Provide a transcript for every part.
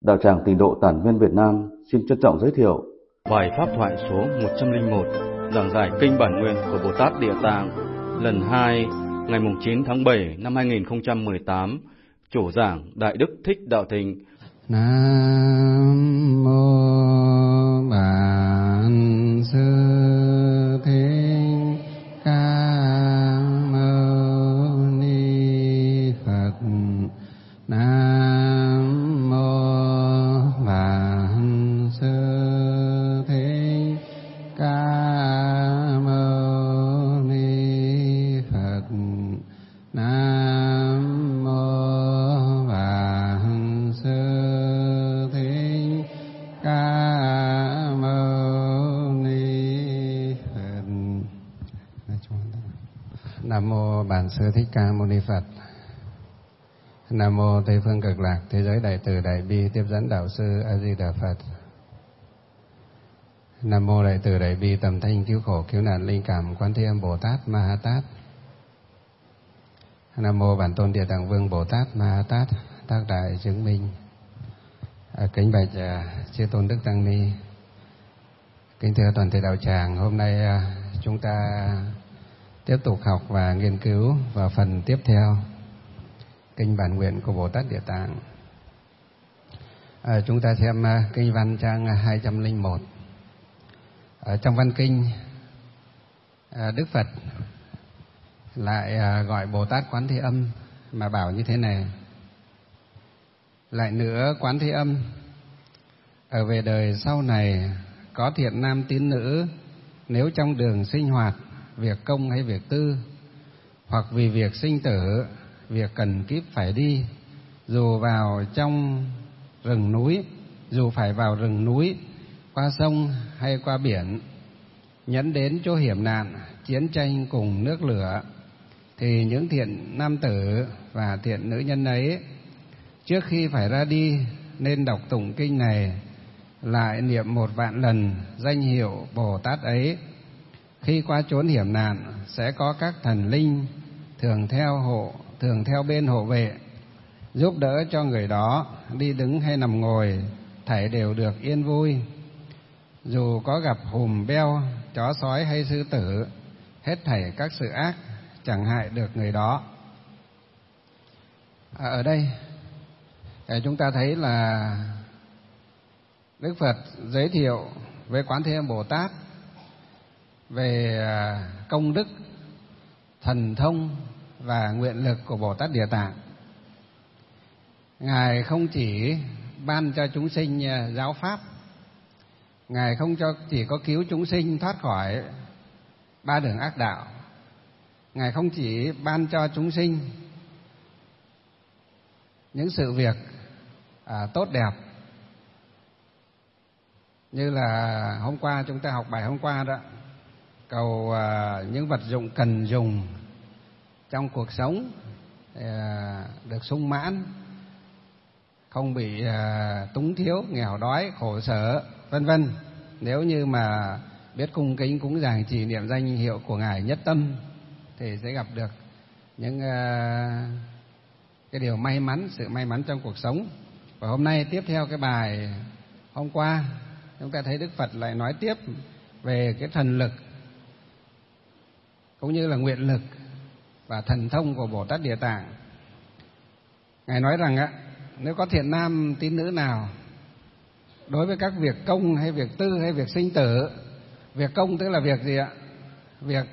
Đạo tràng Tịnh độ Tản Viên Việt Nam xin trân trọng giới thiệu bài pháp thoại số 101, giảng giải kinh bản nguyện của Bồ Tát Địa Tạng lần 2, ngày 9 tháng 7 năm 2018. Chủ giảng Đại Đức Thích Đạo Thịnh. Nam mô Bản Sư Thích Ca Mâu Ni Phật. Nam mô Bản Sư Thích Ca Mâu Ni Phật. Nam mô Bản Sư Thích Ca Mâu Ni Phật. Nam mô Bản Sư Thích Ca Mâu Ni Phật. Nam mô Tây phương Cực Lạc Thế giới Đại Từ Đại Bi Tiếp dẫn Đạo sư A Di Đà Phật. Nam mô Đại Từ Đại Bi Tầm Thanh Cứu Khổ Cứu Nạn Linh Cảm Quan Thế Âm Bồ Tát Ma Ha Tát. Nam mô Bản Tôn Địa Tạng Vương Bồ Tát Ma Ha Tát tác đại chứng minh. Kính bạch chư tôn đức tăng ni, kính thưa toàn thể đạo tràng, hôm nay chúng ta tiếp tục học và nghiên cứu vào phần tiếp theo kinh bản nguyện của Bồ Tát Địa Tạng. Chúng ta xem kinh văn trang 201. Trong văn kinh, Đức Phật lại gọi Bồ Tát Quán Thế Âm mà bảo như thế này: lại nữa, Quán Thế Âm, ở về đời sau này có thiện nam tín nữ, nếu trong đường sinh hoạt, việc công hay việc tư, hoặc vì việc sinh tử, việc cần kíp phải đi, dù vào trong rừng núi, dù phải vào rừng núi, qua sông hay qua biển, nhẫn đến chỗ hiểm nạn, chiến tranh cùng nước lửa, thì những thiện nam tử và thiện nữ nhân ấy, trước khi phải ra đi nên đọc tụng kinh này, lại niệm 1.000.000 lần danh hiệu Bồ Tát ấy. Khi qua chốn hiểm nạn, sẽ có các thần linh thường theo bên hộ vệ, giúp đỡ cho người đó đi đứng hay nằm ngồi, thảy đều được yên vui. Dù có gặp hùm beo, chó sói hay sư tử, hết thảy các sự ác chẳng hại được người đó. Ở đây chúng ta thấy là Đức Phật giới thiệu với Quán Thế Âm Bồ Tát về công đức, thần thông và nguyện lực của Bồ Tát Địa Tạng. Ngài không chỉ ban cho chúng sinh giáo pháp, Ngài không chỉ có cứu chúng sinh thoát khỏi 3 đường ác đạo, Ngài không chỉ ban cho chúng sinh những sự việc tốt đẹp, như là hôm qua chúng ta học bài hôm qua đó, cầu những vật dụng cần dùng trong cuộc sống được sung mãn, không bị túng thiếu, nghèo đói, khổ sở, vân vân. Nếu như mà biết cung kính cúng dường trì niệm danh hiệu của Ngài nhất tâm, thì sẽ gặp được những cái điều may mắn, sự may mắn trong cuộc sống. Và hôm nay tiếp theo cái bài hôm qua, chúng ta thấy Đức Phật lại nói tiếp về cái thần lực cũng như là nguyện lực và thần thông của Bồ Tát Địa Tạng. Ngài nói rằng nếu có thiện nam tín nữ nào đối với các việc công hay việc tư hay việc sinh tử, việc công tức là việc gì ạ? Việc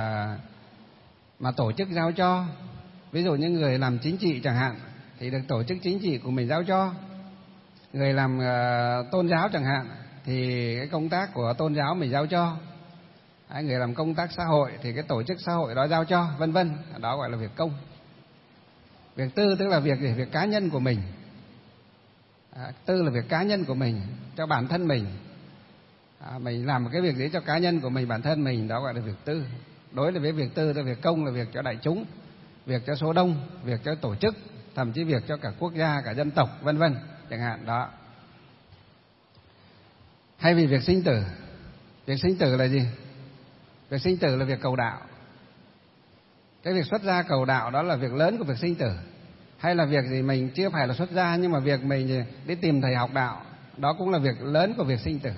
mà tổ chức giao cho. Ví dụ như người làm chính trị chẳng hạn, thì được tổ chức chính trị của mình giao cho. Người làm tôn giáo chẳng hạn, thì cái công tác của tôn giáo mình giao cho. Người làm công tác xã hội thì cái tổ chức xã hội đó giao cho, vân vân. Đó gọi là việc công. Việc tư tức là việc gì? Việc cá nhân của mình. Tư là việc cá nhân của mình, cho bản thân mình. Mình làm một cái việc gì cho cá nhân của mình, bản thân mình, đó gọi là việc tư. Đối với việc tư là việc công, là việc cho đại chúng, việc cho số đông, việc cho tổ chức, thậm chí việc cho cả quốc gia, cả dân tộc, vân vân chẳng hạn đó. Hay vì việc sinh tử. Việc sinh tử là gì? Việc sinh tử là việc cầu đạo. Cái việc xuất gia cầu đạo đó là việc lớn của việc sinh tử. hay là việc gì mình chưa phải là xuất gia, nhưng mà việc mình đi tìm thầy học đạo, đó cũng là việc lớn của việc sinh tử.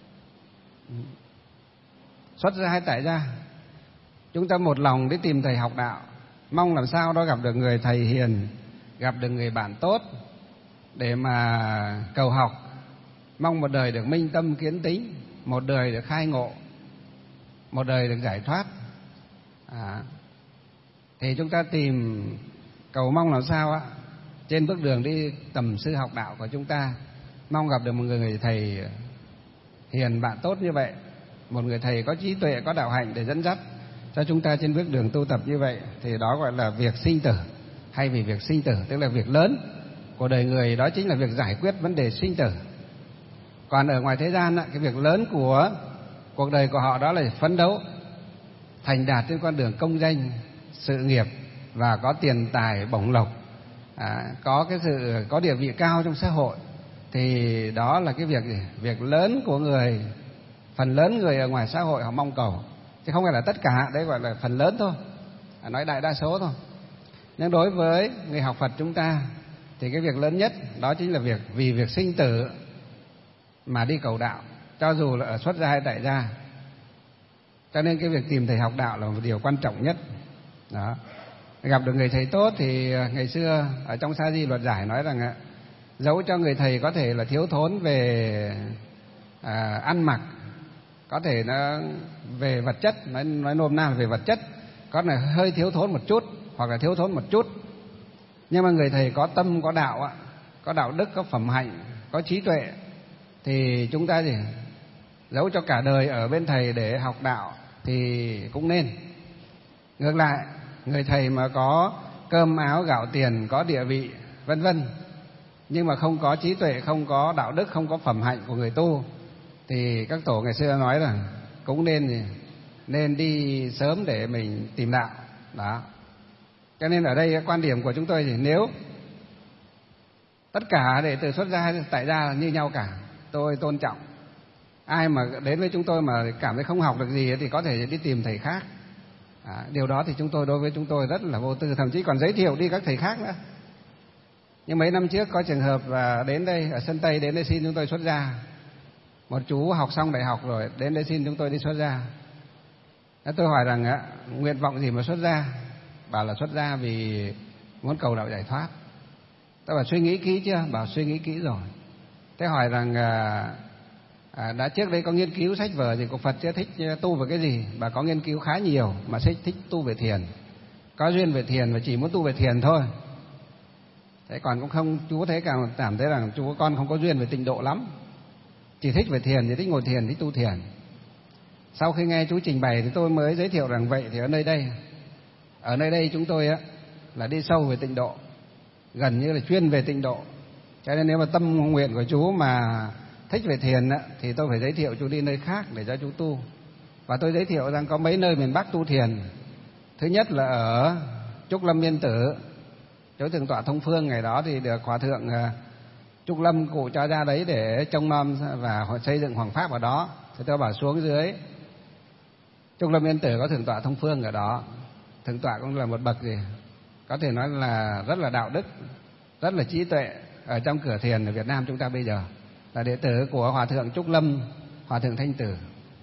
Xuất gia hay tại gia, chúng ta một lòng đi tìm thầy học đạo, mong làm sao đó gặp được người thầy hiền, gặp được người bạn tốt để mà cầu học, mong một đời được minh tâm kiến tính, một đời được khai ngộ, một đời được giải thoát. Thì chúng ta tìm cầu mong làm sao trên bước đường đi tầm sư học đạo của chúng ta, mong gặp được một người thầy hiền bạn tốt như vậy, một người thầy có trí tuệ, có đạo hạnh để dẫn dắt cho chúng ta trên bước đường tu tập như vậy, thì đó gọi là việc sinh tử. Hay vì việc sinh tử tức là việc lớn của đời người, đó chính là việc giải quyết vấn đề sinh tử. Còn ở ngoài thế gian, cái việc lớn của cuộc đời của họ đó là phấn đấu thành đạt trên con đường công danh sự nghiệp, và có tiền tài bổng lộc, có cái sự có địa vị cao trong xã hội. Thì đó là cái việc lớn của người, phần lớn người ở ngoài xã hội họ mong cầu, chứ không phải là tất cả, đấy gọi là phần lớn thôi, nói đại đa số thôi. Nhưng đối với người học Phật chúng ta thì cái việc lớn nhất đó chính là vì việc sinh tử mà đi cầu đạo, cho dù là ở xuất gia hay tại gia. Cho nên cái việc tìm thầy học đạo là một điều quan trọng nhất. Đó. Gặp được người thầy tốt thì ngày xưa ở trong Sa Di Luật Giải nói rằng dẫu cho người thầy có thể là thiếu thốn về ăn mặc, có thể nó về vật chất, nói nôm na là về vật chất, có là hơi thiếu thốn một chút hoặc là thiếu thốn một chút, nhưng mà người thầy có tâm, có đạo, có đạo đức, có phẩm hạnh, có trí tuệ, thì chúng ta gì dẫu cho cả đời ở bên thầy để học đạo thì cũng nên. Ngược lại, người thầy mà có cơm áo gạo tiền, có địa vị vân vân, nhưng mà không có trí tuệ, không có đạo đức, không có phẩm hạnh của người tu, thì các tổ ngày xưa nói rằng cũng nên đi sớm để mình tìm đạo. Đó. Cho nên ở đây quan điểm của chúng tôi thì nếu tất cả đệ tử xuất gia tại gia là như nhau cả, tôi tôn trọng. Ai mà đến với chúng tôi mà cảm thấy không học được gì thì có thể đi tìm thầy khác. Điều đó thì đối với chúng tôi rất là vô tư, thậm chí còn giới thiệu đi các thầy khác nữa. Nhưng mấy năm trước có trường hợp đến đây ở sân Tây, đến đây xin chúng tôi xuất gia. Một chú học xong đại học rồi đến đây xin chúng tôi đi xuất gia. Tôi hỏi rằng nguyện vọng gì mà xuất gia? Bảo là xuất gia vì muốn cầu đạo giải thoát. Tôi bảo suy nghĩ kỹ chưa? Bảo suy nghĩ kỹ rồi. Thế hỏi rằng đã trước đây có nghiên cứu sách vở gì của Phật chưa, thích tu về cái gì? Bà có nghiên cứu khá nhiều mà thích tu về thiền, có duyên về thiền và chỉ muốn tu về thiền thôi. Thế còn cũng không, chú thấy cảm thấy rằng chú con không có duyên về tịnh độ lắm, chỉ thích về thiền, chỉ thích ngồi thiền, thích tu thiền. Sau khi nghe chú trình bày thì tôi mới giới thiệu rằng vậy thì ở nơi đây chúng tôi là đi sâu về tịnh độ, gần như là chuyên về tịnh độ. Cho nên nếu mà tâm nguyện của chú mà thích về thiền thì tôi phải giới thiệu chú đi nơi khác để cho chú tu. Và tôi giới thiệu rằng có mấy nơi miền Bắc tu thiền. Thứ nhất là ở Trúc Lâm Yên Tử, chỗ thượng tọa Thông Phương ngày đó thì được Hòa thượng Trúc Lâm cụ cho ra đấy để trông nom và xây dựng hoàng pháp ở đó. Thì tôi bảo xuống dưới Trúc Lâm Yên Tử có thượng tọa Thông Phương ở đó. Thượng tọa cũng là một bậc gì có thể nói là rất là đạo đức, rất là trí tuệ ở trong cửa thiền ở Việt Nam chúng ta bây giờ, là đệ tử của Hòa thượng Trúc Lâm, Hòa thượng Thanh Tử.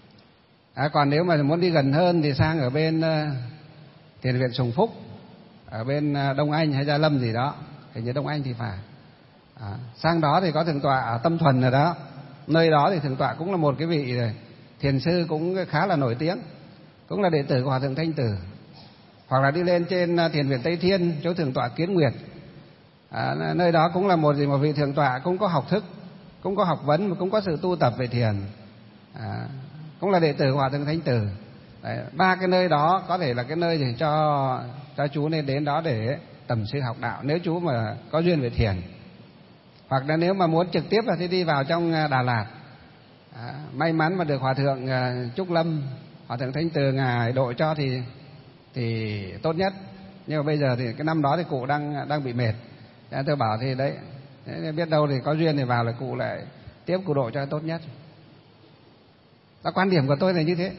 Còn nếu mà muốn đi gần hơn thì sang ở bên Thiền viện Sùng Phúc, ở bên Đông Anh hay Gia Lâm gì đó, hình như Đông Anh thì phải. Sang đó thì có thượng tọa ở Tâm Thuần rồi đó. Nơi đó thì thượng tọa cũng là một cái vị thiền sư cũng khá là nổi tiếng, cũng là đệ tử của Hòa thượng Thanh Tử. Hoặc là đi lên trên Thiền viện Tây Thiên, chỗ thượng tọa Kiến Nguyệt, nơi đó cũng là một vị thượng tọa cũng có học thức, cũng có học vấn, cũng có sự tu tập về thiền, cũng là đệ tử của Hòa thượng Thanh Tử. Đấy, ba cái nơi đó có thể là cái nơi để cho chú nên đến đó để tầm sư học đạo, nếu chú mà có duyên về thiền. Hoặc là nếu mà muốn trực tiếp thì đi vào trong Đà Lạt. May mắn mà được Hòa thượng Trúc Lâm, Hòa thượng Thanh Từ ngài độ cho thì tốt nhất. Nhưng mà bây giờ thì cái năm đó thì cụ đang bị mệt. Thế tôi bảo thì đấy, biết đâu thì có duyên thì vào là cụ lại tiếp cụ độ cho tốt nhất. Đó, quan điểm của tôi là như thế.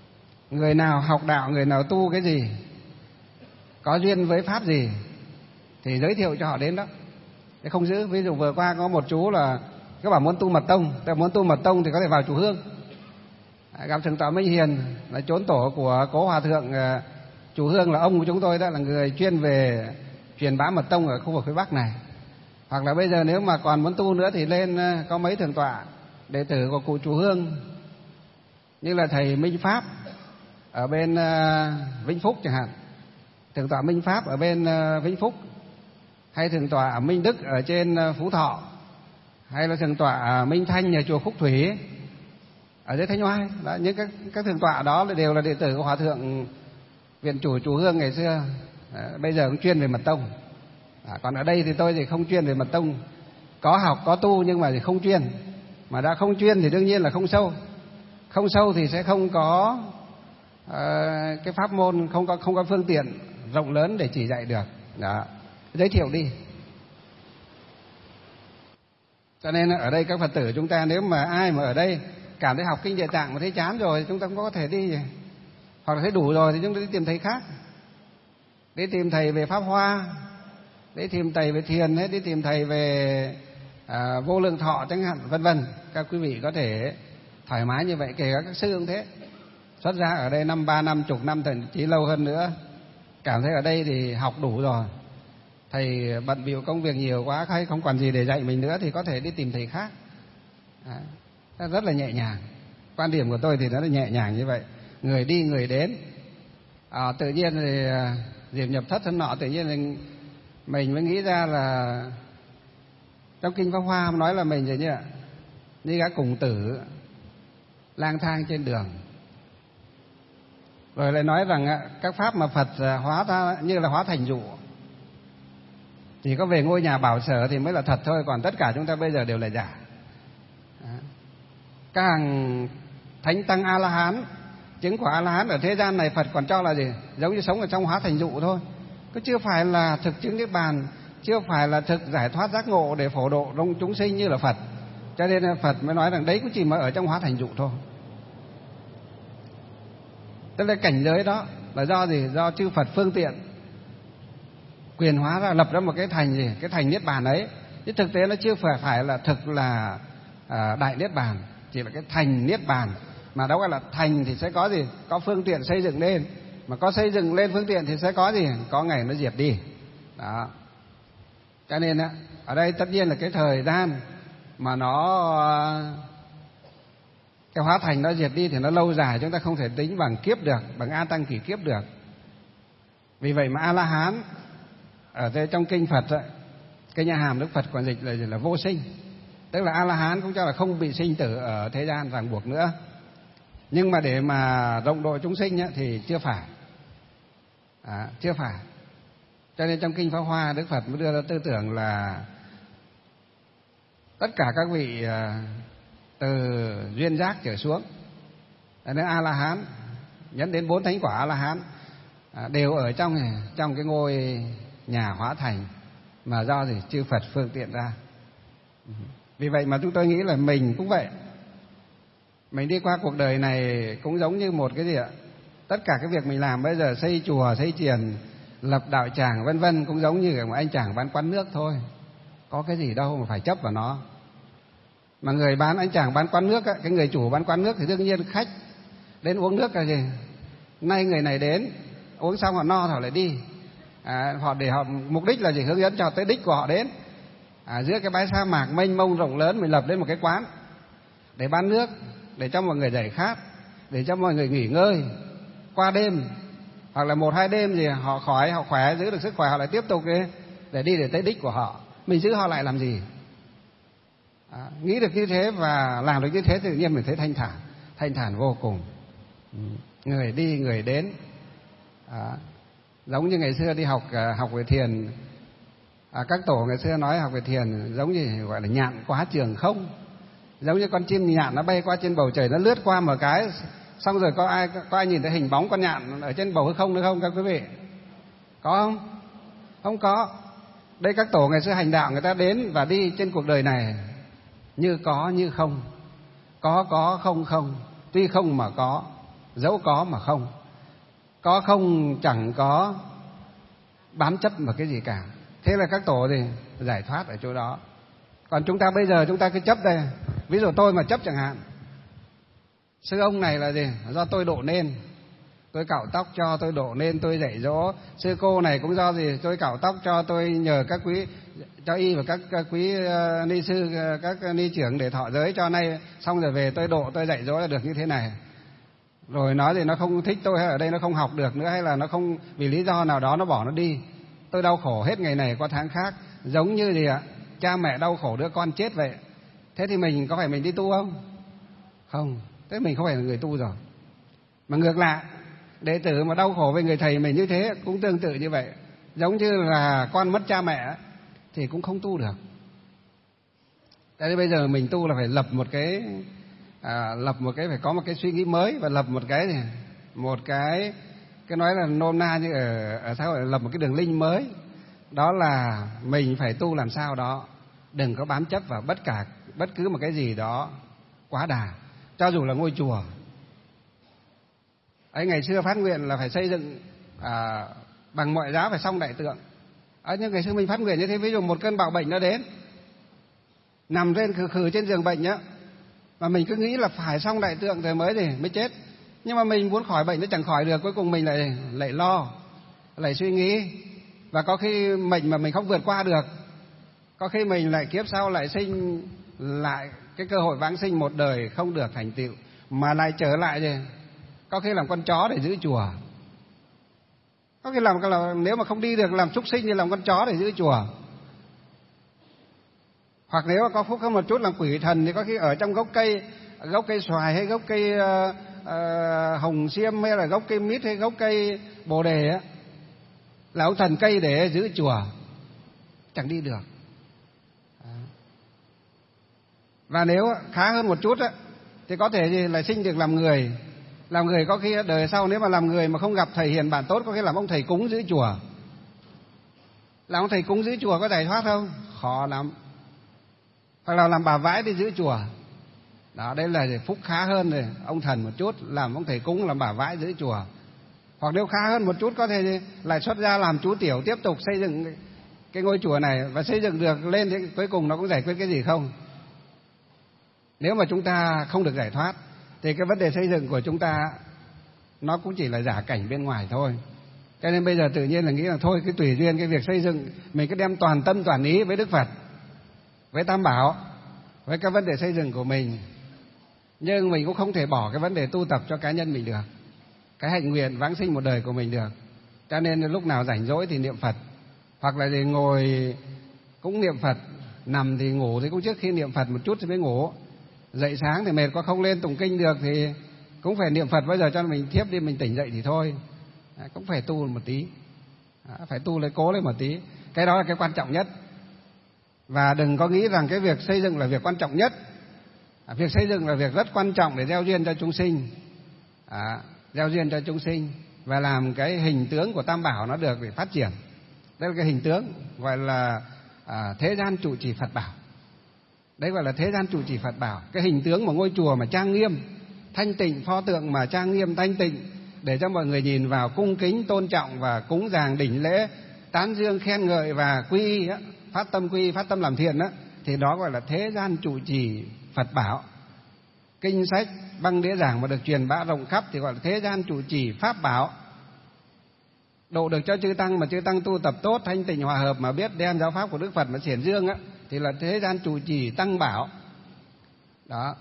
Người nào học đạo, người nào tu cái gì, có duyên với pháp gì thì giới thiệu cho họ đến đó, để không giữ. Ví dụ vừa qua có một chú là các bạn muốn tu mật tông, muốn tu mật tông thì có thể vào chùa Hương. Gặp Thượng tọa Minh Hiền là chốn tổ của cố hòa thượng chùa Hương, là ông của chúng tôi đó, là người chuyên về truyền bá mật tông ở khu vực phía Bắc này. Hoặc là bây giờ nếu mà còn muốn tu nữa thì lên có mấy thượng tọa đệ tử của cụ chùa Hương, như là thầy Minh Pháp ở bên Vĩnh Phúc chẳng hạn, thượng tọa Minh Pháp ở bên Vĩnh Phúc, hay thượng tọa Minh Đức ở trên Phú Thọ, hay là thượng tọa Minh Thanh nhà chùa Phúc Thủy ở dưới Thanh Oai. Đó, những các thượng tọa đó đều là đệ tử của hòa thượng viện chủ chùa Hương ngày xưa. Bây giờ cũng chuyên về mật tông. Còn ở đây thì tôi thì không chuyên về mật tông, có học có tu nhưng mà thì không chuyên. Mà đã không chuyên thì đương nhiên là không sâu. Không sâu thì sẽ không có cái pháp môn, không có phương tiện rộng lớn để chỉ dạy được. Đó, giới thiệu đi. Cho nên ở đây các Phật tử chúng ta, nếu mà ai mà ở đây cảm thấy học kinh Địa Tạng mà thấy chán rồi, chúng ta cũng có thể đi, hoặc là thấy đủ rồi thì chúng ta đi tìm thầy khác, đi tìm thầy về Pháp Hoa, đi tìm thầy về thiền, đi tìm thầy về vô lượng thọ chẳng hạn, vân vân. Các quý vị có thể thoải mái như vậy, kể cả các sư cũng thế. Xuất ra ở đây 5, 50 năm, thậm chí lâu hơn nữa, cảm thấy ở đây thì học đủ rồi, thầy bận bịu công việc nhiều quá, hay không còn gì để dạy mình nữa, thì có thể đi tìm thầy khác. Rất là nhẹ nhàng. Quan điểm của tôi thì nó là nhẹ nhàng như vậy, người đi người đến. Tự nhiên thì Diệp nhập thất thân nọ, tự nhiên thì mình mới nghĩ ra là trong kinh Pháp Hoa nói là mình gì nhỉ, như các cùng tử lang thang trên đường, rồi lại nói rằng các pháp mà Phật hóa ra như là hóa thành dụ, chỉ có về ngôi nhà bảo sở thì mới là thật thôi, còn tất cả chúng ta bây giờ đều là giả. Các hàng thánh tăng A La Hán, chứng quả A La Hán ở thế gian này, Phật còn cho là gì? Giống như sống ở trong hóa thành dụ thôi, cứ chưa phải là thực chứng niết bàn, chưa phải là thực giải thoát giác ngộ để phổ độ trong chúng sinh như là Phật. Cho nên Phật mới nói rằng đấy cũng chỉ mới ở trong hóa thành dụ thôi. Tức là cảnh giới đó là do gì? Do chư Phật phương tiện quyền hóa ra, lập ra một cái thành gì? Cái thành niết bàn ấy. Chứ thực tế nó chưa phải là thực là đại niết bàn, chỉ là cái thành niết bàn. Mà đó gọi là thành thì sẽ có gì? Có phương tiện xây dựng lên. Mà có xây dựng lên phương tiện thì sẽ có gì? Có ngày nó diệt đi. Đó. Cho nên ở đây tất nhiên là cái thời gian mà cái hóa thành nó diệt đi thì nó lâu dài, chúng ta không thể tính bằng kiếp được, bằng A Tăng kỷ kiếp được. Vì vậy mà A La Hán ở trong kinh Phật, cái nhà hàm Đức Phật còn dịch là vô sinh, tức là A La Hán cũng cho là không bị sinh tử ở thế gian ràng buộc nữa. Nhưng mà để mà rộng độ chúng sinh thì chưa phải, chưa phải. Cho nên trong kinh Pháp Hoa, Đức Phật mới đưa ra tư tưởng là tất cả các vị từ duyên giác trở xuống, nên A La Hán nhấn đến 4 thánh quả A La Hán đều ở trong cái ngôi nhà hóa thành mà do gì? Chư Phật phương tiện ra. Vì vậy mà chúng tôi nghĩ là mình cũng vậy. Mình đi qua cuộc đời này cũng giống như một cái gì ạ? Tất cả cái việc mình làm bây giờ, xây chùa, xây chiền, lập đạo tràng vân vân, cũng giống như một anh chàng bán quán nước thôi. Có cái gì đâu mà phải chấp vào nó. Mà người bán, anh chàng bán quán nước, cái người chủ bán quán nước thì đương nhiên khách đến uống nước là gì? Nay người này đến uống xong họ no họ lại đi. Họ để họ mục đích là gì? Hướng dẫn cho họ tới đích của họ đến. Giữa cái bãi sa mạc mênh mông rộng lớn, mình lập lên một cái quán để bán nước, để cho mọi người giải khát, để cho mọi người nghỉ ngơi qua đêm, hoặc là 1-2 đêm gì họ khỏi, họ khỏe, giữ được sức khỏe, họ lại tiếp tục để đi để tới đích của họ. Mình giữ họ lại làm gì? Nghĩ được như thế và làm được như thế tự nhiên mình thấy thanh thản vô cùng. Người đi người đến. Giống như ngày xưa đi học về thiền, các tổ ngày xưa nói học về thiền giống như gọi là nhạn quá trường không. Giống như con chim nhạn nó bay qua trên bầu trời, nó lướt qua một cái, xong rồi có ai nhìn thấy hình bóng con nhạn ở trên bầu hư không nữa không các quý vị? Có không? Không có. Đây các tổ ngày xưa hành đạo, người ta đến và đi trên cuộc đời này như có như không, có không không, tuy không mà có, dẫu có mà không, có không chẳng có bám chấp vào cái gì cả. Thế là các tổ thì giải thoát ở chỗ đó. Còn chúng ta bây giờ chúng ta cứ chấp đây. Ví dụ tôi mà chấp chẳng hạn, sư ông này là gì? Do tôi độ nên, tôi cạo tóc cho, tôi độ nên, tôi dạy dỗ. Sư cô này cũng do gì? Tôi cạo tóc cho, tôi nhờ các quý cho y và các quý ni sư, các ni trưởng để thọ giới cho nay, xong rồi về tôi độ, tôi dạy dỗ là được như thế này. Rồi nói thì nó không thích tôi, hay ở đây nó không học được nữa, hay là nó không vì lý do nào đó nó bỏ nó đi. Tôi đau khổ hết ngày này qua tháng khác, giống như gì ạ? Cha mẹ đau khổ đứa con chết vậy. Thế thì mình có phải mình đi tu không? Không, thế mình không phải là người tu rồi. Mà ngược lại, đệ tử mà đau khổ với người thầy mình như thế cũng tương tự như vậy. Giống như là con mất cha mẹ thì cũng không tu được. Thế nên bây giờ mình tu là phải lập một cái phải có một cái suy nghĩ mới, và lập một cái nói là nôm na như ở xã hội, lập một cái đường link mới. Đó là mình phải tu làm sao đó đừng có bám chấp vào bất cứ một cái gì đó quá đà, cho dù là ngôi chùa ấy. Ngày xưa phát nguyện là phải xây dựng bằng mọi giá phải xong đại tượng. Nhưng ngày xưa mình phát nguyện như thế, ví dụ một cơn bạo bệnh nó đến, nằm trên khừ trên giường bệnh nhá, mà mình cứ nghĩ là phải xong đại tượng rồi mới chết. Nhưng mà mình muốn khỏi bệnh nó chẳng khỏi được, cuối cùng mình lại lo, lại suy nghĩ, và có khi mệnh mà mình không vượt qua được, có khi mình lại kiếp sau lại sinh lại cái cơ hội vãng sinh một đời không được thành tựu, mà lại trở lại rồi có khi làm con chó để giữ chùa, có khi nếu mà không đi được làm súc sinh thì làm con chó để giữ chùa. Hoặc nếu mà có phúc hơn một chút làm quỷ thần thì có khi ở trong gốc cây xoài, hay gốc cây hồng xiêm, hay là gốc cây mít, hay gốc cây bồ đề á, là ông thần cây để giữ chùa, chẳng đi được. Và nếu khá hơn một chút á, thì có thể gì là sinh được làm người. Làm người có khi đời sau nếu mà làm người mà không gặp thầy hiền bản tốt, có khi làm ông thầy cúng giữ chùa. Làm ông thầy cúng giữ chùa có giải thoát không? Khó lắm. Hoặc là làm bà vãi đi giữ chùa. Đó, đây là phúc khá hơn rồi, ông thần một chút, làm ông thầy cúng, làm bà vãi giữ chùa. Hoặc nếu khá hơn một chút có thể lại xuất gia làm chú tiểu, tiếp tục xây dựng cái ngôi chùa này, và xây dựng được lên thì cuối cùng nó cũng giải quyết cái gì không? Nếu mà chúng ta không được giải thoát thì cái vấn đề xây dựng của chúng ta nó cũng chỉ là giả cảnh bên ngoài thôi. Cho nên bây giờ tự nhiên là nghĩ là thôi cái tùy duyên cái việc xây dựng, mình cứ đem toàn tâm toàn ý với Đức Phật, với Tam Bảo, với cái vấn đề xây dựng của mình. Nhưng mình cũng không thể bỏ cái vấn đề tu tập cho cá nhân mình được, cái hạnh nguyện vãng sinh một đời của mình được. Cho nên lúc nào rảnh rỗi thì niệm Phật, hoặc là thì ngồi cũng niệm Phật, nằm thì ngủ thì cũng trước khi niệm Phật một chút thì mới ngủ. Dậy sáng thì mệt quá không lên tụng kinh được thì cũng phải niệm Phật, bao giờ cho mình thiếp đi, mình tỉnh dậy thì thôi. Cũng phải tu một tí, phải tu lấy cố lên một tí. Cái đó là cái quan trọng nhất. Và đừng có nghĩ rằng cái việc xây dựng là việc quan trọng nhất. Việc xây dựng là việc rất quan trọng để gieo duyên cho chúng sinh, gieo duyên cho chúng sinh, và làm cái hình tướng của Tam Bảo nó được để phát triển. Đây là cái hình tướng gọi là thế gian trụ trì Phật Bảo. Đấy gọi là thế gian trụ trì Phật Bảo. Cái hình tướng một ngôi chùa mà trang nghiêm, thanh tịnh, pho tượng mà trang nghiêm, thanh tịnh, để cho mọi người nhìn vào cung kính, tôn trọng và cúng dường đỉnh lễ, tán dương, khen ngợi và quy y, phát tâm làm thiện đó, thì đó gọi là thế gian trụ trì Phật Bảo. Kinh sách, băng đĩa giảng mà được truyền bá rộng khắp thì gọi là thế gian trụ trì Pháp Bảo. Độ được cho chư tăng mà chư tăng tu tập tốt, thanh tịnh hòa hợp mà biết đem giáo pháp của Đức Phật mà xiển dương á, thì là thế gian trụ trì Tăng Bảo. Đó.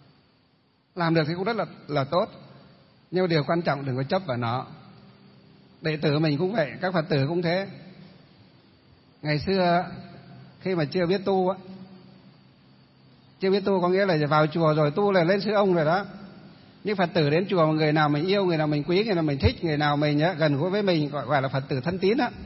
Làm được thì cũng rất là tốt. Nhưng điều quan trọng đừng có chấp vào nó. Đệ tử mình cũng vậy, các Phật tử cũng thế. Ngày xưa khi mà chưa biết tu á, chưa biết tu có nghĩa là vào chùa rồi tu là lên sư ông rồi đó. Nhưng Phật tử đến chùa mà người nào mình yêu, người nào mình quý, người nào mình thích, người nào mình gần gũi với mình gọi là Phật tử thân tín á.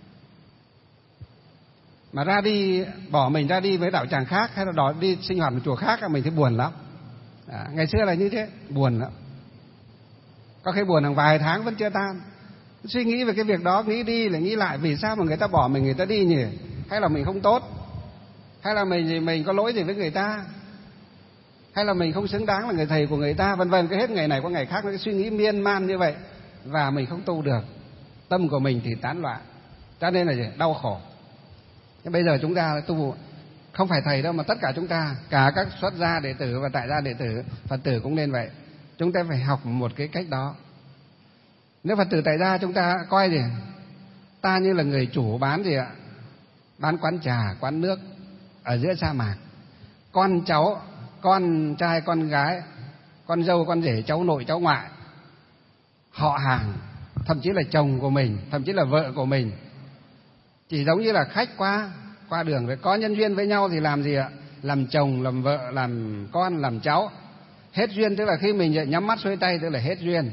Mà ra đi, bỏ mình ra đi với đạo tràng khác, hay là đi sinh hoạt một chùa khác, mình thấy buồn lắm. Ngày xưa là như thế, buồn lắm. Có khi buồn hàng vài tháng vẫn chưa tan. Suy nghĩ về cái việc đó, nghĩ đi lại nghĩ lại, vì sao mà người ta bỏ mình, người ta đi nhỉ? Hay là mình không tốt? Hay là mình có lỗi gì với người ta? Hay là mình không xứng đáng là người thầy của người ta? Vân vân, cái hết ngày này qua ngày khác, nó cái suy nghĩ miên man như vậy, và mình không tu được, tâm của mình thì tán loạn. Cho nên là gì? Đau khổ. Nhưng bây giờ chúng ta tu không phải thầy đâu mà tất cả chúng ta, cả các xuất gia đệ tử và tại gia đệ tử, Phật tử cũng nên vậy. Chúng ta phải học một cái cách đó. Nếu Phật tử tại gia chúng ta coi gì, ta như là người chủ bán gì ạ, bán quán trà, quán nước ở giữa sa mạc. Con cháu, con trai, con gái, con dâu, con rể, cháu nội, cháu ngoại, họ hàng, thậm chí là chồng của mình, thậm chí là vợ của mình, chỉ giống như là khách qua đường rồi có nhân duyên với nhau thì làm gì ạ? Làm chồng, làm vợ, làm con, làm cháu. Hết duyên tức là khi mình nhắm mắt xuôi tay tức là hết duyên.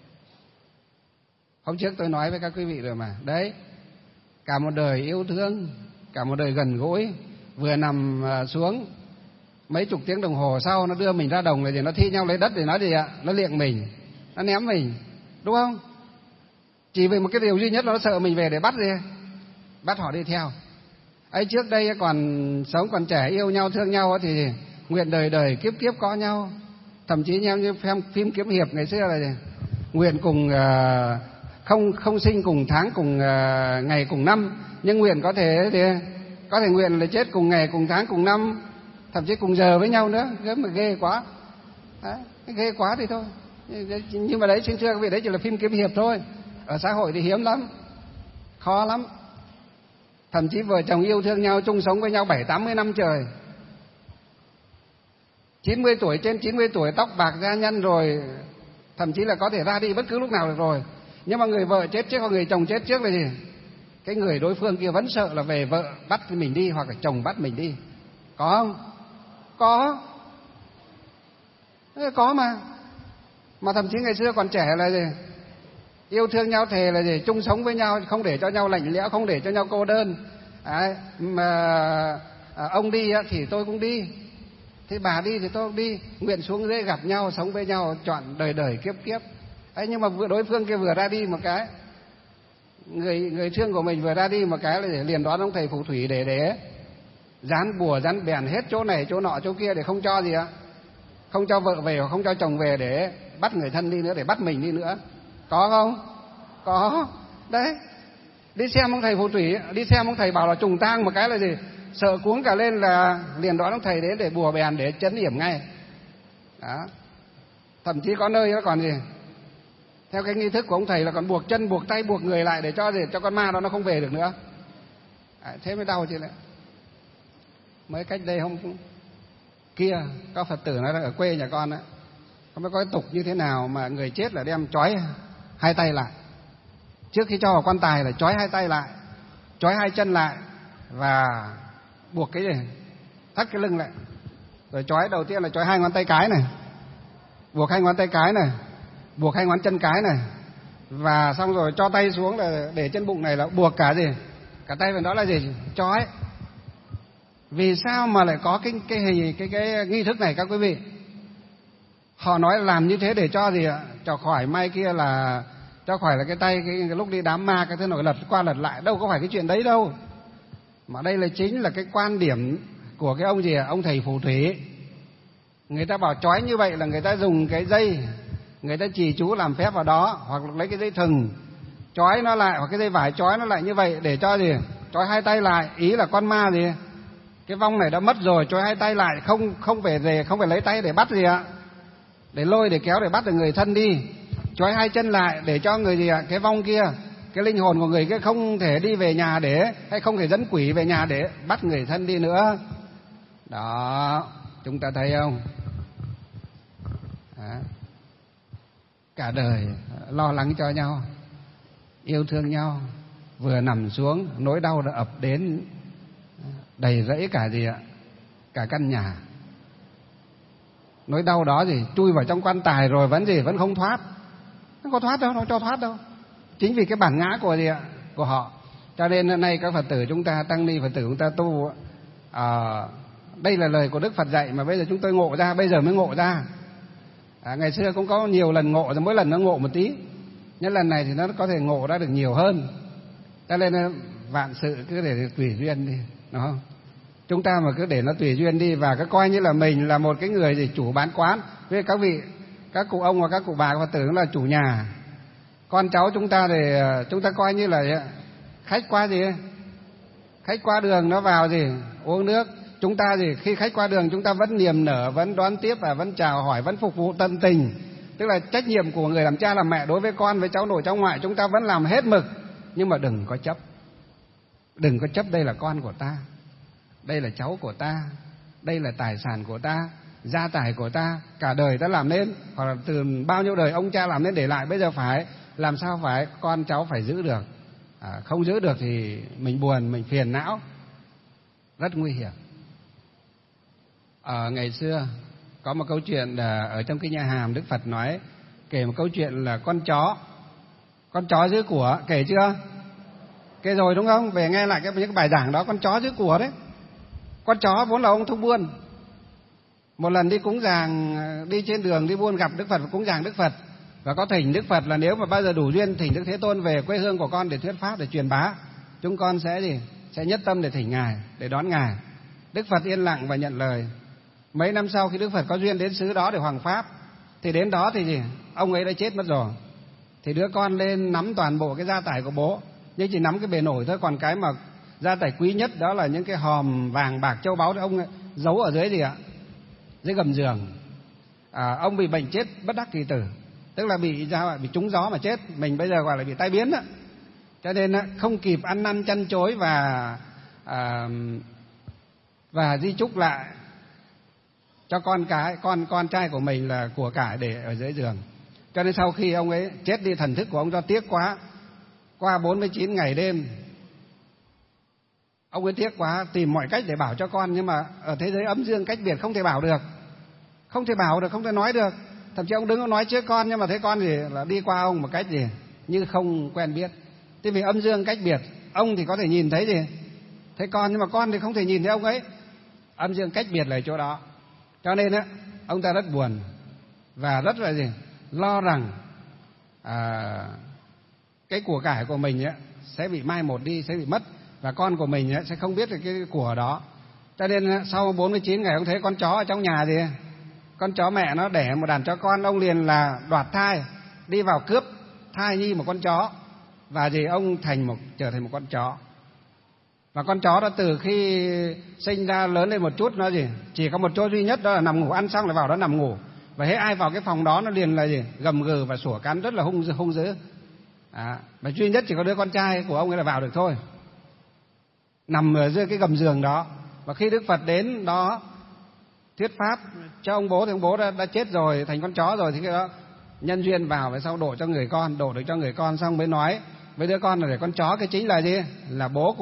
Hôm trước tôi nói với các quý vị rồi mà. Đấy, cả một đời yêu thương, cả một đời gần gũi, vừa nằm xuống mấy chục tiếng đồng hồ sau nó đưa mình ra đồng rồi thì nó thi nhau lấy đất để nói gì ạ? Nó liệng mình, nó ném mình, đúng không? Chỉ vì một cái điều duy nhất là nó sợ mình về để bắt họ đi theo. Ấy trước đây còn sống còn trẻ, yêu nhau thương nhau thì nguyện đời đời kiếp kiếp có nhau. Thậm chí như phim kiếm hiệp ngày xưa là nguyện cùng không sinh cùng tháng, cùng ngày, cùng năm, nhưng nguyện có thể nguyện là chết cùng ngày, cùng tháng, cùng năm, thậm chí cùng giờ với nhau nữa. Rất mà ghê quá. Đấy, ghê quá thì thôi. Nhưng mà đấy, xin thưa quý vị, đấy chỉ là phim kiếm hiệp thôi. Ở xã hội thì hiếm lắm, khó lắm. Thậm chí vợ chồng yêu thương nhau, chung sống với nhau 70-80 năm trời, 90 tuổi, trên 90 tuổi, tóc bạc da nhăn rồi, thậm chí là có thể ra đi bất cứ lúc nào được rồi. Nhưng mà người vợ chết trước hoặc người chồng chết trước là gì? Cái người đối phương kia vẫn sợ là về vợ bắt mình đi hoặc là chồng bắt mình đi. Có không? Có mà thậm chí ngày xưa còn trẻ là gì? Yêu thương nhau thề là gì? Chung sống với nhau, không để cho nhau lạnh lẽo, không để cho nhau cô đơn. Ông đi thì tôi cũng đi, thế bà đi thì tôi cũng đi. Nguyện xuống dưới gặp nhau, sống với nhau trọn đời đời kiếp kiếp. Ấy, nhưng mà đối phương kia vừa ra đi một cái, người thương của mình vừa ra đi một cái là để liền đón ông thầy phù thủy để dán bùa dán bèn hết chỗ này chỗ nọ chỗ kia để không cho gì ạ, không cho vợ về hoặc không cho chồng về, để bắt người thân đi nữa, để bắt mình đi nữa. Có không? Có. Đấy, đi xem ông thầy phù thủy, đi xem ông thầy bảo là trùng tang một cái là gì, sợ cuống cả lên là liền đón ông thầy đến để bùa bèn để chấn yểm ngay. Đó. Thậm chí có nơi nó còn gì, theo cái nghi thức của ông thầy là còn buộc chân buộc tay buộc người lại để cho gì, cho con ma đó nó không về được nữa. Thế mới đau chứ lại. Mới cách đây hôm kia có Phật tử nói ở quê nhà con á, không biết có cái tục như thế nào mà người chết là đem trói hai tay lại, trước khi cho vào quan tài là trói hai tay lại, trói hai chân lại và buộc cái gì, thắt cái lưng lại, rồi trói đầu tiên là trói hai ngón tay cái này, buộc hai ngón tay cái này, buộc hai ngón chân cái này, và xong rồi cho tay xuống là để trên bụng này là buộc cả gì, cả tay vào đó là gì, trói. Vì sao mà lại có cái nghi thức này các quý vị? Họ nói là làm như thế để cho gì ạ? Cho khỏi mai kia là cho khỏi là cái tay cái lúc đi đám ma cái thứ nổi lật qua lật lại, đâu có phải cái chuyện đấy đâu. Mà đây là chính là cái quan điểm của cái ông gì ạ? Ông thầy phù thủy. Người ta bảo trói như vậy là người ta dùng cái dây, người ta trì chú làm phép vào đó, hoặc lấy cái dây thừng trói nó lại, hoặc cái dây vải trói nó lại như vậy để cho gì? Trói hai tay lại, ý là con ma gì? Cái vong này đã mất rồi, trói hai tay lại, không phải về, không phải lấy tay để bắt gì ạ, để lôi để kéo để bắt được người thân đi. Trói hai chân lại để cho người gì ạ, cái vong kia, cái linh hồn của người kia không thể đi về nhà để, hay không thể dẫn quỷ về nhà để bắt người thân đi nữa. Đó, chúng ta thấy không? Đó. Cả đời lo lắng cho nhau, yêu thương nhau, vừa nằm xuống nỗi đau đã ập đến đầy rẫy cả gì ạ, cả căn nhà. Nỗi đau đó gì chui vào trong quan tài rồi vẫn gì, vẫn không thoát, không có thoát đâu, không cho thoát đâu. Chính vì cái bản ngã của gì ạ, của họ. Cho nên hôm nay các Phật tử chúng ta, tăng ni Phật tử chúng ta tu, đây là lời của Đức Phật dạy mà bây giờ chúng tôi ngộ ra, bây giờ mới ngộ ra. Ngày xưa cũng có nhiều lần ngộ rồi, mỗi lần nó ngộ một tí, nhưng lần này thì nó có thể ngộ ra được nhiều hơn. Cho nên vạn sự cứ để tùy duyên đi, đúng không? Chúng ta mà cứ để nó tùy duyên đi, và cứ coi như là mình là một cái người gì chủ bán quán. Với các vị, các cụ ông và các cụ bà Phật tử là chủ nhà, con cháu chúng ta thì chúng ta coi như là khách qua gì, Khách qua đường nó vào gì uống nước, chúng ta gì khi khách qua đường chúng ta vẫn niềm nở, vẫn đón tiếp và vẫn chào hỏi, vẫn phục vụ tận tình. Tức là trách nhiệm của người làm cha làm mẹ đối với con, với cháu nội cháu ngoại chúng ta vẫn làm hết mực. Nhưng mà đừng có chấp. Đừng có chấp đây là con của ta, đây là cháu của ta, đây là tài sản của ta, gia tài của ta, cả đời ta làm nên, hoặc là từ bao nhiêu đời ông cha làm nên để lại, bây giờ phải làm sao phải con cháu phải giữ được. Không giữ được thì mình buồn, mình phiền não, rất nguy hiểm. Ngày xưa có một câu chuyện ở trong cái nhà Hàm, Đức Phật nói, kể một câu chuyện là con chó giữ của, kể chưa? Kể rồi đúng không? Về nghe lại những cái bài giảng đó, con chó giữ của đấy. Con chó vốn là ông thúc buôn. Một lần đi cúng dường, đi trên đường đi buôn gặp Đức Phật và cúng dường Đức Phật, và có thỉnh Đức Phật là nếu mà bao giờ đủ duyên thỉnh Đức Thế Tôn về quê hương của con để thuyết pháp, để truyền bá, chúng con sẽ nhất tâm để thỉnh ngài, để đón ngài. Đức Phật yên lặng và nhận lời. Mấy năm sau khi Đức Phật có duyên đến xứ đó để hoằng pháp, thì đến đó thì ông ấy đã chết mất rồi. Thì đứa con lên nắm toàn bộ cái gia tài của bố, nhưng chỉ nắm cái bề nổi thôi, còn cái mà gia tài quý nhất đó là những cái hòm vàng bạc châu báu thì ông ấy giấu ở dưới dưới gầm giường. Ông bị bệnh chết bất đắc kỳ tử, tức là bị trúng gió mà chết. Mình bây giờ gọi là bị tai biến đó. Cho nên không kịp ăn năn chăn chối và di chúc lại cho con trai của mình là của cải để ở dưới giường. Cho nên sau khi ông ấy chết đi, thần thức của ông do tiếc quá, qua 49 ngày đêm ông ấy tiếc quá, tìm mọi cách để bảo cho con, nhưng mà ở thế giới âm dương cách biệt không thể bảo được, không thể nói được. Thậm chí ông đứng nói trước con, nhưng mà thấy con là đi qua ông một cách như không quen biết. Thế vì âm dương cách biệt, ông thì có thể nhìn thấy thấy con, nhưng mà con thì không thể nhìn thấy ông ấy. Âm dương cách biệt là ở chỗ đó. Cho nên ông ta rất buồn và rất là lo rằng cái của cải của mình sẽ bị mai một đi, sẽ bị mất, và con của mình sẽ không biết được cái của đó. Cho nên sau 49 ngày ông thấy con chó ở trong nhà con chó mẹ nó đẻ một đàn chó con, ông liền là đoạt thai, đi vào cướp thai nhi một con chó, và ông trở thành một con chó. Và con chó đó từ khi sinh ra lớn lên một chút, nó chỉ có một chỗ duy nhất, đó là nằm ngủ, ăn xong lại vào đó nằm ngủ. Và hễ ai vào cái phòng đó nó liền là gầm gừ và sủa cắn rất là hung dữ. Và duy nhất chỉ có đứa con trai của ông ấy là vào được thôi, nằm ở dưới cái gầm giường đó. Và khi Đức Phật đến đó thuyết pháp cho ông bố, thì ông bố đã chết rồi, thành con chó rồi, thì cái đó nhân duyên vào, và sau đổ được cho người con, xong mới nói với đứa con là để con chó cái chính là là bố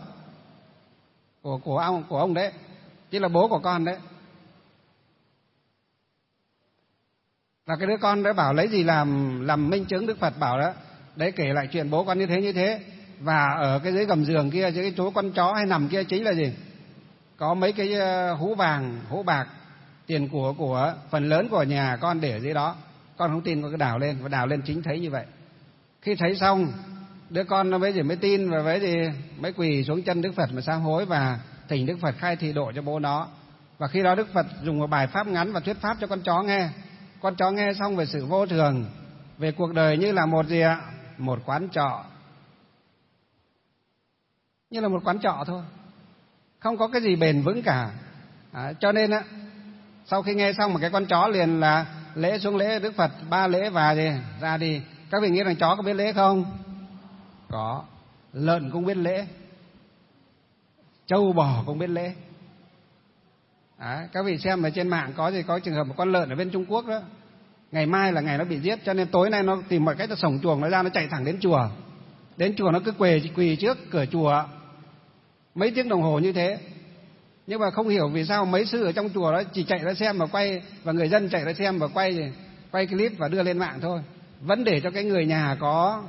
của ông đấy, chính là bố của con đấy. Và cái đứa con đấy bảo lấy gì làm minh chứng. Đức Phật bảo đó, đấy kể lại chuyện bố con như thế. Và ở cái dưới gầm giường kia, dưới cái chỗ con chó hay nằm kia chính là có mấy cái hũ vàng, hũ bạc, tiền của phần lớn của nhà con để ở dưới đó. Con không tin, con cứ đào lên, và đào lên chính thấy như vậy. Khi thấy xong, đứa con nó mới tin, và mới quỳ xuống chân Đức Phật mà sám hối, và thỉnh Đức Phật khai thị độ cho bố nó. Và khi đó Đức Phật dùng một bài pháp ngắn và thuyết pháp cho con chó nghe. Con chó nghe xong về sự vô thường, về cuộc đời như là một quán trọ, như là một quán trọ thôi, không có cái gì bền vững cả. Cho nên sau khi nghe xong, một cái con chó liền là lễ xuống lễ Đức Phật 3 lễ và ra đi. Các vị nghĩ rằng chó có biết lễ không? Có. Lợn cũng biết lễ, trâu bò cũng biết lễ. Các vị xem ở trên mạng có trường hợp một con lợn ở bên Trung Quốc đó, ngày mai là ngày nó bị giết, cho nên tối nay nó tìm mọi cách nó sổng chuồng nó ra, nó chạy thẳng đến chùa. Đến chùa nó cứ quỳ trước cửa chùa mấy tiếng đồng hồ như thế. Nhưng mà không hiểu vì sao mấy sư ở trong chùa đó chỉ chạy ra xem mà quay, và người dân chạy ra xem và quay clip và đưa lên mạng thôi, vẫn để cho cái người nhà có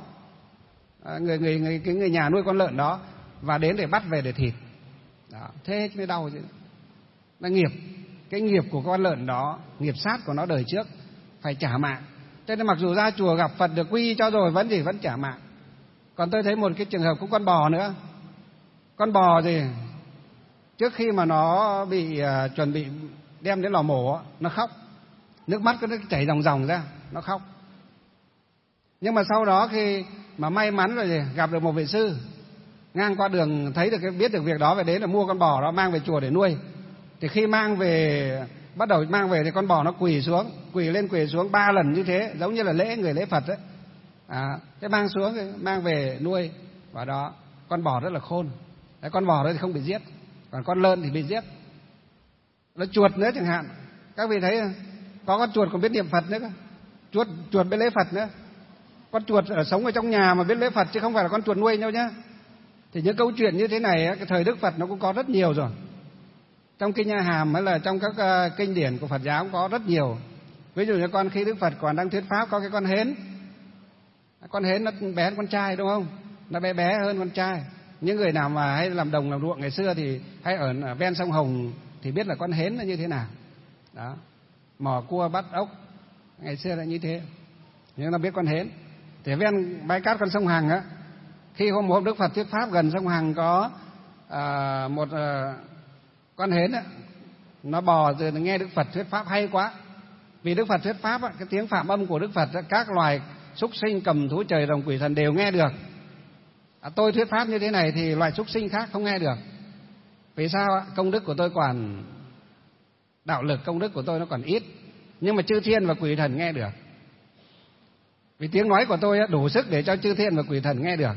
người nhà nuôi con lợn đó và đến để bắt về để thịt đó. Thế mới đau chứ. Là cái nghiệp của con lợn đó, nghiệp sát của nó đời trước phải trả mạng. Thế nên mặc dù ra chùa gặp Phật được quy cho rồi vẫn trả mạng. Còn tôi thấy một cái trường hợp của con bò nữa. Con bò trước khi mà nó bị chuẩn bị đem đến lò mổ, nó khóc, nước mắt nó chảy ròng ra, nó khóc. Nhưng mà sau đó khi mà may mắn rồi gặp được một vị sư, ngang qua đường thấy được biết được việc đó, và đến là mua con bò đó mang về chùa để nuôi. Thì khi mang về, bắt đầu mang về thì con bò nó quỳ lên quỳ xuống 3 lần như thế, giống như là người lễ Phật đấy. Thế mang xuống, mang về nuôi. Và đó, con bò rất là khôn. Đấy, con bò đó thì không bị giết, còn con lợn thì bị giết. Nó chuột nữa chẳng hạn, các vị thấy có con chuột còn biết niệm Phật nữa cơ. Chuột biết lễ Phật nữa. Con chuột sống ở trong nhà mà biết lễ Phật, chứ không phải là con chuột nuôi nhau nhá. Thì những câu chuyện như thế này cái thời Đức Phật nó cũng có rất nhiều rồi. Trong kinh A Hàm hay là trong các kinh điển của Phật giáo cũng có rất nhiều. Ví dụ như khi Đức Phật còn đang thuyết pháp, có cái con hến. Con hến nó bé hơn con trai đúng không? Nó bé hơn con trai. Những người nào mà hay làm đồng làm ruộng ngày xưa thì hay ở ven sông Hồng thì biết là con hến nó như thế nào. Đó. Mò cua bắt ốc ngày xưa là như thế. Nhưng nó biết con hến. Thì ven bãi cát con sông Hằng á, khi hôm Đức Phật thuyết pháp, gần sông Hằng có một con hến á, nó bò rồi nghe Đức Phật thuyết pháp hay quá. Vì Đức Phật thuyết pháp á, cái tiếng phạm âm của Đức Phật á, các loài súc sinh, cầm thú, trời, rồng, quỷ, thần đều nghe được. Tôi thuyết pháp như thế này thì loài súc sinh khác không nghe được. Vì sao ạ? Công đức của tôi còn đạo lực, công đức của tôi nó còn ít. Nhưng mà chư thiên và quỷ thần nghe được. Vì tiếng nói của tôi đủ sức để cho chư thiên và quỷ thần nghe được.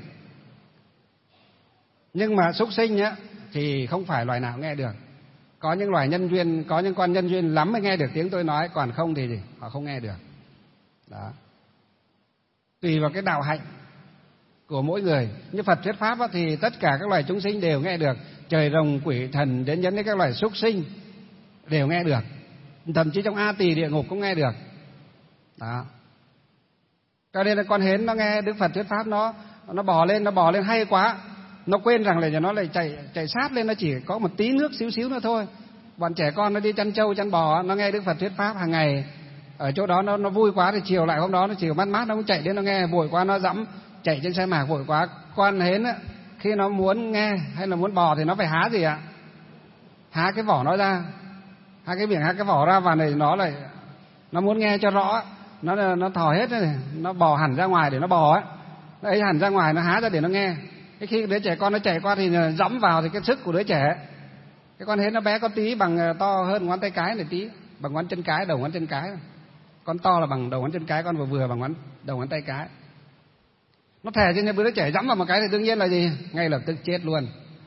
Nhưng mà súc sinh thì không phải loài nào nghe được. Có những loài nhân duyên, có những con nhân duyên lắm mới nghe được tiếng tôi nói, còn không thì họ không nghe được. Đó. Tùy vào cái đạo hạnh của mỗi người. Như Phật thuyết pháp thì tất cả các loài chúng sinh đều nghe được. Trời, rồng, quỷ, thần đến nhấn đến các loài súc sinh đều nghe được. Thậm chí trong A Tỳ địa ngục cũng nghe được. Đó. Cho nên là con hến nó nghe Đức Phật thuyết pháp, nó bò lên hay quá. Nó quên rằng là nó lại chạy sát lên, nó chỉ có một tí nước xíu nữa thôi. Bọn trẻ con nó đi chăn trâu chăn bò, nó nghe Đức Phật thuyết pháp hàng ngày ở chỗ đó, nó vui quá thì chiều lại hôm đó nó chiều mát nó cũng chạy đến nó nghe, vội quá nó dẫm chạy trên sa mạc vội quá. Con hến khi nó muốn nghe hay là muốn bò thì nó phải há gì ạ? Há cái vỏ nó ra, há cái miệng, há cái vỏ ra, và này nó muốn nghe cho rõ, nó thò hết này, nó bò hẳn ra ngoài để nó bò ấy, nó ấy hẳn ra ngoài, nó há ra để nó nghe. Cái khi đứa trẻ con nó chạy qua thì dẫm vào thì cái sức của đứa trẻ. Cái con hến nó bé có tí bằng to hơn ngón tay cái này tí, bằng ngón chân cái, đầu ngón chân cái. Con to là bằng đầu ngón chân cái, con vừa bằng đầu ngón tay cái. Nó thè trên đứa trẻ dẫm vào một cái thì đương nhiên là gì? Ngay lập tức chết luôn.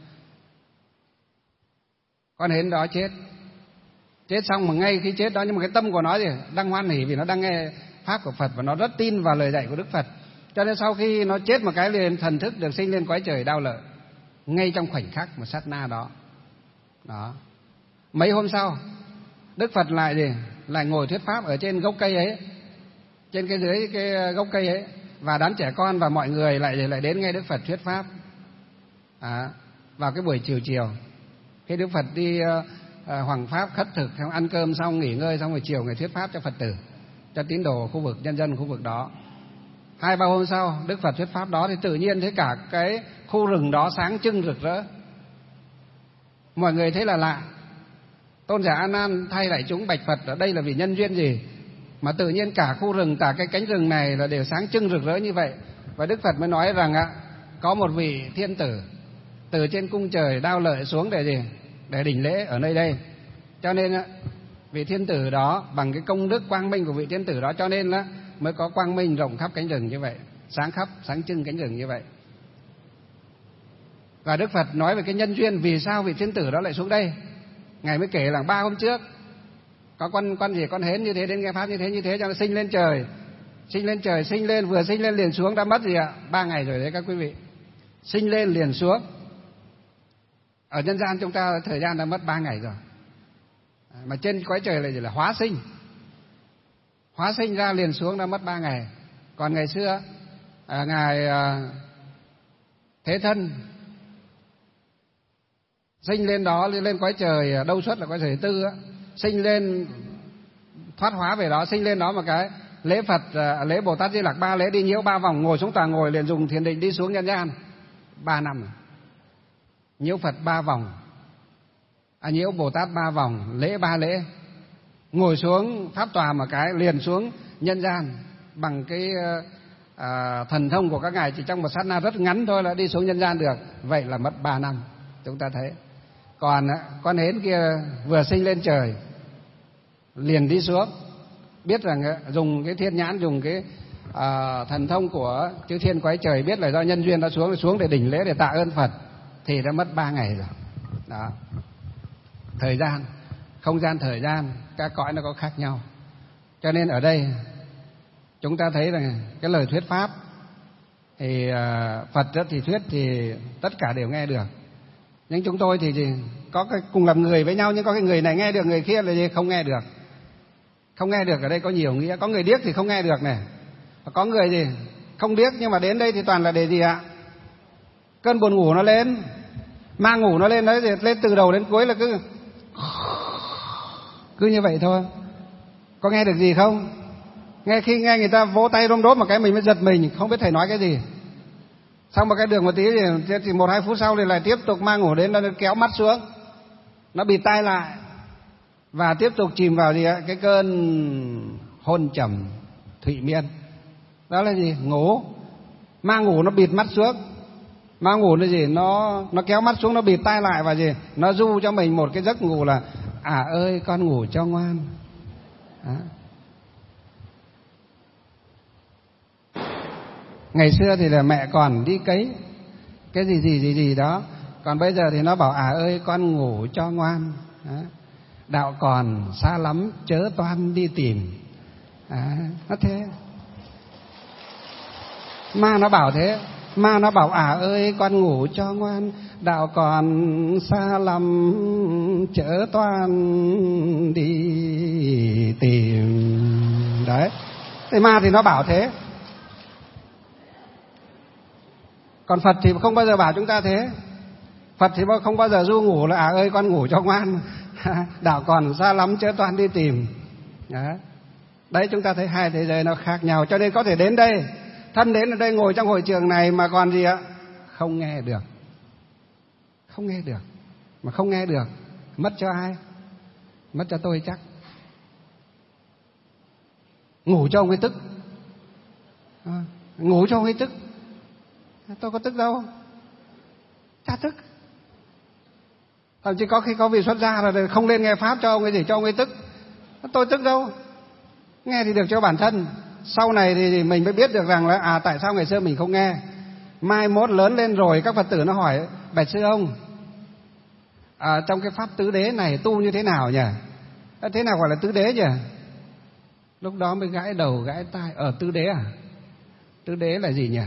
Con hến đó chết xong mà ngay khi chết đó, nhưng mà cái tâm của nó gì đang hoan hỉ vì nó đang nghe pháp của Phật và nó rất tin vào lời dạy của Đức Phật. Cho nên sau khi nó chết một cái liền, thần thức được sinh lên cõi trời đau lợi ngay trong khoảnh khắc một sát na đó. Đó. Mấy hôm sau Đức Phật lại ngồi thuyết pháp ở trên gốc cây ấy, trên cái dưới cái gốc cây ấy, và đám trẻ con và mọi người lại đến nghe Đức Phật thuyết pháp. Vào cái buổi chiều khi Đức Phật đi hoằng pháp khất thực, ăn cơm xong nghỉ ngơi xong rồi chiều người thuyết pháp cho Phật tử, cho tín đồ khu vực, nhân dân khu vực đó. 2-3 hôm sau Đức Phật thuyết pháp đó thì tự nhiên thấy cả cái khu rừng đó sáng trưng rực rỡ. Mọi người thấy là lạ. Tôn giả A Nan thay lại chúng bạch Phật ở đây là vì nhân duyên gì mà tự nhiên cả khu rừng, cả cái cánh rừng này là đều sáng trưng rực rỡ như vậy. Và Đức Phật mới nói rằng có một vị thiên tử từ trên cung trời đao lợi xuống để đỉnh lễ ở nơi đây. Cho nên vị thiên tử đó bằng cái công đức quang minh của vị thiên tử đó, cho nên mới có quang minh rộng khắp cánh rừng như vậy, sáng trưng cánh rừng như vậy. Và Đức Phật nói về cái nhân duyên vì sao vị thiên tử đó lại xuống đây. Ngài mới kể là 3 hôm trước có con hến như thế đến nghe pháp như thế cho nó sinh lên trời, vừa sinh lên liền xuống, đã mất 3 ngày rồi đấy các quý vị. Sinh lên liền xuống. Ở nhân gian chúng ta thời gian đã mất 3 ngày rồi. Mà trên cõi trời lại là hóa sinh ra liền xuống đã mất 3 ngày. Còn ngày xưa ngài Thế Thân sinh lên đó, lên cõi trời Đâu Xuất là cõi trời thứ tư sinh lên thoát hóa về đó, sinh lên đó một cái lễ Phật, lễ Bồ Tát Di Lặc 3 lễ, đi nhiễu 3 vòng, ngồi xuống tòa ngồi liền dùng thiền định đi xuống nhân gian 3 năm rồi. Nhiễu Phật 3 vòng, nhiễu Bồ Tát 3 vòng, lễ 3 lễ, ngồi xuống pháp tòa một cái liền xuống nhân gian bằng cái thần thông của các ngài chỉ trong một sát na rất ngắn thôi là đi xuống nhân gian được. Vậy là mất 3 năm. Chúng ta thấy. Còn con hến kia vừa sinh lên trời liền đi xuống, biết rằng dùng cái thiên nhãn, dùng cái thần thông của chư thiên quái trời, biết là do nhân duyên nó xuống để đỉnh lễ để tạ ơn Phật, thì đã mất 3 ngày rồi. Đó. Thời gian, không gian thời gian, các cõi nó có khác nhau. Cho nên ở đây chúng ta thấy rằng cái lời thuyết pháp thì Phật thì thuyết thì tất cả đều nghe được. Nhưng chúng tôi thì có cái cùng làm người với nhau, nhưng có cái người này nghe được, người kia là gì? Không nghe được. Không nghe được ở đây có nhiều nghĩa. Có người điếc thì không nghe được này. Có người gì không điếc nhưng mà đến đây thì toàn là để gì ạ? Cơn buồn ngủ nó lên, mang ngủ nó lên, lên từ đầu đến cuối là cứ như vậy thôi. Có nghe được gì không? Khi nghe người ta vỗ tay rôm đốp một cái mình mới giật mình, không biết thầy nói cái gì. Xong một cái đường một tí thì 1-2 phút sau thì lại tiếp tục mang ngủ đến, nó kéo mắt xuống, nó bịt tai lại và tiếp tục chìm vào gì ạ? Cái cơn hôn trầm thụy miên. Đó là gì? Ngủ. Mang ngủ nó bịt mắt xuống. Mang ngủ là gì? Nó kéo mắt xuống, nó bịt tai lại và gì? Nó du cho mình một cái giấc ngủ là ơi con ngủ cho ngoan. Đó. Ngày xưa thì là mẹ còn đi cấy cái gì đó, còn bây giờ thì nó bảo ơi con ngủ cho ngoan. Đó. Đạo còn xa lắm chớ toan đi tìm. Nó thế. Ma nó bảo thế. Ma nó bảo ơi con ngủ cho ngoan, đạo còn xa lắm chớ toan đi tìm. Đấy. Thế ma thì nó bảo thế. Còn Phật thì không bao giờ bảo chúng ta thế. Phật thì không bao giờ ru ngủ là ơi con ngủ cho ngoan, đạo còn xa lắm chớ toan đi tìm. Đấy, chúng ta thấy hai thế giới nó khác nhau. Cho nên có thể đến đây, thân đến ở đây ngồi trong hội trường này mà còn gì ạ? Không nghe được. Không nghe được. Mà không nghe được, mất cho ai? Mất cho tôi chắc. Ngủ cho ông ấy tức. Ngủ cho ông ấy tức. Tôi có tức đâu, chả tức. Thậm chí có khi có vị xuất gia rồi không lên nghe pháp cho ông ấy gì, cho ông ấy tức. Tôi tức đâu, nghe thì được cho bản thân. Sau này thì mình mới biết được rằng là tại sao ngày xưa mình không nghe. Mai mốt lớn lên rồi các Phật tử nó hỏi: bạch sư ông, trong cái pháp tứ đế này tu như thế nào nhỉ? Thế nào gọi là tứ đế nhỉ? Lúc đó mới gãi đầu gãi tai. Tứ đế à? Tứ đế là gì nhỉ?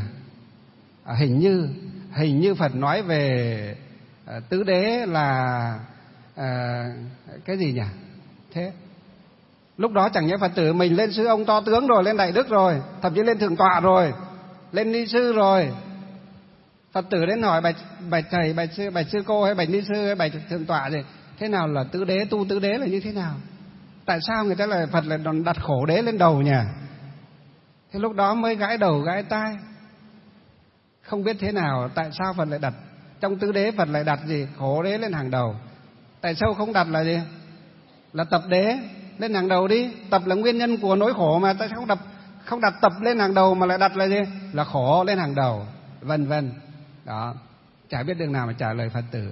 Hình như Phật nói về tứ đế là cái gì nhỉ? Thế lúc đó chẳng nhẽ Phật tử mình lên sư ông to tướng rồi, lên đại đức rồi, thậm chí lên thượng tọa rồi, lên ni sư rồi. Phật tử đến hỏi bạch thầy, bạch sư cô hay bạch ni sư hay bạch thượng tọa gì, thế nào là tứ đế, tu tứ đế là như thế nào? Tại sao người ta lại Phật lại đặt khổ đế lên đầu nhỉ? Thế lúc đó mới gãi đầu gãi tai. Không biết thế nào, tại sao Phật lại đặt trong tứ đế, Phật lại đặt gì khổ đế lên hàng đầu? Tại sao không đặt là gì? Là tập đế lên hàng đầu đi. Tập là nguyên nhân của nỗi khổ mà, tại sao không đặt tập lên hàng đầu mà lại đặt là gì? Là khổ lên hàng đầu, vân vân. Đó, chả biết đường nào mà trả lời Phật tử.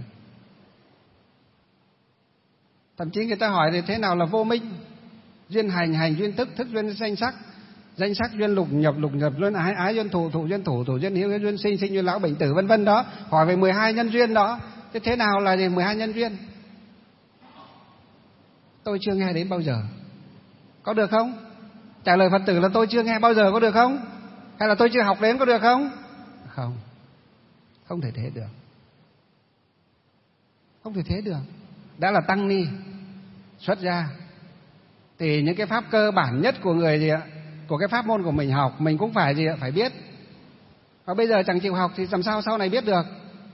Thậm chí người ta hỏi thì thế nào là vô minh? Duyên hành, hành duyên thức, thức duyên danh sắc, danh sắc duyên lục nhập duyên ái, ái duyên thụ, thụ duyên thủ, thủ duyên hiếu, duyên sinh, sinh duyên lão bệnh tử, vân vân đó. Hỏi về 12 nhân duyên đó. Thế nào là gì 12 nhân duyên? Tôi chưa nghe đến bao giờ. Có được không? Trả lời Phật tử là tôi chưa nghe bao giờ, có được không? Hay là tôi chưa học đến, có được không? Không. Không thể thế được. Không thể thế được. Đã là tăng ni xuất gia thì những cái pháp cơ bản nhất của người gì ạ, của cái pháp môn của mình học, mình cũng phải gì ạ, phải biết. Và bây giờ chẳng chịu học thì làm sao sau này biết được?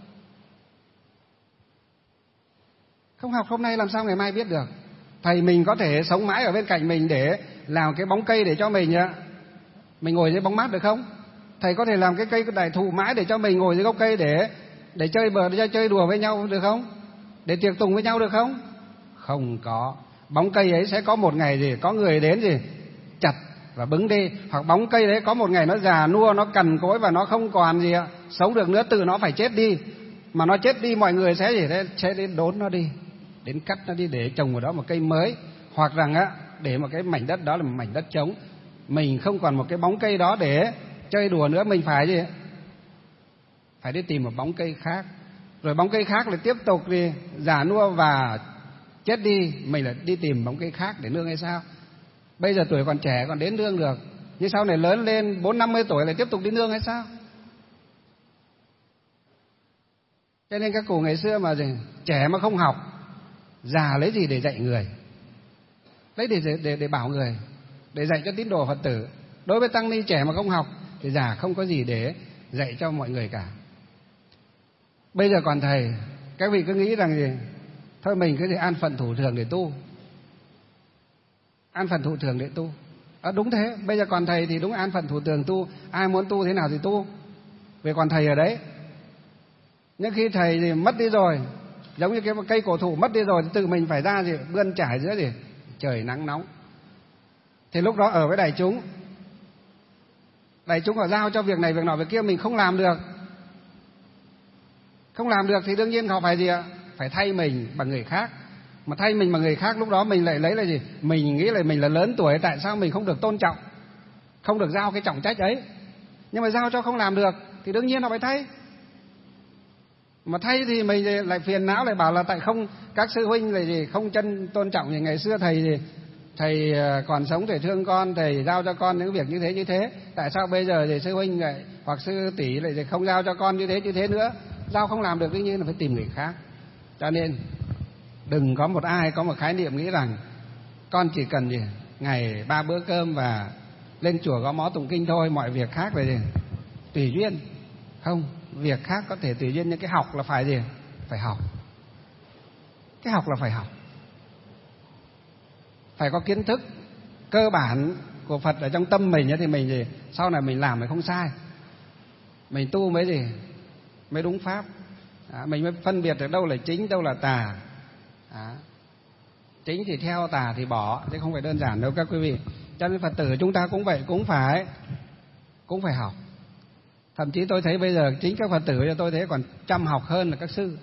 Không học hôm nay làm sao ngày mai biết được? Thầy mình có thể sống mãi ở bên cạnh mình để làm cái bóng cây để cho mình ạ, mình ngồi dưới bóng mát được không? Thầy có thể làm cái cây đại thụ mãi để cho mình ngồi dưới gốc cây để chơi đùa với nhau được không? Để tiệc tùng với nhau được không? Không có. Bóng cây ấy sẽ có một ngày gì có người đến gì chặt và bứng đi. Hoặc bóng cây đấy có một ngày nó già nua, nó cằn cỗi và nó không còn gì sống được nữa, tự nó phải chết đi. Mà nó chết đi mọi người sẽ gì đấy, sẽ đến đốn nó đi, đến cắt nó đi để trồng vào đó một cây mới. Hoặc rằng để một cái mảnh đất đó là một mảnh đất trống, mình không còn một cái bóng cây đó để chơi đùa nữa, mình phải gì, phải đi tìm một bóng cây khác. Rồi bóng cây khác lại tiếp tục đi già nua và chết đi, mình lại đi tìm bóng cây khác để nương hay sao? Bây giờ tuổi còn trẻ còn đến nương được, nhưng sau này lớn lên 40-50 tuổi lại tiếp tục đi nương hay sao? Cho nên các cụ ngày xưa mà gì, trẻ mà không học, già lấy gì để dạy người, lấy để bảo người, để dạy cho tín đồ Phật tử. Đối với tăng ni trẻ mà không học thì già không có gì để dạy cho mọi người cả. Bây giờ còn thầy, các vị cứ nghĩ rằng gì, thôi mình cứ an phận thủ thường để tu, an phận thủ thường để tu. Đúng thế, bây giờ còn thầy thì đúng an phận thủ thường tu, ai muốn tu thế nào thì tu, vì còn thầy ở đấy. Nhưng khi thầy thì mất đi rồi, giống như cái cây cổ thụ mất đi rồi, thì tự mình phải ra gì, bươn trải giữa gì trời nắng nóng. Thì lúc đó ở với đại chúng họ giao cho việc này việc nọ việc kia, mình không làm được. Không làm được thì đương nhiên họ phải gì ạ? Phải thay mình bằng người khác. Mà thay mình bằng người khác, lúc đó mình lại lấy là gì? Mình nghĩ là mình là lớn tuổi, tại sao mình không được tôn trọng, không được giao cái trọng trách ấy. Nhưng mà giao cho không làm được thì đương nhiên họ phải thay. Mà thay thì mình lại phiền não, lại bảo là tại không các sư huynh lại gì không chân tôn trọng. Thì ngày xưa thầy còn sống thầy thương con, thầy giao cho con những việc như thế, tại sao bây giờ thì sư huynh lại hoặc sư tỷ lại không giao cho con như thế nữa? Giao không làm được đương nhiên là phải tìm người khác. Cho nên đừng có một ai có một khái niệm nghĩ rằng con chỉ cần gì ngày 3 bữa cơm và lên chùa gõ mõ tụng kinh thôi, mọi việc khác là gì tùy duyên. Không, việc khác có thể tùy duyên, nhưng cái học là phải gì? Phải học. Cái học là phải học, phải có kiến thức cơ bản của Phật ở trong tâm mình thì mình gì sau này mình làm mới không sai, mình tu mới gì mới đúng pháp. Mình mới phân biệt được đâu là chính, đâu là tà. Chính thì theo, tà thì bỏ, chứ không phải đơn giản đâu các quý vị. Cho nên Phật tử chúng ta cũng vậy, cũng phải học. Thậm chí tôi thấy bây giờ chính các Phật tử cho tôi thấy còn chăm học hơn là các sư.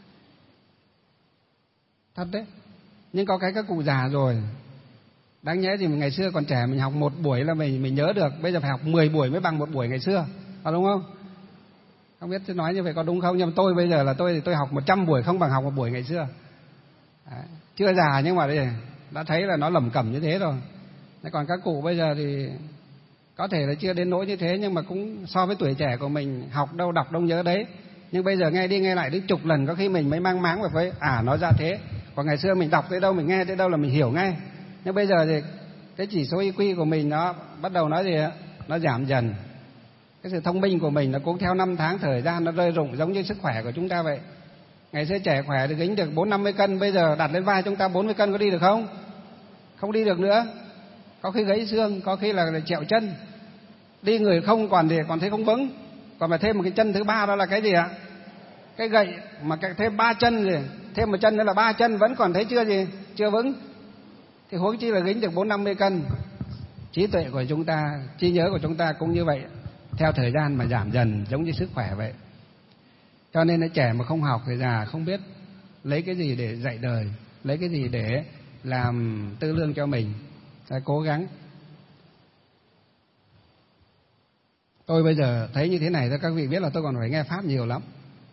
Thật đấy. Nhưng có cái các cụ già rồi, đáng nhẽ thì ngày xưa còn trẻ mình học một buổi là mình nhớ được, bây giờ phải học 10 buổi mới bằng một buổi ngày xưa, có đúng không? Không biết nói như vậy có đúng không, nhưng mà tôi bây giờ là tôi học 100 buổi không bằng học một buổi ngày xưa. Đấy. Chưa già nhưng mà đã thấy là nó lẩm cẩm như thế rồi. Còn các cụ bây giờ thì có thể là chưa đến nỗi như thế, nhưng mà cũng so với tuổi trẻ của mình học đâu đọc đâu nhớ đấy. Nhưng bây giờ nghe đi nghe lại đến chục lần có khi mình mới mang máng vào với nó ra thế. Còn ngày xưa mình đọc tới đâu, mình nghe tới đâu là mình hiểu ngay. Nhưng bây giờ thì cái chỉ số IQ của mình nó bắt đầu nó giảm dần. Cái sự thông minh của mình nó cũng theo năm tháng thời gian nó rơi rụng, giống như sức khỏe của chúng ta vậy. Ngày xưa trẻ khỏe thì gánh được 40-50 cân, bây giờ đặt lên vai chúng ta 40 cân có đi được không? Không đi được nữa. Có khi gãy xương, có khi là trẹo chân. Đi người không còn thấy không vững. Còn phải thêm một cái chân thứ ba, đó là cái gì ạ? Cái gậy, mà thêm 3 chân gì, thêm một chân nữa là 3 chân vẫn còn thấy chưa vững. Thì huống chi là gánh được 40-50 cân. Trí tuệ của chúng ta, trí nhớ của chúng ta cũng như vậy, theo thời gian mà giảm dần, giống như sức khỏe vậy. Cho nên là trẻ mà không học thì già không biết lấy cái gì để dạy đời, lấy cái gì để làm tư lương cho mình. Phải cố gắng. Tôi bây giờ thấy như thế này, các vị biết là tôi còn phải nghe pháp nhiều lắm.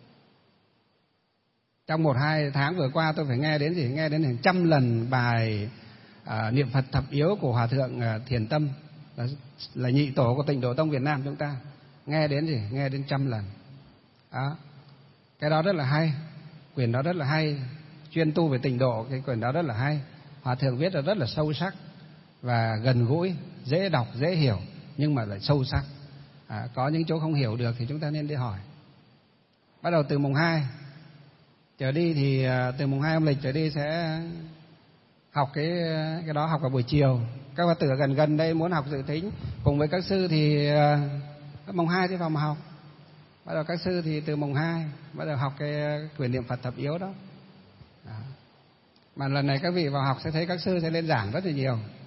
Trong 1-2 tháng vừa qua tôi phải nghe đến hàng 100 lần bài niệm Phật thập yếu của Hòa thượng Thiền Tâm, là nhị tổ của Tịnh Độ Tông Việt Nam chúng ta. Nghe đến 100 lần. Đó. Cái đó rất là hay, quyển đó rất là hay. Chuyên tu về tịnh độ, cái quyển đó rất là hay. Hòa thượng viết là rất là sâu sắc và gần gũi, dễ đọc, dễ hiểu, nhưng mà lại sâu sắc. Có những chỗ không hiểu được thì chúng ta nên đi hỏi. Bắt đầu từ mùng 2 trở đi thì từ mùng 2 âm lịch trở đi sẽ học cái đó, học vào buổi chiều. Các Phật tử gần đây muốn học dự thính cùng với các sư thì mùng 2 thì vào mà học. Bắt đầu các sư thì từ mùng 2 bắt đầu học cái quyển niệm Phật thập yếu đó. Mà lần này các vị vào học sẽ thấy các sư sẽ lên giảng rất là nhiều.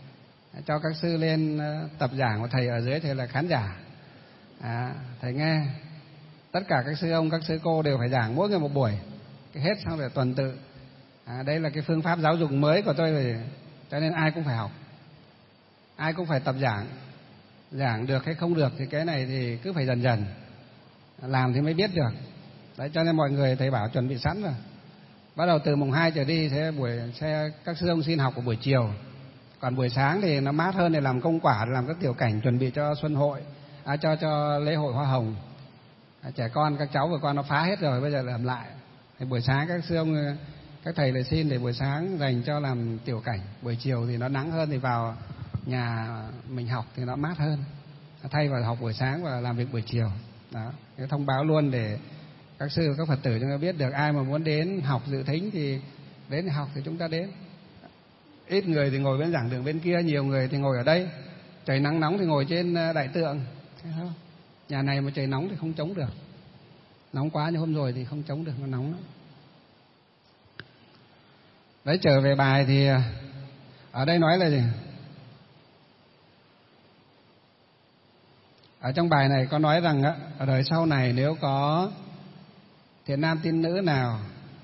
cho các sư lên tập giảng, và thầy ở dưới thầy là khán giả. Thầy nghe. Tất cả các sư ông, các sư cô đều phải giảng mỗi người một buổi, hết xong rồi tuần tự. Đây là cái phương pháp giáo dục mới của tôi rồi, cho nên ai cũng phải học, ai cũng phải tập giảng. Giảng được hay không được thì cái này thì cứ phải dần dần làm thì mới biết được. Đấy, cho nên mọi người thầy bảo chuẩn bị sẵn rồi. Bắt đầu từ mùng 2 trở đi sẽ các sư ông xin học vào buổi chiều. Còn buổi sáng thì nó mát hơn để làm công quả, làm các tiểu cảnh chuẩn bị cho xuân hội, cho lễ hội hoa hồng. Trẻ con, các cháu vừa con nó phá hết rồi, bây giờ làm lại. Thì buổi sáng các sư ông, các thầy lại xin để buổi sáng dành cho làm tiểu cảnh, buổi chiều thì nó nắng hơn thì vào nhà mình học thì nó mát hơn, thay vào học buổi sáng và làm việc buổi chiều. Đó, cái thông báo luôn để các sư các Phật tử chúng ta biết được. Ai mà muốn đến học dự thính thì đến để học thì chúng ta đến. Ít người thì ngồi bên giảng đường bên kia, nhiều người thì ngồi ở đây. Trời nắng nóng thì ngồi trên đại tượng, thấy không? Nhà này mà trời nóng thì không chống được, nóng quá như hôm rồi thì không chống được, nó nóng lắm. Đấy, trở về bài thì ở đây nói là gì? Ở trong bài này có nói rằng ở đời sau này nếu có thiện nam tín nữ nào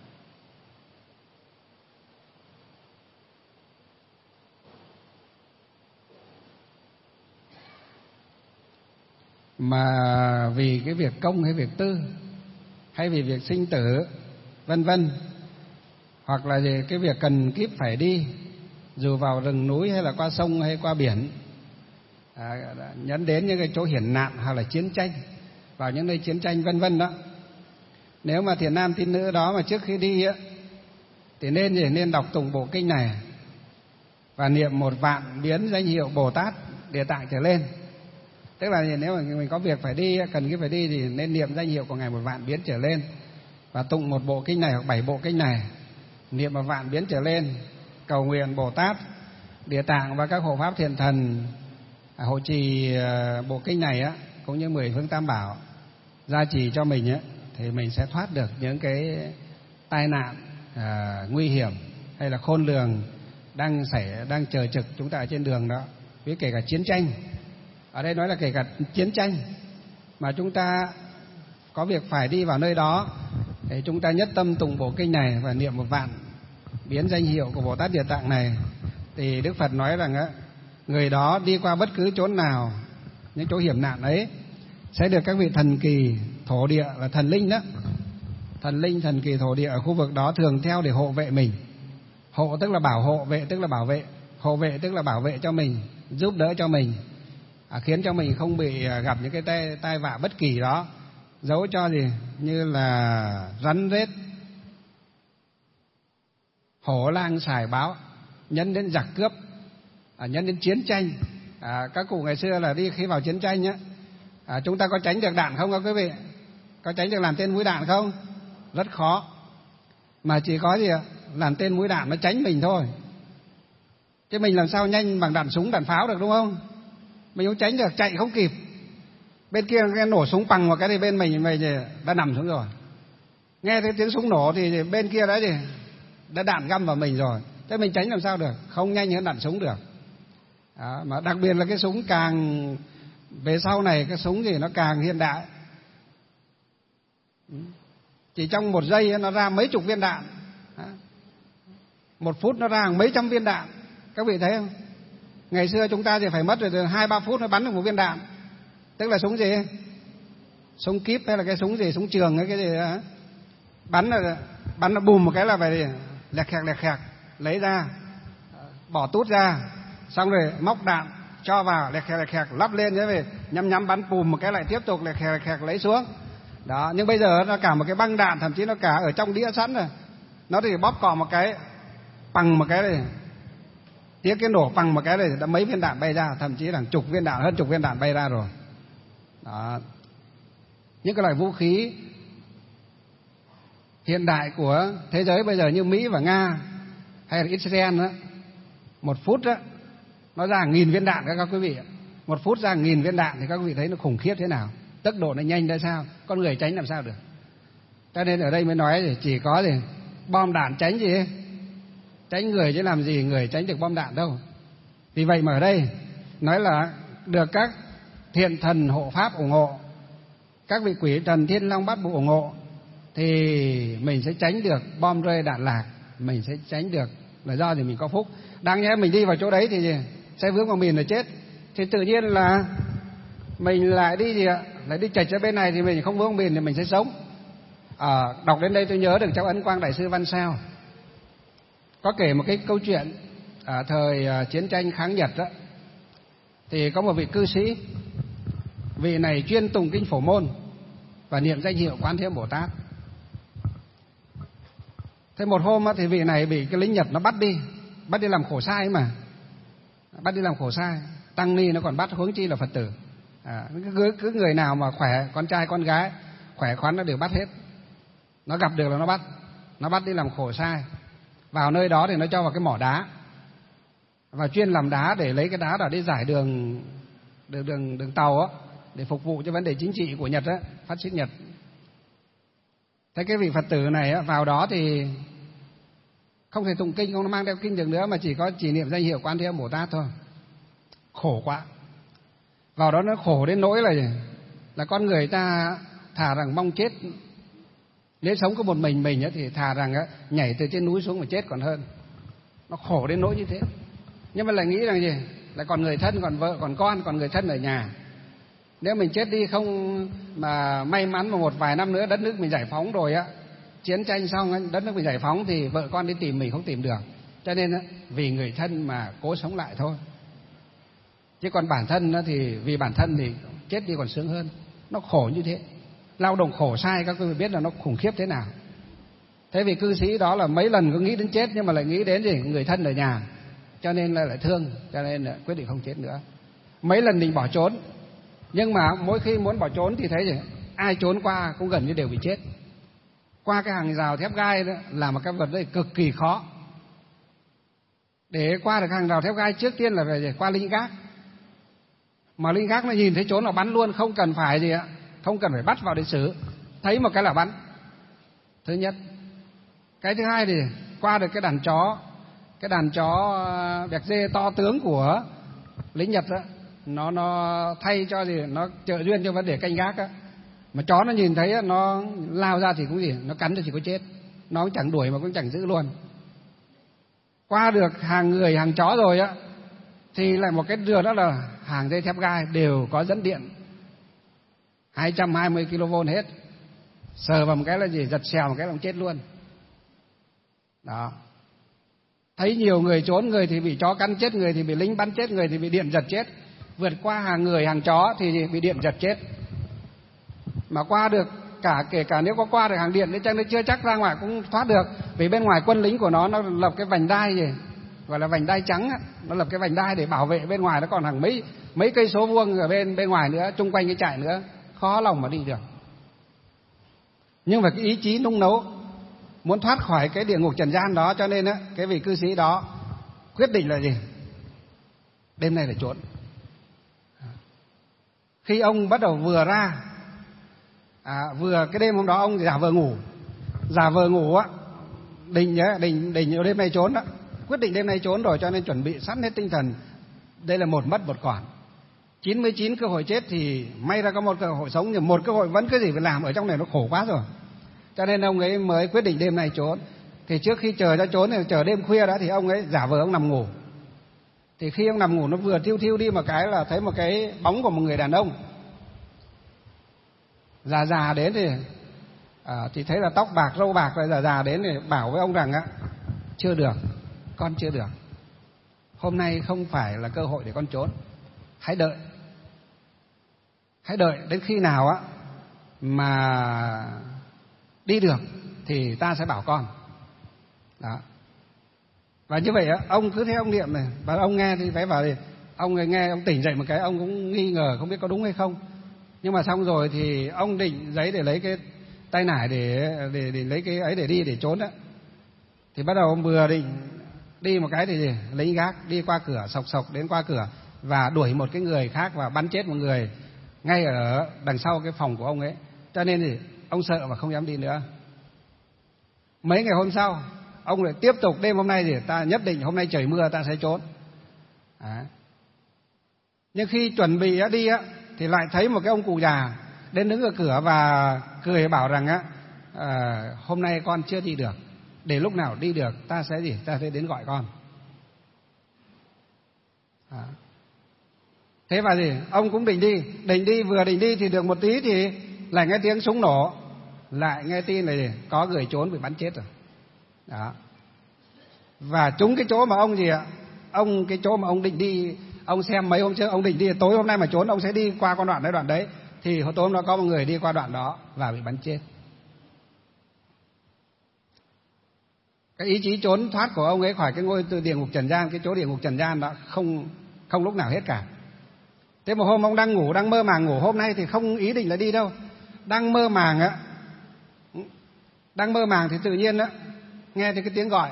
mà vì cái việc công hay việc tư, hay vì việc sinh tử vân vân, hoặc là gì cái việc cần kíp phải đi, dù vào rừng núi hay là qua sông hay qua biển, nhấn đến những cái chỗ hiểm nạn hoặc là chiến tranh, vào những nơi chiến tranh vân vân đó. Nếu mà thiện nam tín nữ đó mà trước khi đi thì nên đọc tụng bộ kinh này và niệm 1.000 biến danh hiệu Bồ Tát Địa Tạng trở lên. Tức là nếu mà mình có việc phải đi, cần cái phải đi thì nên niệm danh hiệu của Ngài 1.000 biến trở lên, và tụng một bộ kinh này hoặc 7 bộ kinh này, niệm 1.000 biến trở lên, cầu nguyện Bồ Tát Địa Tạng và các hộ pháp thiện thần hộ trì bộ kinh này cũng như 10 phương Tam Bảo gia trì cho mình thì mình sẽ thoát được những cái tai nạn nguy hiểm hay là khôn lường đang chờ trực chúng ta ở trên đường đó. Với kể cả chiến tranh, ở đây nói là kể cả chiến tranh mà chúng ta có việc phải đi vào nơi đó thì chúng ta nhất tâm tụng bộ kinh này và niệm 1.000 biến danh hiệu của Bồ Tát Địa Tạng này, thì Đức Phật nói rằng người đó đi qua bất cứ chỗ nào, những chỗ hiểm nạn ấy, sẽ được các vị thần kỳ thổ địa và thần linh đó, thần linh thần kỳ thổ địa ở khu vực đó thường theo để hộ vệ mình. Hộ tức là bảo hộ, vệ tức là bảo vệ, hộ vệ tức là bảo vệ cho mình, giúp đỡ cho mình, khiến cho mình không bị gặp những cái tai vạ bất kỳ đó, giấu cho gì như là rắn rết, hổ lang sải báo, nhân đến giặc cướp, nhân đến chiến tranh. Các cụ ngày xưa là đi khi vào chiến tranh chúng ta có tránh được đạn không quý vị? Có tránh được làm tên mũi đạn không? Rất khó. Mà chỉ có gì làm tên mũi đạn nó tránh mình thôi, chứ mình làm sao nhanh bằng đạn súng đạn pháo được, đúng không? Mình không tránh được, chạy không kịp. Bên kia nghe nổ súng bằng một cái thì bên mình đã nằm xuống rồi. Nghe thấy tiếng súng nổ thì bên kia đã đạn găm vào mình rồi. Thế mình tránh làm sao được? Không nhanh hơn đạn súng được. Mà đặc biệt là cái súng càng về sau này, cái súng gì nó càng hiện đại. Chỉ trong 1 giây nó ra mấy chục viên đạn, 1 phút nó ra mấy trăm viên đạn. Các vị thấy không? Ngày xưa chúng ta thì phải mất rồi 2-3 phút nó bắn được 1 viên đạn. Tức là súng gì? Súng kíp hay là cái súng gì? Súng trường hay cái gì đó. Bắn nó bùm một cái là phải lẹt khẹt lấy ra, bỏ tút ra, xong rồi móc đạn cho vào, lẹt khẹt lắp lên thế về nhắm bắn bùm một cái lại tiếp tục lẹt khẹt lấy xuống. Đó, nhưng bây giờ nó cả một cái băng đạn, thậm chí nó cả ở trong đĩa sẵn rồi. Nó thì bóp cò một cái, bằng một cái này, tiếng cái nổ bằng một cái này đã mấy viên đạn bay ra, thậm chí là chục viên đạn, hơn chục viên đạn bay ra rồi. Đó. Những cái loại vũ khí hiện đại của thế giới bây giờ như Mỹ và Nga hay là Israel đó, 1 phút đó, nó ra 1000 viên đạn các quý vị. 1 phút ra 1000 viên đạn thì các quý vị thấy nó khủng khiếp thế nào, tốc độ nó nhanh ra sao, con người tránh làm sao được. Cho nên ở đây mới nói thì chỉ có thì bom đạn tránh gì, tránh người chứ làm gì người tránh được bom đạn đâu. Vì vậy mà ở đây nói là được các thiện thần hộ pháp ủng hộ, các vị quỷ thần thiên long bát bộ ủng hộ, thì mình sẽ tránh được bom rơi đạn lạc, mình sẽ tránh được là do thì mình có phúc. Đáng nhẽ mình đi vào chỗ đấy thì sẽ vướng vào mìn là chết, thì tự nhiên là mình lại đi gì ạ, lại đi chệch ra bên này thì mình không vướng vào mìn thì mình sẽ sống. Đọc đến đây tôi nhớ được cháu Ấn Quang Đại sư Văn Sao có kể một cái câu chuyện ở thời chiến tranh kháng Nhật đó, thì có một vị cư sĩ, vị này chuyên tụng kinh Phổ Môn và niệm danh hiệu Quán Thế Âm Bồ Tát. Thế một hôm thì vị này bị cái lính Nhật nó bắt đi làm khổ sai mà, bắt đi làm khổ sai, tăng ni nó còn bắt, huống chi là Phật tử. Cứ người nào mà khỏe, con trai con gái khỏe khoắn nó đều bắt hết, nó gặp được là nó bắt đi làm khổ sai. Vào nơi đó thì nó cho vào cái mỏ đá, và chuyên làm đá để lấy cái đá đó đi giải đường tàu á, để phục vụ cho vấn đề chính trị của Nhật á, phát xít Nhật. Thế cái vị Phật tử này á, vào đó thì không thể tụng kinh, không mang theo kinh được nữa, mà chỉ niệm danh hiệu Quán Thế Âm Bồ Tát thôi. Khổ quá. Vào đó nó khổ đến nỗi là con người ta thà rằng mong chết. Nếu sống có một mình á, thì thà rằng á, nhảy từ trên núi xuống mà chết còn hơn. Nó khổ đến nỗi như thế. Nhưng mà lại nghĩ rằng gì? Là còn người thân, còn vợ, còn con, còn người thân ở nhà. Nếu mình chết đi không mà may mắn mà một vài năm nữa đất nước mình giải phóng rồi á, chiến tranh xong đất nước mình giải phóng thì vợ con đi tìm mình không tìm được. Cho nên á, vì người thân mà cố sống lại thôi. Chứ còn bản thân á, thì vì bản thân thì chết đi còn sướng hơn. Nó khổ như thế. Lao động khổ sai các quý vị biết là nó khủng khiếp thế nào. Thế vì cư sĩ đó là mấy lần có nghĩ đến chết, nhưng mà lại nghĩ đến gì? Người thân ở nhà, cho nên là lại thương, cho nên là quyết định không chết nữa. Mấy lần định bỏ trốn, nhưng mà mỗi khi muốn bỏ trốn thì thấy gì? Ai trốn qua cũng gần như đều bị chết. Qua cái hàng rào thép gai đó là một cái vật đấy cực kỳ khó. Để qua được hàng rào thép gai trước tiên là phải qua lính gác. Mà lính gác nó nhìn thấy trốn là bắn luôn, không cần phải gì ạ, không cần phải bắt vào để xử, thấy một cái là bắn. Thứ nhất. Cái thứ hai thì qua được cái đàn chó bẹc dê to tướng của lính Nhật đó, nó thay cho gì, nó trợ duyên cho vấn đề canh gác á. Mà chó nó nhìn thấy á, nó lao ra thì cũng gì, nó cắn cho chỉ có chết, nó cũng chẳng đuổi mà cũng chẳng giữ luôn. Qua được hàng người hàng chó rồi á, thì lại một cái đường đó là hàng dây thép gai đều có dẫn điện 220 kV hết. Sờ vào một cái là gì, giật xèo một cái là chết luôn. Đó. Thấy nhiều người trốn, người thì bị chó cắn chết, người thì bị lính bắn chết, người thì bị điện giật chết. Vượt qua hàng người hàng chó thì bị điện giật chết. Mà qua được kể cả nếu có qua được hàng điện thì chắc nó chưa chắc ra ngoài cũng thoát được, vì bên ngoài quân lính của nó lập cái vành đai gì gọi là vành đai trắng á, nó lập cái vành đai để bảo vệ bên ngoài, nó còn hàng mấy cây số vuông ở bên ngoài nữa, chung quanh cái trại nữa, khó lòng mà đi được. Nhưng mà cái ý chí nung nấu muốn thoát khỏi cái địa ngục trần gian đó, cho nên á, cái vị cư sĩ đó quyết định là gì? Đêm nay là trốn. Khi ông bắt đầu vừa ra, vừa cái đêm hôm đó ông giả vờ ngủ á, định đêm nay trốn đó, quyết định đêm nay trốn rồi, cho nên chuẩn bị sẵn hết tinh thần. Đây là một mất một còn, 99 cơ hội chết thì may ra có một cơ hội sống, nhưng một cơ hội vẫn cứ gì phải làm, ở trong này nó khổ quá rồi. Cho nên ông ấy mới quyết định đêm nay trốn. Thì trước khi chờ cho trốn, chờ đêm khuya đó, thì ông ấy giả vờ ông nằm ngủ. Thì khi ông nằm ngủ, nó vừa thiêu đi một cái là thấy một cái bóng của một người đàn ông già đến, thì thấy là tóc bạc râu bạc rồi, già đến thì bảo với ông rằng á, chưa được, con chưa được, hôm nay không phải là cơ hội để con trốn, hãy đợi đến khi nào á mà đi được thì ta sẽ bảo con. Đó. Và như vậy á, ông cứ theo ông niệm này, và ông nghe thì phải vào thì ông nghe, ông tỉnh dậy một cái, ông cũng nghi ngờ không biết có đúng hay không. Nhưng mà xong rồi thì ông định giấy để lấy cái tay nải để lấy cái ấy để đi để trốn đó. Thì bắt đầu ông vừa định đi một cái thì lính gác đi qua cửa, sộc đến qua cửa và đuổi một cái người khác và bắn chết một người ngay ở đằng sau cái phòng của ông ấy. Cho nên thì ông sợ và không dám đi nữa. Mấy ngày hôm sau ông lại tiếp tục, đêm hôm nay thì ta nhất định hôm nay trời mưa ta sẽ trốn. Nhưng khi chuẩn bị đi thì lại thấy một cái ông cụ già đến đứng ở cửa và cười bảo rằng hôm nay con chưa đi được, để lúc nào đi được ta sẽ đến gọi con. Thế và ông cũng định đi, vừa định đi thì được một tí thì lại nghe tiếng súng nổ, lại nghe tin là có người trốn bị bắn chết rồi. Đó. Và trúng cái chỗ mà cái chỗ mà ông định đi, ông xem mấy hôm trước ông định đi, tối hôm nay mà trốn ông sẽ đi qua con đoạn đấy, thì tối hôm đó có một người đi qua đoạn đó và bị bắn chết. Cái ý chí trốn thoát của ông ấy khỏi cái ngôi địa ngục trần gian, cái chỗ địa ngục trần gian đó không lúc nào hết cả. Thế một hôm ông đang mơ màng ngủ, hôm nay thì không ý định là đi đâu, đang mơ màng thì tự nhiên nghe thấy cái tiếng gọi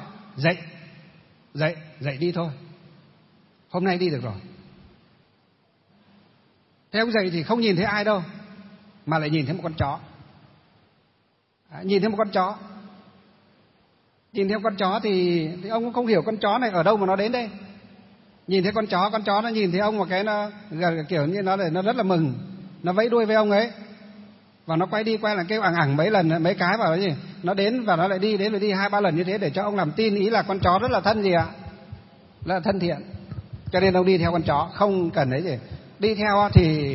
dậy đi thôi, hôm nay đi được rồi. Thế ông dậy thì không nhìn thấy ai đâu, mà lại nhìn thấy một con chó. Nhìn thấy một con chó thì ông cũng không hiểu con chó này ở đâu mà nó đến đây. Nhìn thấy con chó nó nhìn thấy ông một cái, nó kiểu như nó rất là mừng, nó vẫy đuôi với ông ấy, và nó quay đi quay lại kêu ẳng ẳng mấy cái vào gì, nó đến và nó lại đi, đến rồi đi 2-3 lần như thế để cho ông làm tin, ý là con chó rất là thân rất là thân thiện. Cho nên ông đi theo con chó, không cần ấy gì. Đi theo thì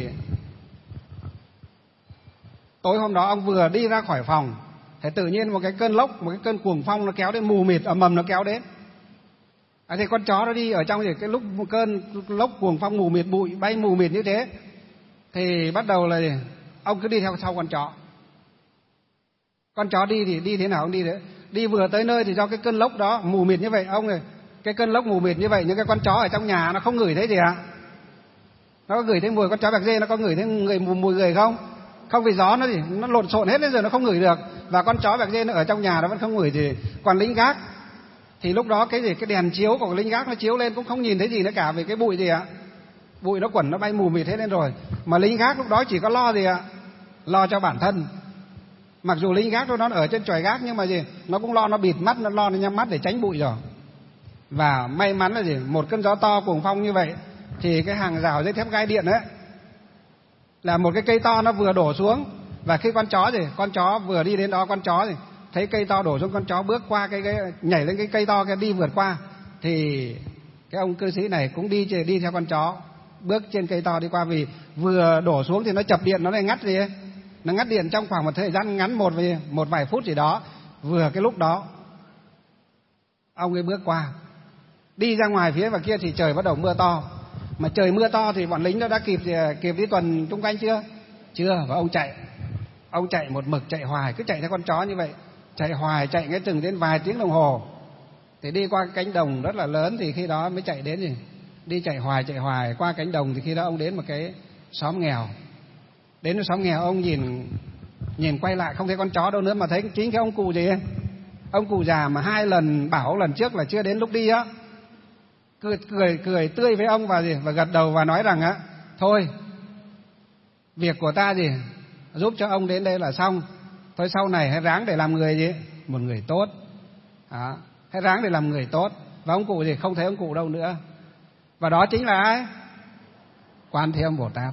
tối hôm đó ông vừa đi ra khỏi phòng thì tự nhiên một cái cơn lốc, một cái cơn cuồng phong nó kéo đến mù mịt, ầm ầm nó kéo đến. Thì con chó nó đi ở trong thì cái lúc một cơn lốc cuồng phong mù mịt, bụi bay mù mịt như thế, thì bắt đầu là ông cứ đi theo sau con chó. Con chó đi thì đi thế nào ông đi đấy. Đi vừa tới nơi thì do cái cơn lốc đó mù mịt như vậy, ông này, cái cơn lốc mù mịt như vậy, những cái con chó ở trong nhà nó không ngửi thấy gì Nó có ngửi thấy mùi, con chó bạc dê nó có ngửi thấy mùi người không? Không, vì gió nó lộn xộn hết đến giờ nó không ngửi được. Và con chó bạc dê nó ở trong nhà nó vẫn không ngửi gì. Còn lính gác thì lúc đó cái đèn chiếu của lính gác nó chiếu lên cũng không nhìn thấy gì nữa cả, vì cái bụi bụi nó quẩn, nó bay mù mịt hết lên rồi. Mà lính gác lúc đó chỉ có lo lo cho bản thân. Mặc dù lính gác nó ở trên chòi gác nhưng mà nó cũng lo, nó bịt mắt, nó lo, nó nhắm mắt để tránh bụi rồi. Và may mắn là một cơn gió to cuồng phong như vậy thì cái hàng rào dây thép gai điện ấy, là một cái cây to nó vừa đổ xuống. Và khi con chó vừa đi đến đó, con chó thấy cây to đổ xuống, con chó bước qua cái nhảy lên cái cây to kia đi vượt qua, thì cái ông cư sĩ này cũng đi theo con chó bước trên cây to đi qua. Vì vừa đổ xuống thì nó chập điện, nó lại ngắt nó ngắt điện trong khoảng một thời gian ngắn, một vài phút gì đó. Vừa cái lúc đó ông ấy bước qua, đi ra ngoài phía và kia thì trời bắt đầu mưa to. Mà trời mưa to thì bọn lính nó đã kịp đi tuần chung quanh chưa? Và ông chạy một mực, chạy hoài, cứ chạy theo con chó như vậy, chạy hoài, chạy ngay chừng đến vài tiếng đồng hồ thì đi qua cánh đồng rất là lớn, thì khi đó mới chạy đến đi chạy hoài qua cánh đồng. Thì khi đó ông đến một cái xóm nghèo. Đến cái xóm nghèo, ông nhìn quay lại không thấy con chó đâu nữa, mà thấy chính cái ông cụ ông cụ già mà 2 lần bảo lần trước là chưa đến lúc đi cười tươi với ông và gật đầu và nói rằng thôi, việc của ta giúp cho ông đến đây là xong. Thôi sau này hãy ráng để làm người một người tốt. Hãy ráng để làm người tốt. Và ông cụ không thấy ông cụ đâu nữa. Và đó chính là ai? Quán Thế Âm Bồ Tát.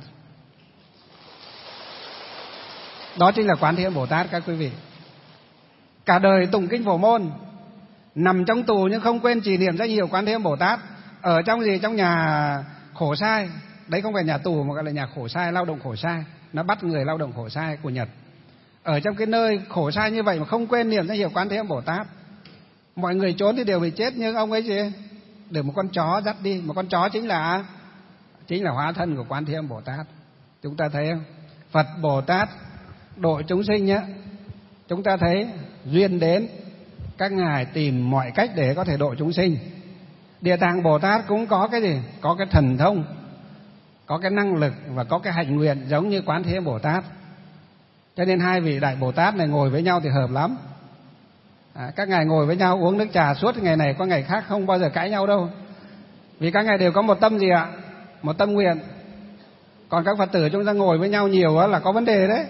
Đó chính là Quán Thế Âm Bồ Tát các quý vị. Cả đời tụng kinh Phổ Môn, nằm trong tù nhưng không quên trì niệm danh hiệu Quán Thế Âm Bồ Tát. Ở trong nhà khổ sai, đấy không phải nhà tù mà gọi là nhà khổ sai, lao động khổ sai. Nó bắt người lao động khổ sai của Nhật. Ở trong cái nơi khổ sai như vậy mà không quên niệm danh hiệu Quán Thế Âm Bồ Tát. Mọi người trốn thì đều bị chết, nhưng ông ấy được một con chó dắt đi. Một con chó chính là hóa thân của Quán Thế Âm Bồ Tát. Chúng ta thấy không? Phật Bồ Tát độ chúng sinh nhé. Chúng ta thấy duyên đến, các ngài tìm mọi cách để có thể độ chúng sinh. Địa Tạng Bồ Tát cũng có cái có cái thần thông, có cái năng lực và có cái hạnh nguyện giống như Quán Thế Âm Bồ Tát. Cho nên hai vị Đại Bồ Tát này ngồi với nhau thì hợp lắm. Các ngài ngồi với nhau uống nước trà suốt ngày này qua ngày khác, không bao giờ cãi nhau đâu. Vì các ngài đều có một tâm một tâm nguyện. Còn các Phật tử chúng ta ngồi với nhau nhiều là có vấn đề đấy.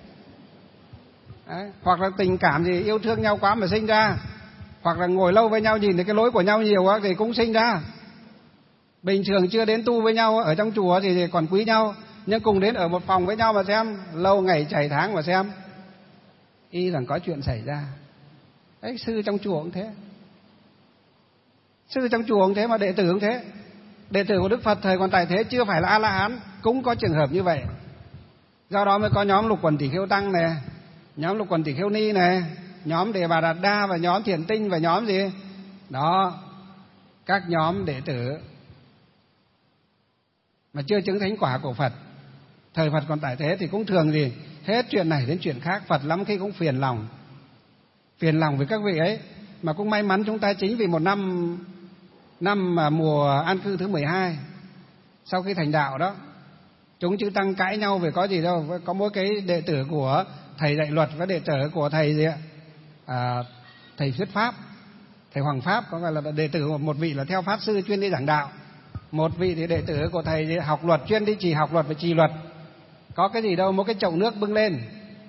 Hoặc là tình cảm yêu thương nhau quá mà sinh ra, hoặc là ngồi lâu với nhau nhìn thấy cái lỗi của nhau nhiều thì cũng sinh ra. Bình thường chưa đến tu với nhau ở trong chùa thì còn quý nhau, nhưng cùng đến ở một phòng với nhau mà xem, lâu ngày chảy tháng mà xem, y rằng có chuyện xảy ra. Đấy, sư trong chùa cũng thế. Sư trong chùa cũng thế mà đệ tử cũng thế. Đệ tử của Đức Phật thời còn tại thế chưa phải là A-la-hán cũng có trường hợp như vậy. Do đó mới có nhóm Lục Quần Tỷ Khưu Tăng này, nhóm Lục Quần Tỷ Khưu Ni này, nhóm Đề Bà Đạt Đa và nhóm Thiền Tinh và nhóm gì đó, các nhóm đệ tử mà chưa chứng thánh quả của Phật. Thời Phật còn tại thế thì cũng thường gì hết chuyện này đến chuyện khác. Phật lắm khi cũng phiền lòng với các vị ấy. Mà cũng may mắn chúng ta chính vì một năm mà mùa an cư thứ 12 sau khi thành đạo đó, chúng chư tăng cãi nhau về có gì đâu. Có mỗi cái đệ tử của thầy dạy luật với đệ tử của thầy gì ạ, thầy thuyết pháp, thầy Hoàng Pháp, có gọi là đệ tử của một vị là theo pháp sư chuyên đi giảng đạo, một vị thì đệ tử của thầy học luật chuyên đi trì học luật và trì luật. Có cái gì đâu, một cái chậu nước bưng lên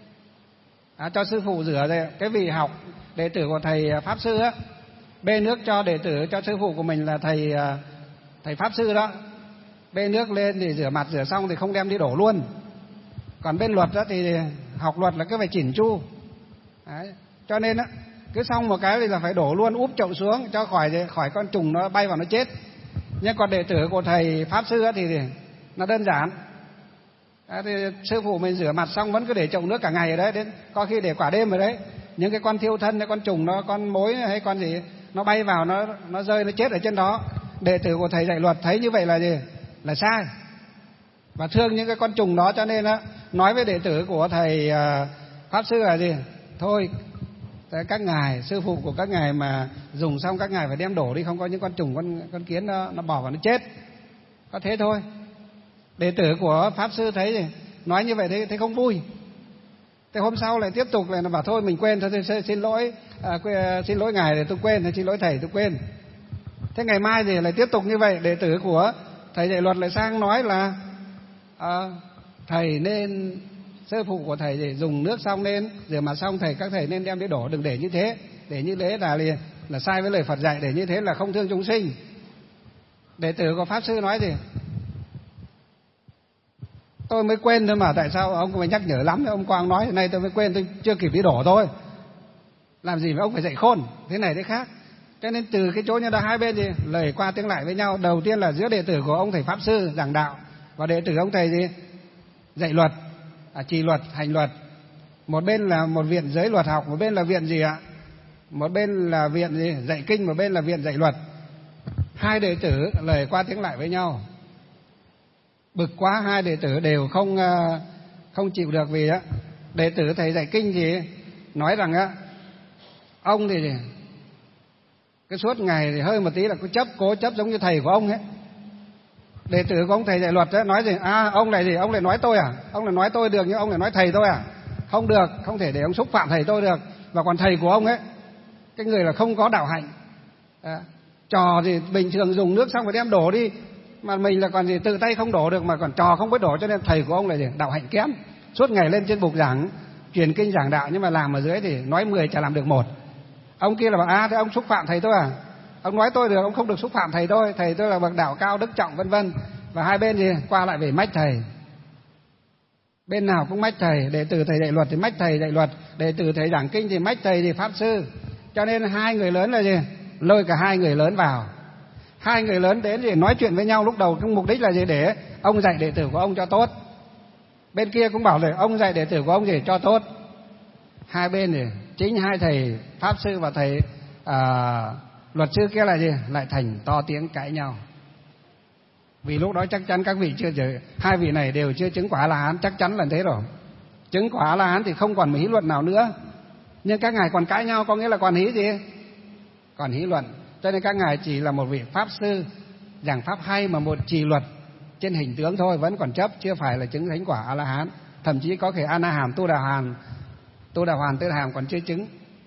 cho sư phụ rửa rồi. Cái vị học đệ tử của thầy pháp sư á, bê nước cho đệ tử, cho sư phụ của mình là thầy pháp sư đó, bê nước lên thì rửa mặt, rửa xong thì không đem đi đổ luôn. Còn bên luật đó thì học luật là cứ phải chỉn chu. Đấy, cho nên á, cứ xong một cái thì là phải đổ luôn, úp chậu xuống cho khỏi con trùng nó bay vào nó chết. Nhưng còn đệ tử của thầy pháp sư á thì nó đơn giản. Thì sư phụ mình rửa mặt xong vẫn cứ để chậu nước cả ngày ở đấy, đến có khi để quả đêm ở đấy. Những cái con thiêu thân, cái con trùng nó, con mối hay con gì nó bay vào, nó rơi, nó chết ở trên đó. Đệ tử của thầy dạy luật thấy như vậy là gì? Là sai và thương những cái con trùng đó, cho nên á nói với đệ tử của thầy pháp sư là gì? Thôi các ngài, sư phụ của các ngài mà dùng xong các ngài phải đem đổ đi, không có những con trùng, con kiến nó bò vào nó chết. Có thế thôi. Đệ tử của pháp sư thấy gì? Nói như vậy thấy không vui. Thế hôm sau lại tiếp tục lại bảo thôi mình quên, thôi xin lỗi ngài để tôi quên, hay xin lỗi thầy tôi quên. Thế ngày mai thì lại tiếp tục như vậy, đệ tử của thầy dạy luật lại sang nói là thầy nên, sư phụ của thầy thì dùng nước xong nên rửa mặt xong các thầy nên đem đi đổ, đừng để như thế, để như thế là sai với lời Phật dạy, để như thế là không thương chúng sinh. Đệ tử của pháp sư nói gì? Tôi mới quên thôi mà, tại sao ông phải nhắc nhở lắm? Ông Quang nói nay tôi mới quên, tôi chưa kịp đi đổ thôi. Làm gì mà ông phải dạy khôn thế này thế khác. Cho nên từ cái chỗ như đó hai bên gì lời qua tiếng lại với nhau. Đầu tiên là giữa đệ tử của ông thầy pháp sư giảng đạo và đệ tử ông thầy gì dạy luật, trì luật, hành luật. Một bên là một viện giới luật học, một bên là viện gì ạ? Một bên là viện gì dạy kinh, một bên là viện dạy luật. Hai đệ tử lời qua tiếng lại với nhau. Bực quá, hai đệ tử đều không chịu được, vì á đệ tử thầy dạy kinh thì nói rằng ông thì cái suốt ngày thì hơi một tí là cố chấp giống như thầy của ông ấy. Đệ tử của ông thầy dạy luật nói gì? Ông này gì? Ông lại nói tôi à? Ông lại nói tôi được nhưng ông lại nói thầy tôi à? Không được, không thể để ông xúc phạm thầy tôi được. Và còn thầy của ông ấy, cái người là không có đạo hạnh. Trò thì bình thường dùng nước xong phải đem đổ đi, mà mình là còn gì tự tay không đổ được mà còn trò không biết đổ, cho nên thầy của ông là gì? Đạo hạnh kém. Suốt ngày lên trên bục giảng truyền kinh giảng đạo, nhưng mà làm ở dưới thì nói 10 chả làm được 1. Ông kia là bảo thế ông xúc phạm thầy tôi à? Ông nói tôi được, ông không được xúc phạm thầy tôi là bậc đạo cao đức trọng vân vân. Và hai bên gì qua lại về mách thầy, bên nào cũng mách thầy. Đệ tử thầy dạy luật thì mách thầy dạy luật, đệ tử thầy giảng kinh thì mách thầy thì pháp sư. Cho nên hai người lớn là gì? Lôi cả hai người lớn vào. Hai người lớn đến thì nói chuyện với nhau. Lúc đầu cái mục đích là gì? Để ông dạy đệ tử của ông cho tốt, bên kia cũng bảo là ông dạy đệ tử của ông gì cho tốt. Hai bên thì chính hai thầy pháp sư và thầy luật sư kia là gì? Lại thành to tiếng cãi nhau. Vì lúc đó chắc chắn các vị hai vị này đều chưa chứng quả A-la-hán, chắc chắn là thế rồi. Chứng quả A-la-hán thì không còn hí luận nào nữa. Nhưng các ngài còn cãi nhau, có nghĩa là còn hí gì? Còn hí luận. Cho nên các ngài chỉ là một vị pháp sư giảng pháp hay mà một trì luật trên hình tướng thôi, vẫn còn chấp, chưa phải là chứng thánh quả A-la-hán. Thậm chí có thể A-na-hàm, Tu Đà Hoàn, Tư Đà Hàm còn chưa chứng.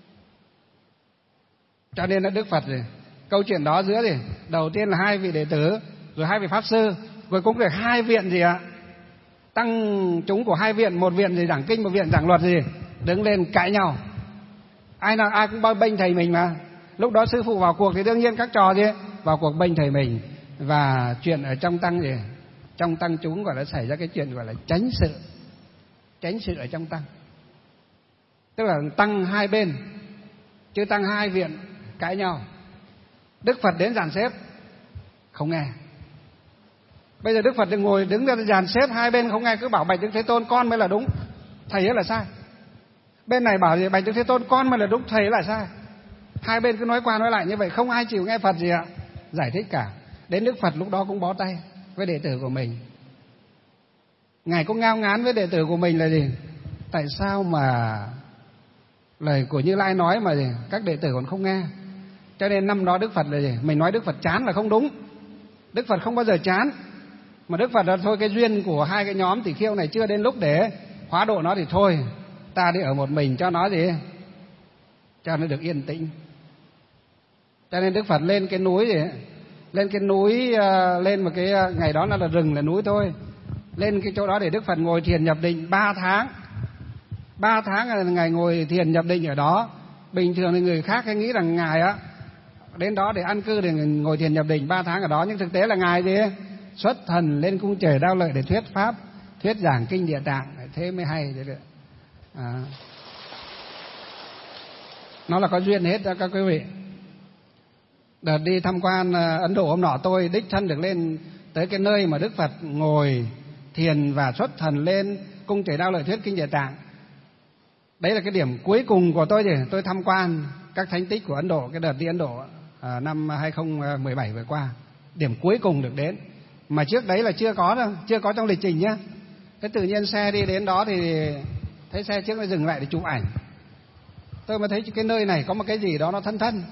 Cho nên là Đức Phật gì? Câu chuyện đó giữa gì? Đầu tiên là hai vị đệ tử, rồi hai vị pháp sư, cuối cùng được hai viện gì ạ? Tăng chúng của hai viện, một viện thì giảng kinh, một viện giảng luật gì? Đứng lên cãi nhau. Ai cũng bênh thầy mình mà. Lúc đó sư phụ vào cuộc thì đương nhiên các trò gì? Vào cuộc bênh thầy mình. Và chuyện ở trong tăng gì? Trong tăng chúng gọi là xảy ra cái chuyện gọi là chánh sự ở trong tăng. Tức là tăng hai bên, chứ tăng hai viện cãi nhau. Đức Phật đến dàn xếp không nghe. Bây giờ Đức Phật ngồi đứng ra dàn xếp, hai bên không nghe, cứ bảo Bạch Đức Thế Tôn con mới là đúng, thầy ấy là sai. Bên này bảo gì? Bạch Đức Thế Tôn con mới là đúng, thầy ấy là sai. Hai bên cứ nói qua nói lại như vậy, không ai chịu nghe Phật gì ạ, giải thích cả. Đến Đức Phật lúc đó cũng bó tay với đệ tử của mình. Ngài cũng ngao ngán với đệ tử của mình là gì? Tại sao mà lời của Như Lai nói mà gì? Các đệ tử còn không nghe. Cho nên năm đó Đức Phật là gì? Mình nói Đức Phật chán là không đúng. Đức Phật không bao giờ chán. Mà Đức Phật là thôi, cái duyên của hai cái nhóm tỷ khưu này chưa đến lúc để hóa độ nó thì thôi, ta đi ở một mình cho nó gì? Cho nó được yên tĩnh. Cho nên Đức Phật lên cái núi gì? Lên cái núi, lên một cái ngày đó là rừng là núi thôi. Lên cái chỗ đó để Đức Phật ngồi thiền nhập định 3 tháng. 3 tháng là Ngài ngồi thiền nhập định ở đó. Bình thường thì người khác hay nghĩ rằng Ngài á đến đó để an cư, để ngồi thiền nhập định 3 tháng ở đó. Nhưng thực tế là Ngài gì? Xuất thần lên cung trời Đao Lợi để thuyết pháp, thuyết giảng kinh Địa Tạng. Thế mới hay thế được. Nó là có duyên hết đó các quý vị. Đợt đi tham quan Ấn Độ hôm nọ, tôi đích thân được lên tới cái nơi mà Đức Phật ngồi thiền và xuất thần lên cung trời Đao Lợi thuyết kinh Địa Tạng. Đấy là cái điểm cuối cùng của tôi. Tôi tham quan các thánh tích của Ấn Độ, cái đợt đi Ấn Độ năm 2017 vừa qua. Điểm cuối cùng được đến. Mà trước đấy là chưa có đâu, chưa có trong lịch trình nhá. Thế tự nhiên xe đi đến đó thì thấy xe trước nó dừng lại để chụp ảnh. Tôi mới thấy cái nơi này có một cái gì đó nó thân thân.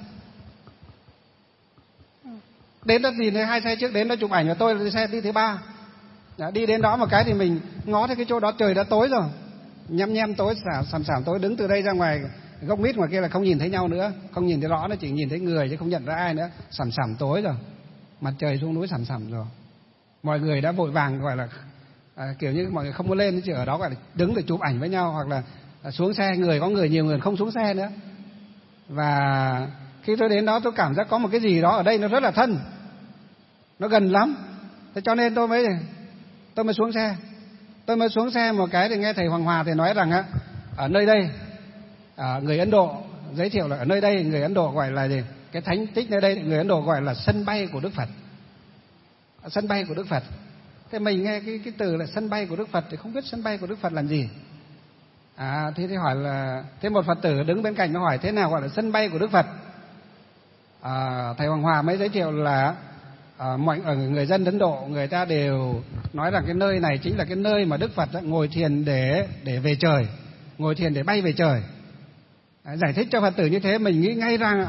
Đến đó thì hai xe trước đến đó chụp ảnh, và tôi là xe đi thứ ba. Đi đến đó một cái thì mình ngó thấy cái chỗ đó trời đã tối rồi, nhem tối, sàm tối. Đứng từ đây ra ngoài gốc mít ngoài kia là không nhìn thấy nhau nữa, không nhìn thấy rõ, nó chỉ nhìn thấy người chứ không nhận ra ai nữa. Sàm tối rồi, mặt trời xuống núi sàm rồi. Mọi người đã vội vàng gọi là kiểu như mọi người không có lên, chỉ ở đó gọi là đứng để chụp ảnh với nhau, hoặc là xuống xe, người có người nhiều, người không xuống xe nữa. Và khi tôi đến đó tôi cảm giác có một cái gì đó ở đây nó rất là thân, nó gần lắm. Thế cho nên tôi mới xuống xe. Tôi mới xuống xe một cái thì nghe thầy Hoàng Hòa thì nói rằng á, ở nơi đây người Ấn Độ giới thiệu là ở nơi đây người Ấn Độ gọi là gì? Cái thánh tích nơi đây người Ấn Độ gọi là sân bay của Đức Phật. Sân bay của Đức Phật. Thế mình nghe cái từ là sân bay của Đức Phật thì không biết sân bay của Đức Phật làm gì. Thế thì hỏi là, thế một Phật tử đứng bên cạnh nó hỏi thế nào gọi là sân bay của Đức Phật. Thầy Hoàng Hòa mới giới thiệu là mọi người dân Ấn Độ người ta đều nói rằng cái nơi này chính là cái nơi mà Đức Phật ngồi thiền để về trời, ngồi thiền để bay về trời. Giải thích cho Phật tử như thế mình nghĩ ngay rằng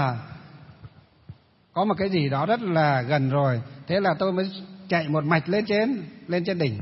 có một cái gì đó rất là gần rồi. Thế là tôi mới chạy một mạch lên trên đỉnh.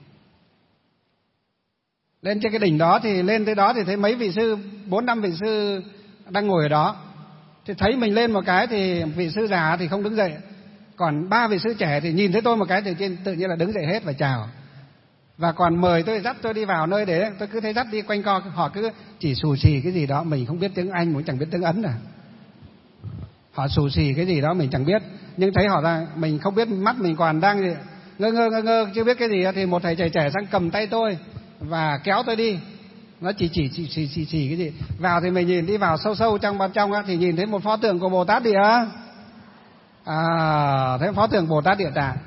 Lên trên cái đỉnh đó thì lên tới đó thì thấy mấy vị sư, 4-5 vị sư đang ngồi ở đó. Thì thấy mình lên một cái thì vị sư già thì không đứng dậy, còn 3 vị sư trẻ thì nhìn thấy tôi một cái thì tự nhiên là đứng dậy hết và chào. Và còn mời tôi, dắt tôi đi vào nơi để tôi cứ thấy dắt đi quanh co, họ cứ chỉ xù xì cái gì đó, mình không biết tiếng Anh, cũng chẳng biết tiếng Ấn Họ xù xì cái gì đó mình chẳng biết, nhưng thấy họ ra mình không biết, mắt mình còn đang ngơ ngơ chưa biết cái gì thì một thầy trẻ sang cầm tay tôi và kéo tôi đi. Nó chỉ cái gì. Vào thì mình nhìn đi vào sâu trong bên trong thì nhìn thấy một pho tượng của Bồ Tát Địa. Thấy pho tượng Bồ Tát Địa Tạng.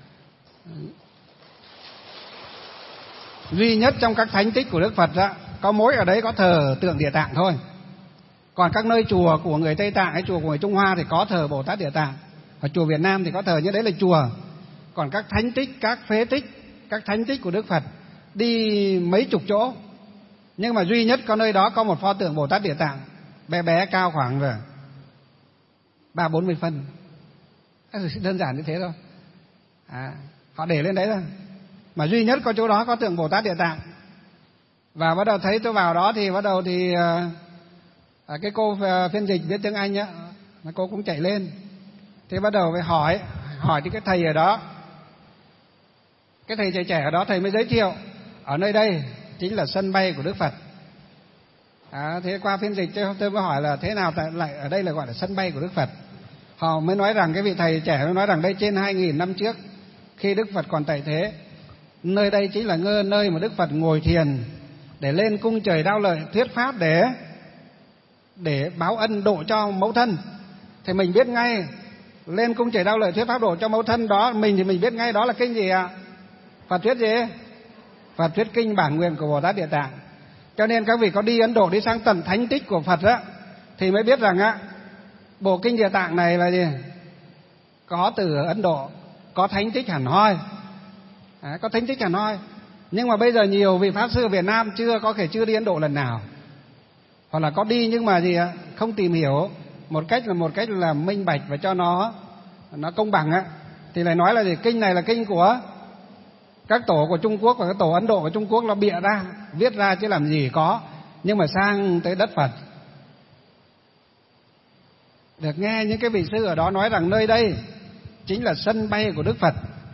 Duy nhất trong các thánh tích của Đức Phật có mỗi ở đấy có thờ tượng Địa Tạng thôi. Còn các nơi chùa của người Tây Tạng hay chùa của người Trung Hoa thì có thờ Bồ Tát Địa Tạng. Ở chùa Việt Nam thì có thờ, như đấy là chùa. Còn các thánh tích, các phế tích, các thánh tích của Đức Phật đi mấy chục chỗ, nhưng mà duy nhất có nơi đó có một pho tượng Bồ Tát Địa Tạng, bé cao khoảng 30-40 phân. Đơn giản như thế thôi. Họ để lên đấy thôi. Mà duy nhất có chỗ đó có tượng Bồ Tát Địa Tạng. Và bắt đầu thấy tôi vào đó thì bắt đầu thì cái cô phiên dịch biết tiếng Anh á, cô cũng chạy lên. Thế bắt đầu phải hỏi thì cái thầy ở đó, cái thầy trẻ ở đó, thầy mới giới thiệu ở nơi đây chính là sân bay của Đức Phật. Thế qua phiên dịch tôi mới hỏi là thế nào lại ở đây là gọi là sân bay của Đức Phật. Họ mới nói rằng, cái vị thầy trẻ mới nói rằng đây trên 2.000 năm trước, khi Đức Phật còn tại thế, nơi đây chính là nơi mà Đức Phật ngồi thiền để lên cung trời Đao Lợi thuyết pháp để báo ân độ cho mẫu thân. Thì mình biết ngay, lên cung trời Đao Lợi thuyết pháp độ cho mẫu thân đó, thì mình biết ngay đó là kinh gì ạ? Phật thuyết gì? Phật thuyết kinh Bản Nguyện của Bồ Tát Địa Tạng. Cho nên các vị có đi Ấn Độ, đi sang tận thánh tích của Phật á, thì mới biết rằng á, bộ kinh Địa Tạng này là gì? Có từ Ấn Độ, có thánh tích hẳn hoi. Có thánh tích hẳn hoi. Nhưng mà bây giờ nhiều vị pháp sư Việt Nam chưa đi Ấn Độ lần nào, hoặc là có đi nhưng mà gì ạ? Không tìm hiểu một cách là minh bạch và cho nó công bằng á, thì lại nói là gì? Kinh này là kinh của các tổ của Trung Quốc và các tổ Ấn Độ của Trung Quốc, nó bịa ra, viết ra chứ làm gì có. Nhưng mà sang tới đất Phật, được nghe những cái vị sư ở đó nói rằng nơi đây chính là sân bay của Đức Phật.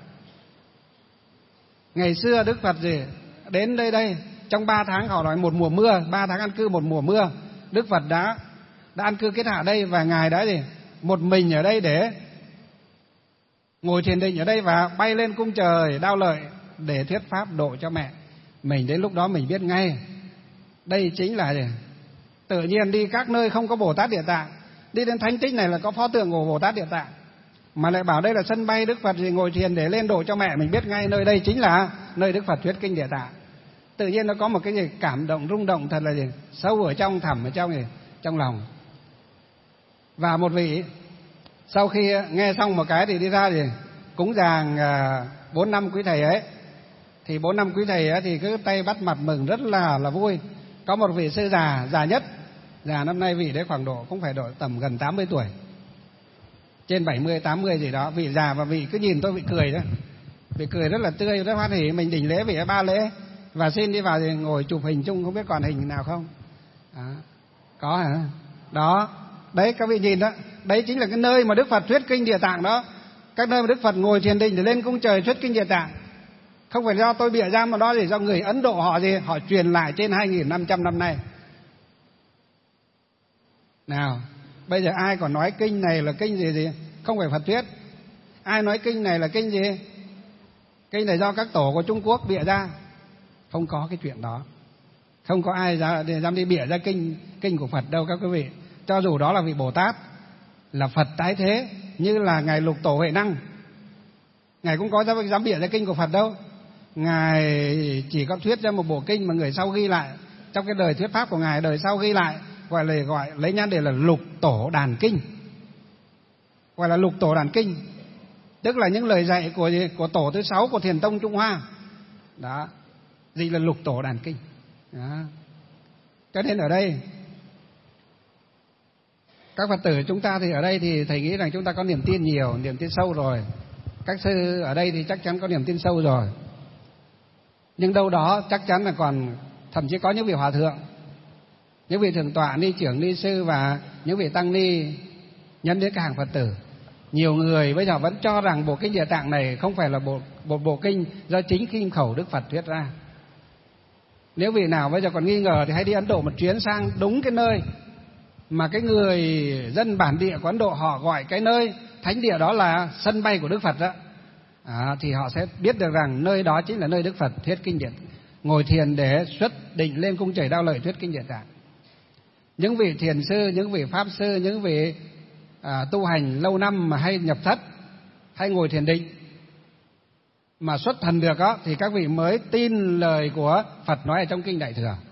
Ngày xưa Đức Phật gì đến đây trong 3 tháng, họ nói một mùa mưa, 3 tháng an cư một mùa mưa, Đức Phật đã an cư kết hạ đây, và ngài đã gì một mình ở đây để ngồi thiền định ở đây và bay lên cung trời Đao Lợi để thuyết pháp độ cho mẹ mình. Đến lúc đó mình biết ngay đây chính là gì? Tự nhiên đi các nơi không có Bồ Tát Địa Tạng, đi đến thánh tích này là có pho tượng của Bồ Tát Địa Tạng, mà lại bảo đây là sân bay Đức Phật gì ngồi thiền để lên độ cho mẹ, mình biết ngay nơi đây chính là nơi Đức Phật thuyết kinh Địa Tạng. Tự nhiên nó có một cái gì cảm động, rung động thật là gì sâu ở trong, thẳm ở trong lòng. Và một vị sau khi nghe xong một cái thì đi ra thì cúng dường 4 năm quý thầy ấy, thì 4 năm quý thầy ấy thì cứ tay bắt mặt mừng rất là vui. Có một vị sư già nhất, già năm nay vị đấy khoảng độ cũng phải độ tầm gần 80 tuổi, trên 70 80 gì đó, vị già, và vị cứ nhìn tôi vị cười đó, vị cười rất là tươi, rất hoan hỉ. Mình đỉnh lễ vị ấy 3 lễ và xin đi vào thì ngồi chụp hình chung, không biết còn hình nào không? Có hả? Đó, đấy các vị nhìn đó, đấy chính là cái nơi mà Đức Phật thuyết kinh Địa Tạng đó. Các nơi mà Đức Phật ngồi thiền định để lên cung trời thuyết kinh Địa Tạng, không phải do tôi bịa ra, mà đó là do người Ấn Độ họ truyền lại trên 2.500 năm nay. Nào, bây giờ ai còn nói kinh này là kinh gì không phải Phật thuyết? Ai nói kinh này là kinh gì? Kinh này do các tổ của Trung Quốc bịa ra. Không có cái chuyện đó. Không có ai dám đi bịa ra kinh của Phật đâu các quý vị. Cho dù đó là vị Bồ Tát, là Phật tái thế, như là ngài Lục Tổ Huệ Năng, ngài cũng có dám bịa ra kinh của Phật đâu. Ngài chỉ có thuyết ra một bộ kinh mà người sau ghi lại, trong cái đời thuyết pháp của ngài, đời sau ghi lại, gọi lấy nhan đề là Lục Tổ Đàn Kinh. Gọi là Lục Tổ Đàn Kinh, tức là những lời dạy của tổ thứ 6 của Thiền Tông Trung Hoa. Đó, gì là Lục Tổ Đàn Kinh. Đó. Cho nên ở đây các Phật tử chúng ta thì ở đây thì thầy nghĩ rằng chúng ta có niềm tin nhiều, niềm tin sâu rồi. Các sư ở đây thì chắc chắn có niềm tin sâu rồi. Nhưng đâu đó chắc chắn là còn thậm chí có những vị hòa thượng, những vị thượng tọa, ni trưởng, ni sư và những vị tăng ni nhân đến cả hàng Phật tử. Nhiều người bây giờ vẫn cho rằng bộ kinh Địa Tạng này không phải là một bộ kinh do chính kim khẩu Đức Phật thuyết ra. Nếu vị nào bây giờ còn nghi ngờ thì hãy đi Ấn Độ một chuyến, sang đúng cái nơi mà cái người dân bản địa của Ấn Độ họ gọi cái nơi thánh địa đó là sân bay của Đức Phật đó. Thì họ sẽ biết được rằng nơi đó chính là nơi Đức Phật thuyết kinh Địa Tạng, ngồi thiền để xuất định lên cung trời Đao Lợi thuyết kinh Địa Tạng. Những vị thiền sư, những vị pháp sư, những vị tu hành lâu năm mà hay nhập thất, hay ngồi thiền định mà xuất thần được đó, thì các vị mới tin lời của Phật nói ở trong kinh Đại Thừa.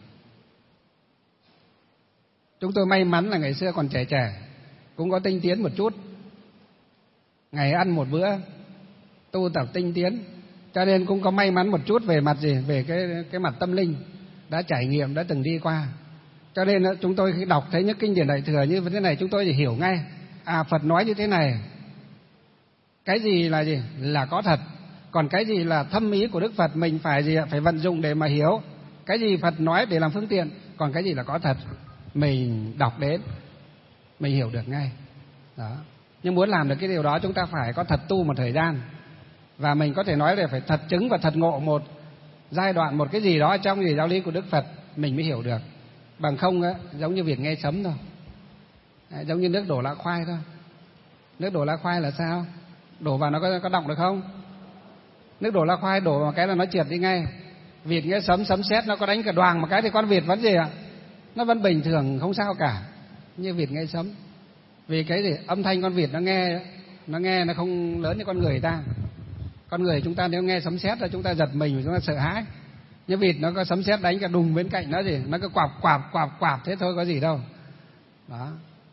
Chúng tôi may mắn là ngày xưa còn trẻ, cũng có tinh tiến một chút, ngày ăn một bữa, tu tập tinh tiến, cho nên cũng có may mắn một chút về mặt về cái mặt tâm linh, đã trải nghiệm, đã từng đi qua. Cho nên chúng tôi khi đọc thấy những kinh điển Đại Thừa như thế này, chúng tôi thì hiểu ngay, Phật nói như thế này, cái gì là có thật, còn cái gì là thâm ý của Đức Phật mình phải vận dụng để mà hiểu. Cái gì Phật nói để làm phương tiện, còn cái gì là có thật, mình đọc đến mình hiểu được ngay đó. Nhưng muốn làm được cái điều đó, chúng ta phải có thật tu một thời gian, và mình có thể nói là phải thật chứng và thật ngộ một giai đoạn, một cái gì đó trong giáo lý của Đức Phật mình mới hiểu được. Bằng không giống như việc nghe sấm thôi, giống như nước đổ lá khoai thôi. Nước đổ lá khoai là sao? Đổ vào nó có động được không? Nước đổ lá khoai đổ vào cái là nó trượt đi ngay. Vịt nghe sấm sét nó có đánh cả đoàng một cái thì con vịt vẫn gì ạ? Nó vẫn bình thường không sao cả. Như vịt nghe sấm. Vì cái gì? Âm thanh con vịt nó nghe nó không lớn như con người ta. Con người chúng ta nếu nghe sấm sét là chúng ta giật mình, chúng ta sợ hãi. Nhưng vịt nó có sấm sét đánh cả đùng bên cạnh nó gì, nó cứ quạp thế thôi, có gì đâu. Đó.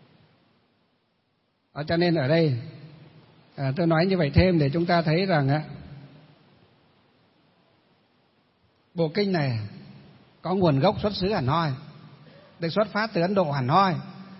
Cho nên ở đây tôi nói như vậy thêm để chúng ta thấy rằng bộ kinh này có nguồn gốc xuất xứ hẳn hoi, được xuất phát từ Ấn Độ hẳn hoi.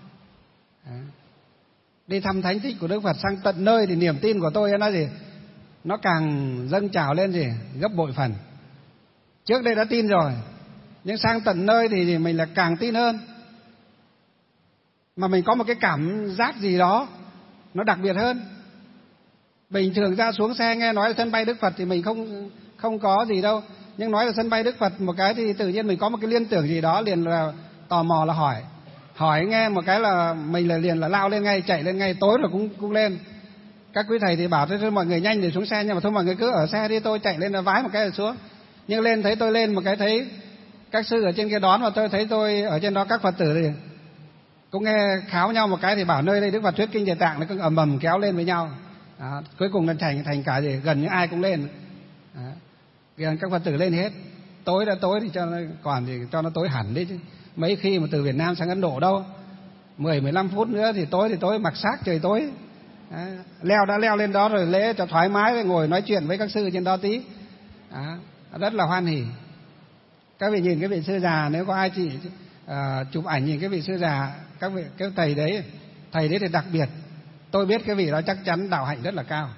Đi thăm thánh tích của Đức Phật sang tận nơi thì niềm tin của tôi nó gì, nó càng dâng trào lên gì gấp bội phần. Trước đây đã tin rồi, nhưng sang tận nơi thì mình là càng tin hơn. Mà mình có một cái cảm giác gì đó nó đặc biệt hơn. Bình thường ra xuống xe nghe nói là sân bay Đức Phật thì mình không có gì đâu, nhưng nói là sân bay Đức Phật một cái thì tự nhiên mình có một cái liên tưởng gì đó, liền là tò mò là hỏi nghe một cái là mình là liền là lao lên ngay, chạy lên ngay, tối rồi cũng lên. Các quý thầy thì bảo thôi mọi người nhanh để xuống xe, nhưng mà thôi mọi người cứ ở xe đi, tôi chạy lên là vái một cái rồi xuống. Nhưng lên thấy tôi lên một cái thấy các sư ở trên kia đón, và tôi thấy tôi ở trên đó các Phật tử thì cũng nghe kháo nhau một cái thì bảo nơi đây Đức Phật thuyết kinh Địa Tạng, nó cứ ầm ầm kéo lên với nhau. Đó, cuối cùng là thành cả gì gần như ai cũng lên. Đó, các Phật tử lên hết. Tối đã tối thì cho nó tối hẳn đi chứ. Mấy khi mà từ Việt Nam sang Ấn Độ đâu, 10-15 phút nữa thì tối mặc xác trời tối. Đó, đã leo lên đó rồi lễ cho thoải mái, rồi ngồi nói chuyện với các sư trên đó tí. Đó, rất là hoan hỉ. Các vị nhìn cái vị sư già, nếu có ai chị chụp ảnh nhìn cái vị sư già, cái thầy đấy thì đặc biệt. Tôi biết cái vị đó chắc chắn đạo hạnh rất là cao.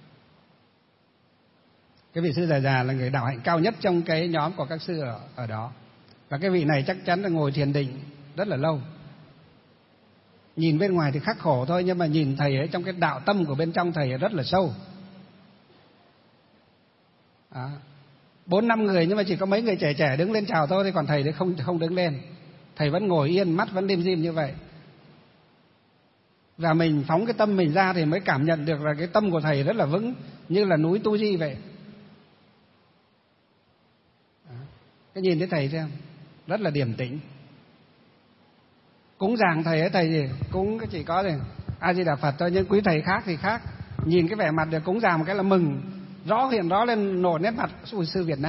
Cái vị sư già là người đạo hạnh cao nhất trong cái nhóm của các sư ở đó. Và cái vị này chắc chắn là ngồi thiền định rất là lâu. Nhìn bên ngoài thì khắc khổ thôi, nhưng mà nhìn thầy ấy trong cái đạo tâm của bên trong thầy ấy rất là sâu. 4-5 người nhưng mà chỉ có mấy người trẻ đứng lên chào thôi, còn thầy thì không đứng lên. Thầy vẫn ngồi yên, mắt vẫn lim dim như vậy. Và mình phóng cái tâm mình ra thì mới cảm nhận được là cái tâm của thầy rất là vững, như là núi Tu Di vậy. Cái nhìn thấy thầy xem rất là điềm tĩnh. Cúng dường thầy ấy, thầy gì cúng chỉ có gì A Di Đà Phật thôi, nhưng quý thầy khác thì khác. Nhìn cái vẻ mặt được cúng dường một cái là mừng, hiện rõ lên nổi nét mặt. Sư Việt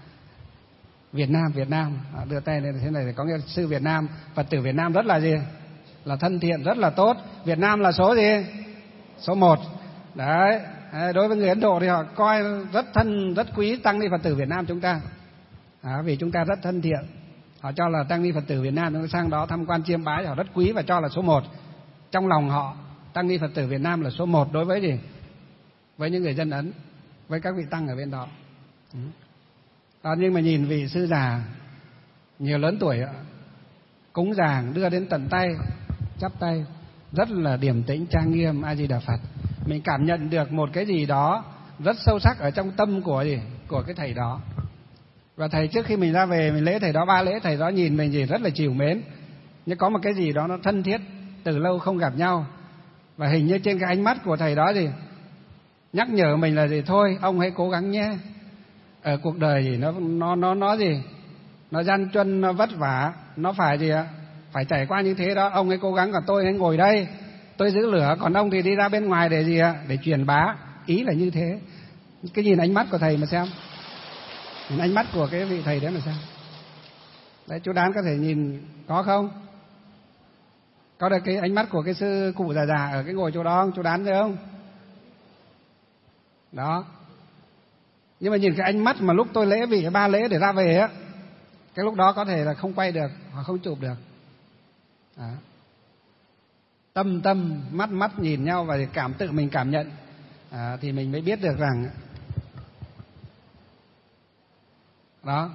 Nam đưa tay lên thế này thì có nghĩa là sư Việt Nam, Phật tử Việt Nam rất là gì, là thân thiện, rất là tốt. Việt Nam là số gì, số 1. Đấy, đối với người Ấn Độ thì họ coi rất quý tăng ni Phật tử Việt Nam chúng ta. Vì chúng ta rất thân thiện, họ cho là tăng ni Phật tử Việt Nam chúng ta sang đó tham quan chiêm bái, họ rất quý và cho là số 1. Trong lòng họ, tăng ni Phật tử Việt Nam là số 1 đối với gì, với những người dân Ấn, với các vị tăng ở bên đó. Nhưng mà nhìn vị sư già nhiều lớn tuổi, cúng dường đưa đến tận tay, chắp tay, rất là điềm tĩnh trang nghiêm A Di Đà Phật. Mình cảm nhận được một cái gì đó rất sâu sắc ở trong tâm của cái thầy đó. Và thầy trước khi mình ra về mình lễ thầy đó 3 lễ, thầy đó nhìn mình gì rất là trìu mến, nhưng có một cái gì đó nó thân thiết, từ lâu không gặp nhau. Và hình như trên cái ánh mắt của thầy đó gì nhắc nhở mình là gì, thôi ông hãy cố gắng nhé. Ở cuộc đời gì nó gì, nó gian truân, nó vất vả, nó phải gì ạ, phải trải qua như thế đó. Ông hãy cố gắng, còn tôi hãy ngồi đây, tôi giữ lửa, còn ông thì đi ra bên ngoài để gì ạ, để truyền bá. Ý là như thế. Cái nhìn ánh mắt của thầy mà xem, nhìn ánh mắt của cái vị thầy đấy mà xem. Đấy, chú Đán có thể nhìn có không? Có được cái ánh mắt của cái sư cụ già ở cái ngồi chỗ đó không? Chú Đán thấy không? Đó. Nhưng mà nhìn cái ánh mắt mà lúc tôi lễ vị 3 lễ để ra về á, cái lúc đó có thể là không quay được hoặc không chụp được. Đó. Tâm mắt nhìn nhau và tự mình cảm nhận, thì mình mới biết được rằng đó.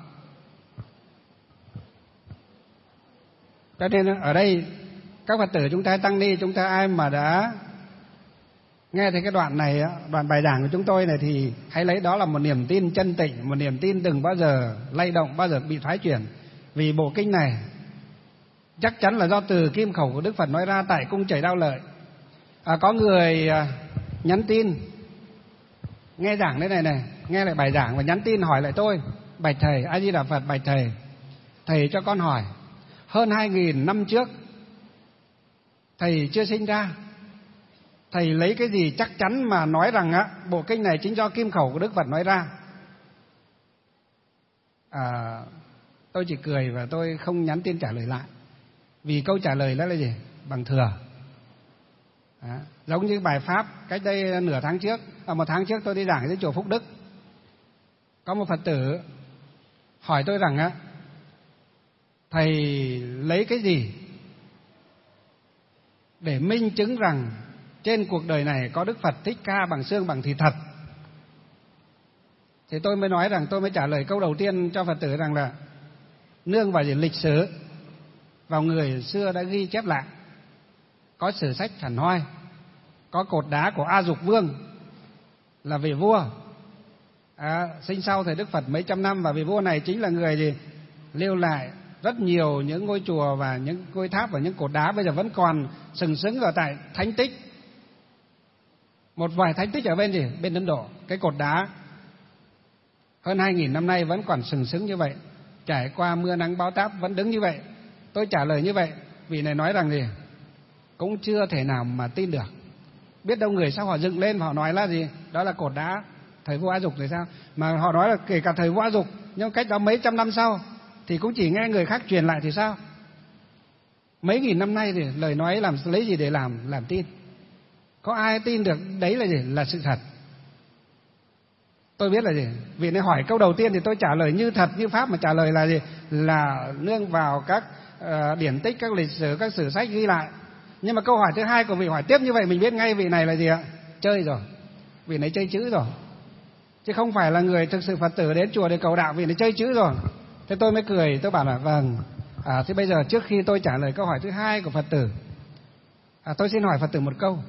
Cho nên ở đây các Phật tử chúng ta, tăng ni chúng ta, ai mà đã nghe thấy cái đoạn này, đoạn bài giảng của chúng tôi này, thì hãy lấy đó là một niềm tin chân tịnh, một niềm tin đừng bao giờ lay động, bao giờ bị thoái chuyển. Vì bộ kinh này chắc chắn là do từ kim khẩu của Đức Phật nói ra tại cung Chảy Đao Lợi. Có người nhắn tin nghe giảng thế này, nghe lại bài giảng và nhắn tin hỏi lại tôi: bạch thầy, A Di Đà Phật, bạch thầy, thầy cho con hỏi, hơn 2.000 năm trước thầy chưa sinh ra, thầy lấy cái gì chắc chắn mà nói rằng bộ kinh này chính do kim khẩu của Đức Phật nói ra? Tôi chỉ cười và tôi không nhắn tin trả lời lại, vì câu trả lời đó là gì? Bằng thừa. Giống như bài pháp cách đây nửa tháng trước, 1 tháng trước tôi đi giảng ở chùa Phúc Đức, có một Phật tử hỏi tôi rằng thầy lấy cái gì để minh chứng rằng trên cuộc đời này có Đức Phật Thích Ca bằng xương bằng thịt thật? Thì tôi mới nói rằng, tôi mới trả lời câu đầu tiên cho Phật tử rằng là nương vào lịch sử, vào người xưa đã ghi chép lại, có sử sách Hàn Hoi, có cột đá của A Dục Vương là vị vua sinh sau thời Đức Phật mấy trăm năm, và vị vua này chính là người gì lưu lại rất nhiều những ngôi chùa và những ngôi tháp và những cột đá bây giờ vẫn còn sừng sững ở tại thánh tích. Một vài thánh tích ở bên Ấn Độ, cái cột đá hơn 2.000 năm nay vẫn còn sừng sững như vậy, trải qua mưa nắng bão táp vẫn đứng như vậy. Tôi trả lời như vậy, vị này nói rằng gì cũng chưa thể nào mà tin được. Biết đâu người sao họ dựng lên và họ nói là gì đó là cột đá thời vua A Dục thì sao, mà họ nói là kể cả thời vua A Dục, nhưng cách đó mấy trăm năm sau thì cũng chỉ nghe người khác truyền lại thì sao? Mấy nghìn năm nay thì lời nói làm lấy gì để làm tin? Có ai tin được đấy là gì là sự thật? Tôi biết là gì, vì này hỏi câu đầu tiên thì tôi trả lời như thật như pháp, mà trả lời là gì là nương vào các điển tích, các lịch sử, các sử sách ghi lại. Nhưng mà câu hỏi thứ hai của vị hỏi tiếp như vậy, mình biết ngay vị này là gì ạ? Chơi rồi, vị này chơi chữ rồi, chứ không phải là người thực sự Phật tử đến chùa để cầu đạo, vị này chơi chữ rồi. Thế tôi mới cười, tôi bảo là vâng, thế bây giờ trước khi tôi trả lời câu hỏi thứ hai của Phật tử, tôi xin hỏi Phật tử một câu.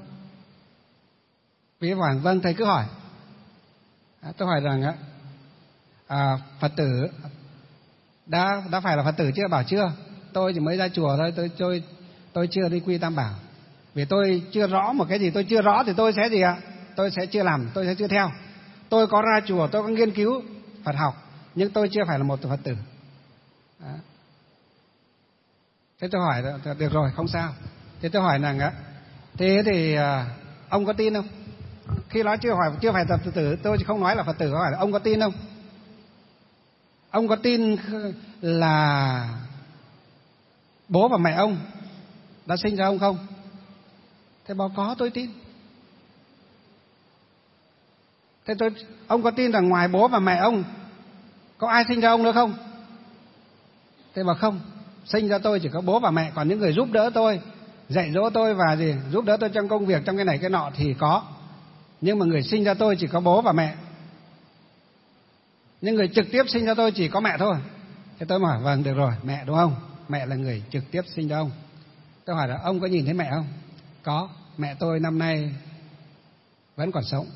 Vị hỏi vâng thầy cứ hỏi. Tôi hỏi rằng Phật tử đã phải là Phật tử chưa? Bảo chưa, tôi chỉ mới ra chùa thôi, tôi chưa đi quy Tam Bảo, vì tôi chưa rõ một cái gì, tôi chưa rõ thì tôi sẽ gì ạ? Tôi sẽ chưa làm, tôi sẽ chưa theo. Tôi có ra chùa, tôi có nghiên cứu Phật học, nhưng tôi chưa phải là một Phật tử. Thế tôi hỏi được rồi, không sao. Thế tôi hỏi rằng thế thì ông có tin không? Khi nói chưa phải Phật tử, tôi không nói là Phật tử, hỏi là ông có tin không? Ông có tin là bố và mẹ ông đã sinh ra ông không? Thế bảo có, tôi tin. Thế ông có tin rằng ngoài bố và mẹ ông có ai sinh ra ông nữa không? Thế bảo không, sinh ra tôi chỉ có bố và mẹ, còn những người giúp đỡ tôi, dạy dỗ tôi và giúp đỡ tôi trong công việc, trong cái này cái nọ thì có. Nhưng mà người sinh ra tôi chỉ có bố và mẹ, nhưng người trực tiếp sinh ra tôi chỉ có mẹ thôi. Thế tôi hỏi vâng, được rồi, mẹ đúng không? Mẹ là người trực tiếp sinh ra ông. Tôi hỏi là ông có nhìn thấy mẹ không? Có, mẹ tôi năm nay vẫn còn sống.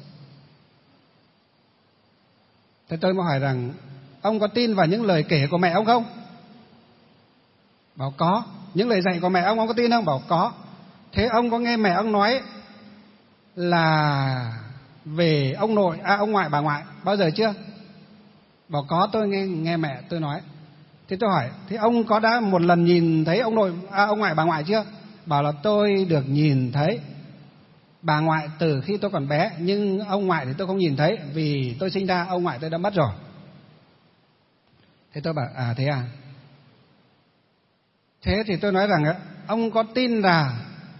Thế tôi mới hỏi rằng ông có tin vào những lời kể của mẹ ông không? Bảo có. Những lời dạy của mẹ ông có tin không? Bảo có. Thế ông có nghe mẹ ông nói là về ông nội, ông ngoại, bà ngoại bao giờ chưa? Bảo có, tôi nghe mẹ tôi nói. Thế tôi hỏi, thế ông có đã một lần nhìn thấy ông nội, ông ngoại, bà ngoại chưa? Bảo là tôi được nhìn thấy bà ngoại từ khi tôi còn bé, nhưng ông ngoại thì tôi không nhìn thấy, vì tôi sinh ra ông ngoại tôi đã mất rồi. Thế tôi bảo thế à? Thế thì tôi nói rằng ông có tin là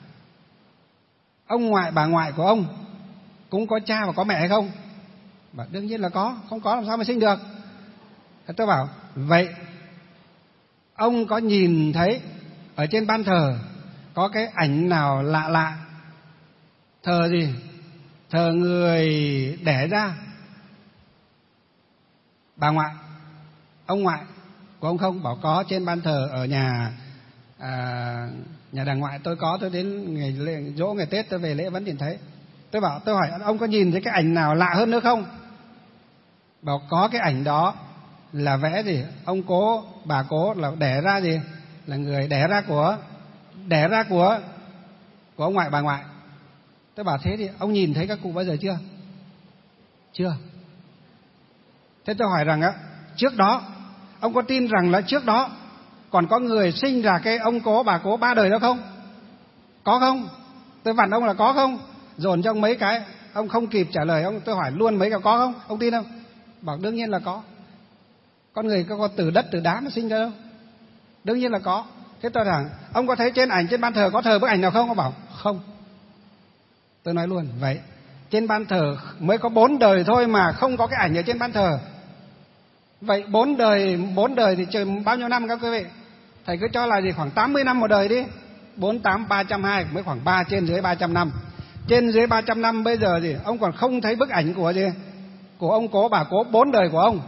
ông ngoại, bà ngoại của ông cũng có cha và có mẹ hay không? Bảo đương nhiên là có, không có làm sao mà sinh được. Thế tôi bảo vậy ông có nhìn thấy ở trên ban thờ có cái ảnh nào lạ lạ, thờ gì? Thờ người đẻ ra bà ngoại, ông ngoại của ông không? Bảo có, trên ban thờ ở nhà đàng ngoại tôi có, tôi đến ngày giỗ, ngày Tết tôi về lễ vẫn nhìn thấy. Tôi hỏi ông có nhìn thấy cái ảnh nào lạ hơn nữa không? Bảo có, cái ảnh đó là vẽ gì? Ông cố, bà cố là đẻ ra gì? Là người đẻ ra của ông ngoại, bà ngoại. Tôi bảo thế thì ông nhìn thấy các cụ bao giờ chưa? Chưa. Thế tôi hỏi rằng á, trước đó ông có tin rằng là trước đó còn có người sinh ra cái ông cố bà cố 3 đời đó không? Có không? Tôi vặn ông là có không? Dồn cho ông mấy cái, ông không kịp trả lời, tôi hỏi luôn mấy cái có không? Ông tin không? Bảo đương nhiên là có. Con người có từ đất từ đá mà sinh ra đâu? Đương nhiên là có. Thế tôi rằng ông có thấy trên ảnh trên ban thờ có thờ bức ảnh nào không? Ông bảo không. Tôi nói luôn vậy, trên ban thờ mới có 4 đời thôi mà không có cái ảnh ở trên ban thờ. Vậy 4 đời thì trời bao nhiêu năm các quý vị? Thầy cứ cho là gì, khoảng 80 năm một đời đi. 4, 8, 320 mới khoảng 3 trên dưới 300 năm. Trên dưới 300 năm bây giờ gì ông còn không thấy bức ảnh của gì? Của ông cố bà cố 4 đời của ông.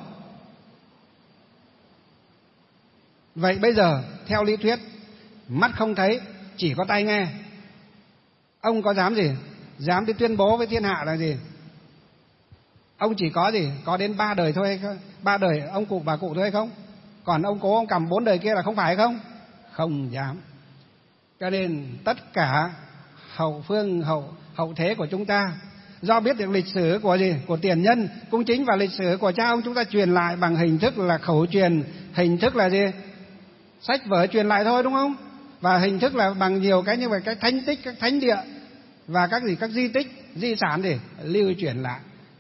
Vậy bây giờ theo lý thuyết mắt không thấy, chỉ có tai nghe, ông có dám gì? Dám đi tuyên bố với thiên hạ là gì? Ông chỉ có gì? Có đến 3 đời thôi hay không? 3 đời ông cụ bà cụ thôi hay không? Còn ông cố ông cầm 4 đời kia là không phải hay không? Không dám. Cho nên tất cả hậu phương hậu thế của chúng ta, do biết được lịch sử của gì? Của tiền nhân, cũng chính và lịch sử của cha ông chúng ta truyền lại bằng hình thức là khẩu truyền, hình thức là gì? Sách vở truyền lại thôi, đúng không? Và hình thức là bằng nhiều cái như vậy, cái thánh tích, các thánh địa và các di tích, di sản để lưu truyền lại.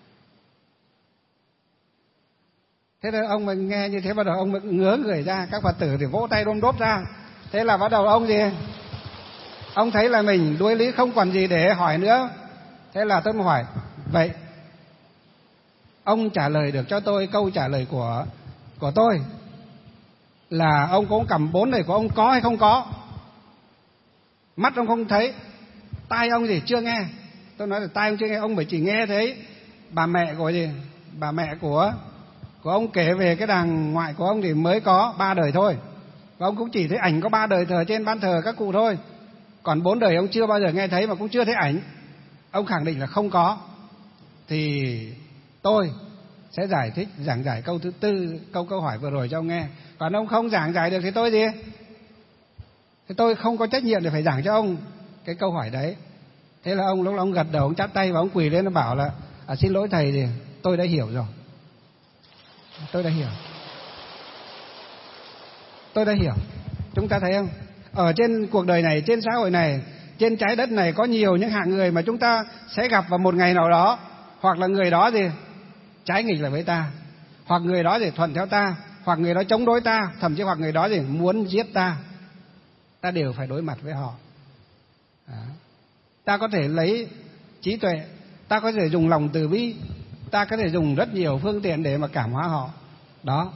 Thế nên ông mà nghe như thế bắt đầu ông mới ngớ người ra, các Phật tử thì vỗ tay đôm đốp ra. Thế là bắt đầu ông gì? Ông thấy là mình đuối lý không còn gì để hỏi nữa. Thế là tôi mới hỏi, vậy ông trả lời được cho tôi câu trả lời của tôi là ông có cầm 4 đời của ông có hay không có? Mắt ông không thấy, tai ông gì chưa nghe. Tôi nói là tai ông chưa nghe, ông phải chỉ nghe thấy bà mẹ của gì? Bà mẹ của ông kể về cái đàng ngoại của ông thì mới có 3 đời thôi. Và ông cũng chỉ thấy ảnh có 3 đời thờ trên ban thờ các cụ thôi. Còn 4 đời ông chưa bao giờ nghe thấy mà cũng chưa thấy ảnh. Ông khẳng định là không có. Thì tôi sẽ giảng giải câu thứ tư, câu hỏi vừa rồi cho ông nghe. Còn ông không giảng giải được thì tôi gì? Thì tôi không có trách nhiệm để phải giảng cho ông cái câu hỏi đấy. Thế là ông lúc đó ông gật đầu, ông chắp tay và ông quỳ lên, nó bảo là xin lỗi thầy, thì tôi đã hiểu rồi. Tôi đã hiểu. Tôi đã hiểu. Chúng ta thấy không? Ở trên cuộc đời này, trên xã hội này, trên trái đất này có nhiều những hạng người mà chúng ta sẽ gặp vào một ngày nào đó. Hoặc là người đó gì trái nghịch lại với ta, hoặc người đó gì thuận theo ta, hoặc người đó chống đối ta, thậm chí hoặc người đó gì muốn giết ta. Ta đều phải đối mặt với họ. Ta có thể lấy trí tuệ, ta có thể dùng lòng từ bi, ta có thể dùng rất nhiều phương tiện để mà cảm hóa họ. Đó.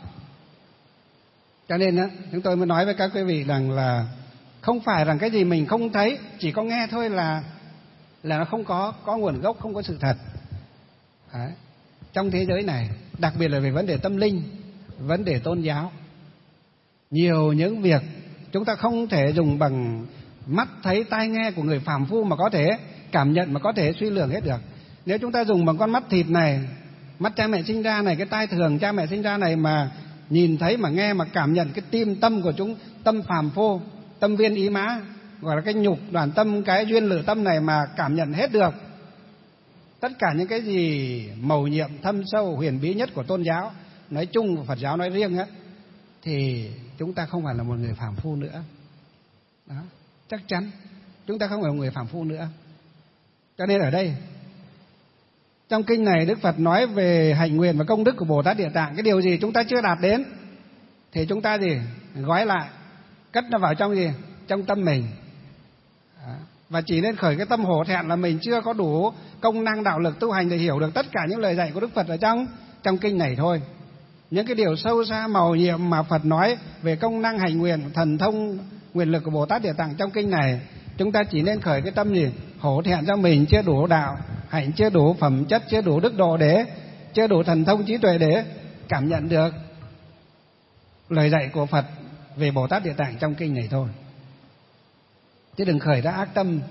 Cho nên á, chúng tôi mới nói với các quý vị rằng là không phải rằng cái gì mình không thấy, chỉ có nghe thôi là nó không có nguồn gốc, không có sự thật. Đấy. Trong thế giới này, đặc biệt là về vấn đề tâm linh, vấn đề tôn giáo, nhiều những việc chúng ta không thể dùng bằng mắt thấy tai nghe của người phàm phu mà có thể cảm nhận, mà có thể suy lường hết được. Nếu chúng ta dùng bằng con mắt thịt này, mắt cha mẹ sinh ra này, cái tai thường cha mẹ sinh ra này mà nhìn thấy, mà nghe, mà cảm nhận cái tim tâm của chúng, tâm phàm phu, tâm viên ý mã, gọi là cái nhục đoàn tâm, cái duyên lự tâm này mà cảm nhận hết được tất cả những cái gì mầu nhiệm thâm sâu huyền bí nhất của tôn giáo nói chung và Phật giáo nói riêng á, thì chúng ta không phải là một người phàm phu nữa. Đó, chắc chắn chúng ta không phải là một người phàm phu nữa. Cho nên ở đây trong kinh này Đức Phật nói về hạnh nguyện và công đức của Bồ Tát Địa Tạng. Cái điều gì chúng ta chưa đạt đến thì chúng ta gì gói lại, cất nó vào trong gì, trong tâm mình. Đó. Và chỉ nên khởi cái tâm hổ thẹn là mình chưa có đủ công năng đạo lực tu hành để hiểu được tất cả những lời dạy của Đức Phật ở trong kinh này thôi. Những cái điều sâu xa màu nhiệm mà Phật nói về công năng hành nguyện, thần thông, nguyện lực của Bồ Tát Địa Tạng trong kinh này, chúng ta chỉ nên khởi cái tâm gì hổ thẹn cho mình chưa đủ đạo hạnh, chưa đủ phẩm chất, chưa đủ đức độ để, chưa đủ thần thông trí tuệ để cảm nhận được lời dạy của Phật về Bồ Tát Địa Tạng trong kinh này thôi. Chứ đừng khởi ra ác tâm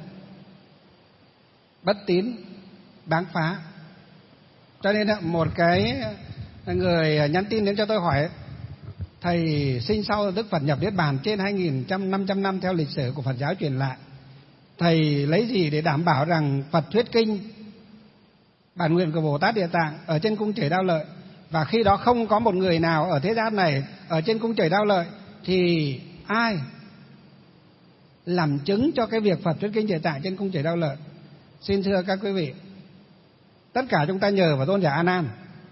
bất tín báng phá. Cho nên một cái người nhắn tin đến cho tôi hỏi: thầy sinh sau Đức Phật nhập Niết Bàn trên 2.500 năm theo lịch sử của Phật giáo truyền lại, thầy lấy gì để đảm bảo rằng Phật thuyết kinh bản nguyện của Bồ Tát Địa Tạng ở trên cung trời Đao Lợi, và khi đó không có một người nào ở thế gian này ở trên cung trời Đao Lợi, thì ai làm chứng cho cái việc Phật thuyết kinh Địa Tạng trên cung trời Đao Lợi? Xin thưa các quý vị, tất cả chúng ta nhờ vào tôn giả A Nan,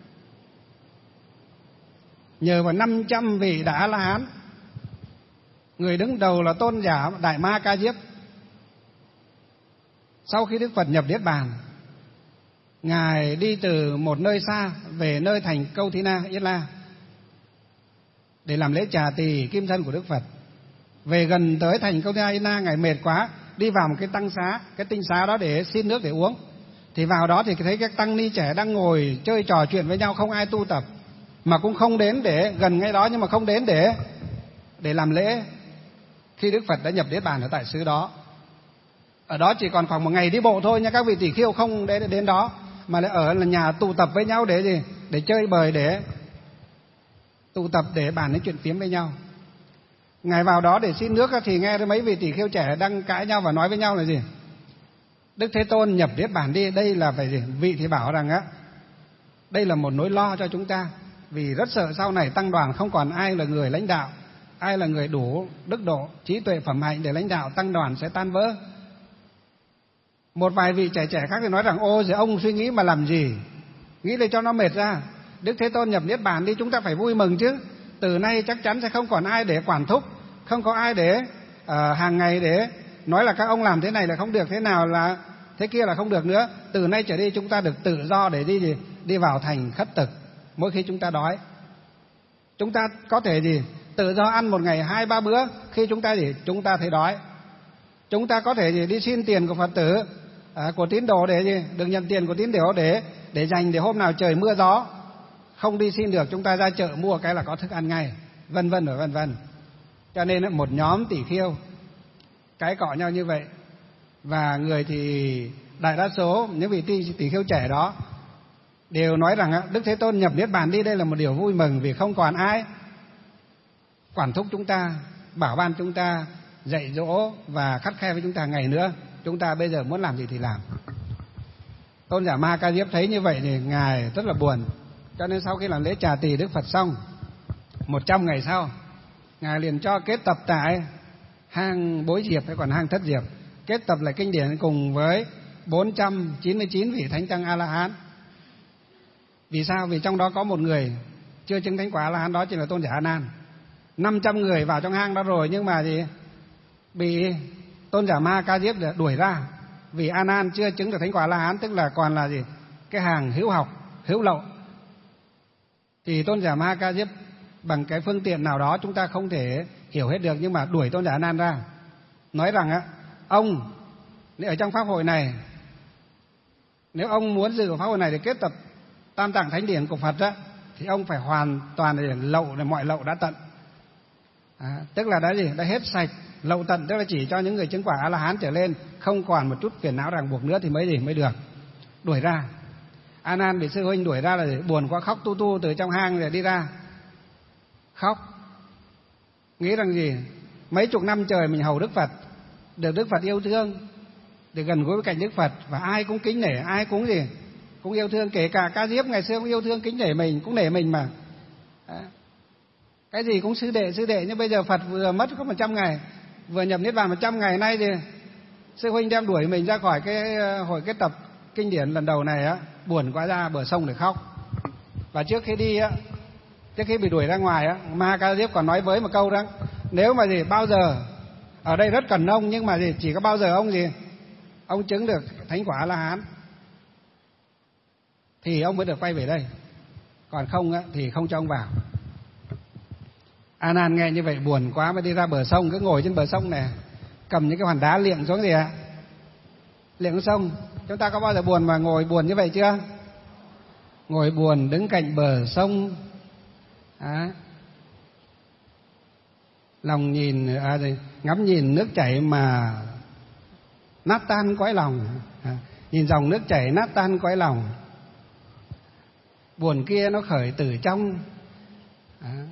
nhờ vào 500 vị Đại A La Hán. Người đứng đầu là tôn giả Đại Ma Ca Diếp. Sau khi Đức Phật nhập Niết Bàn, ngài đi từ một nơi xa về nơi thành Câu Thi Na, Yết La, để làm lễ trà tỳ kim thân của Đức Phật. Về gần tới thành Câu Thi Na, Yết La, ngài mệt quá, đi vào một cái tăng xá, cái tinh xá đó để xin nước để uống. Thì vào đó thì thấy các tăng ni trẻ đang ngồi chơi trò chuyện với nhau, không ai tu tập, mà cũng không đến để gần ngay đó, nhưng mà không đến để làm lễ khi Đức Phật đã nhập Niết Bàn ở tại xứ đó. Ở đó chỉ còn khoảng một ngày đi bộ thôi nha các vị tỷ khưu, không đến đó, mà lại ở là nhà tụ tập với nhau để gì? Để chơi bời, để tụ tập để bàn nói chuyện phiếm với nhau. Ngài vào đó để xin nước thì nghe mấy vị tỷ khưu trẻ đang cãi nhau và nói với nhau là gì? Đức Thế Tôn nhập Niết Bàn đi, đây là phải gì? Vị thì bảo rằng đây là một nỗi lo cho chúng ta, vì rất sợ sau này tăng đoàn không còn ai là người lãnh đạo, ai là người đủ đức độ, trí tuệ, phẩm hạnh để lãnh đạo, tăng đoàn sẽ tan vỡ. Một vài vị trẻ khác thì nói rằng ô giờ ông suy nghĩ mà làm gì, nghĩ để cho nó mệt ra. Đức Thế Tôn nhập Niết Bàn đi, chúng ta phải vui mừng chứ. Từ nay chắc chắn sẽ không còn ai để quản thúc, không có ai để hàng ngày để nói là các ông làm thế này là không được, thế nào là thế kia là không được nữa. Từ nay trở đi chúng ta được tự do để đi vào thành khất thực. Mỗi khi chúng ta đói, chúng ta có thể tự do ăn một ngày 2-3 bữa. Khi chúng ta thấy đói, chúng ta có thể đi xin tiền của Phật tử, của tín đồ để được nhận tiền của tín đồ để dành để hôm nào trời mưa gió không đi xin được, chúng ta ra chợ mua cái là có thức ăn ngay, vân vân và vân vân. Cho nên một nhóm tỷ khưu cãi cọ nhau như vậy, và người thì đại đa số những vị tỷ khưu trẻ đó đều nói rằng Đức Thế Tôn nhập Niết Bàn đi, đây là một điều vui mừng, vì không còn ai quản thúc chúng ta, bảo ban chúng ta, dạy dỗ và khắt khe với chúng ta ngày nữa. Chúng ta bây giờ muốn làm gì thì làm. Tôn giả Ma Ca Diếp thấy như vậy thì ngài rất là buồn. Cho nên sau khi làm lễ trà tỳ Đức Phật xong, 100 ngày sau, ngài liền cho kết tập tại hang Bối Diệp hay còn hang Thất Diệp, kết tập lại kinh điển cùng với 499 vị thánh tăng A La Hán. Vì sao? Vì trong đó có một người chưa chứng thánh quả A La Hán, đó chính là tôn giả A Nan. 500 người vào trong hang đó rồi, nhưng mà bị tôn giả Ma Ca Diếp đuổi ra, vì A Nan chưa chứng được thánh quả A La Hán, tức là còn là cái hàng hữu học, hữu lậu. Thì tôn giả Ma Ca Diếp bằng cái phương tiện nào đó chúng ta không thể hiểu hết được, nhưng mà đuổi tôn giả A Nan ra, nói rằng ông ở trong pháp hội này, nếu ông muốn dự vào pháp hội này để kết tập tam tạng thánh điển của Phật thì ông phải hoàn toàn để lậu, mọi lậu đã tận. Tức là đã hết sạch. Lậu tận tức là chỉ cho những người chứng quả A La Hán trở lên, không còn một chút phiền não ràng buộc nữa thì mới được. Đuổi ra. A Nan bị sư huynh đuổi ra là buồn quá, khóc tu từ trong hang rồi đi ra. Khóc. Nghĩ rằng mấy chục năm trời mình hầu Đức Phật, được Đức Phật yêu thương, được gần gũi với cạnh Đức Phật, và ai cũng kính nể, ai cũng cũng yêu thương, kể cả Ca Diếp ngày xưa cũng yêu thương kính nể mình, cũng nể mình mà. Cái gì cũng sư đệ, nhưng bây giờ Phật vừa mất có 100 ngày, vừa nhập Niết Bàn 100 ngày nay thì sư huynh đem đuổi mình ra khỏi cái hội kết tập kinh điển lần đầu này buồn quá, ra bờ sông để khóc. Và trước khi bị đuổi ra ngoài Ma Ca Diếp còn nói với một câu đó: nếu mà bao giờ ở đây rất cần ông, nhưng mà chỉ có bao giờ ông chứng được thánh quả A La Hán thì ông mới được quay về đây, còn không thì không cho ông vào. A Nan nghe như vậy buồn quá mới đi ra bờ sông, cứ ngồi trên bờ sông này, cầm những cái hòn đá liệng xuống liệng xuống sông. Chúng ta có bao giờ buồn mà ngồi buồn như vậy chưa? Ngồi buồn đứng cạnh bờ sông, lòng ngắm nhìn nước chảy mà nát tan cõi lòng, nhìn dòng nước chảy nát tan cõi lòng. Buồn kia nó khởi từ trong,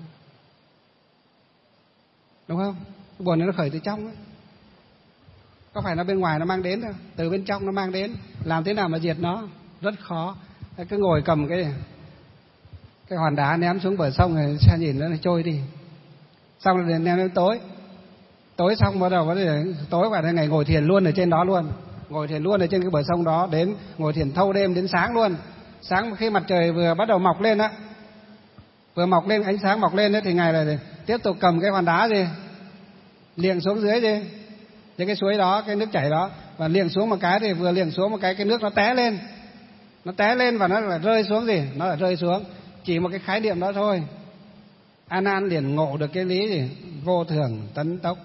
đúng không? Buồn nó khởi từ trong ấy. Có phải nó bên ngoài nó mang đến đâu, từ bên trong nó mang đến. Làm thế nào mà diệt nó? Rất khó. Cứ ngồi cầm cái hòn đá ném xuống bờ sông rồi xe nhìn nó trôi đi. Xong rồi ném đến tối. Tối xong bắt đầu tối vào ngày ngồi thiền luôn ở trên đó luôn. Ngồi thiền luôn ở trên cái bờ sông đó, đến ngồi thiền thâu đêm đến sáng luôn. Sáng khi mặt trời vừa bắt đầu mọc lên á, vừa mọc lên, ánh sáng mọc lên đấy, thì ngài là tiếp tục cầm cái hòn đá gì liệng xuống dưới đi, trên cái suối đó, cái nước chảy đó, và liệng xuống một cái, thì vừa liệng xuống một cái nước nó té lên và nó lại rơi xuống gì, nó lại rơi xuống. Chỉ một cái khái niệm đó thôi, A Nan liền ngộ được cái lý gì vô thường tấn tốc,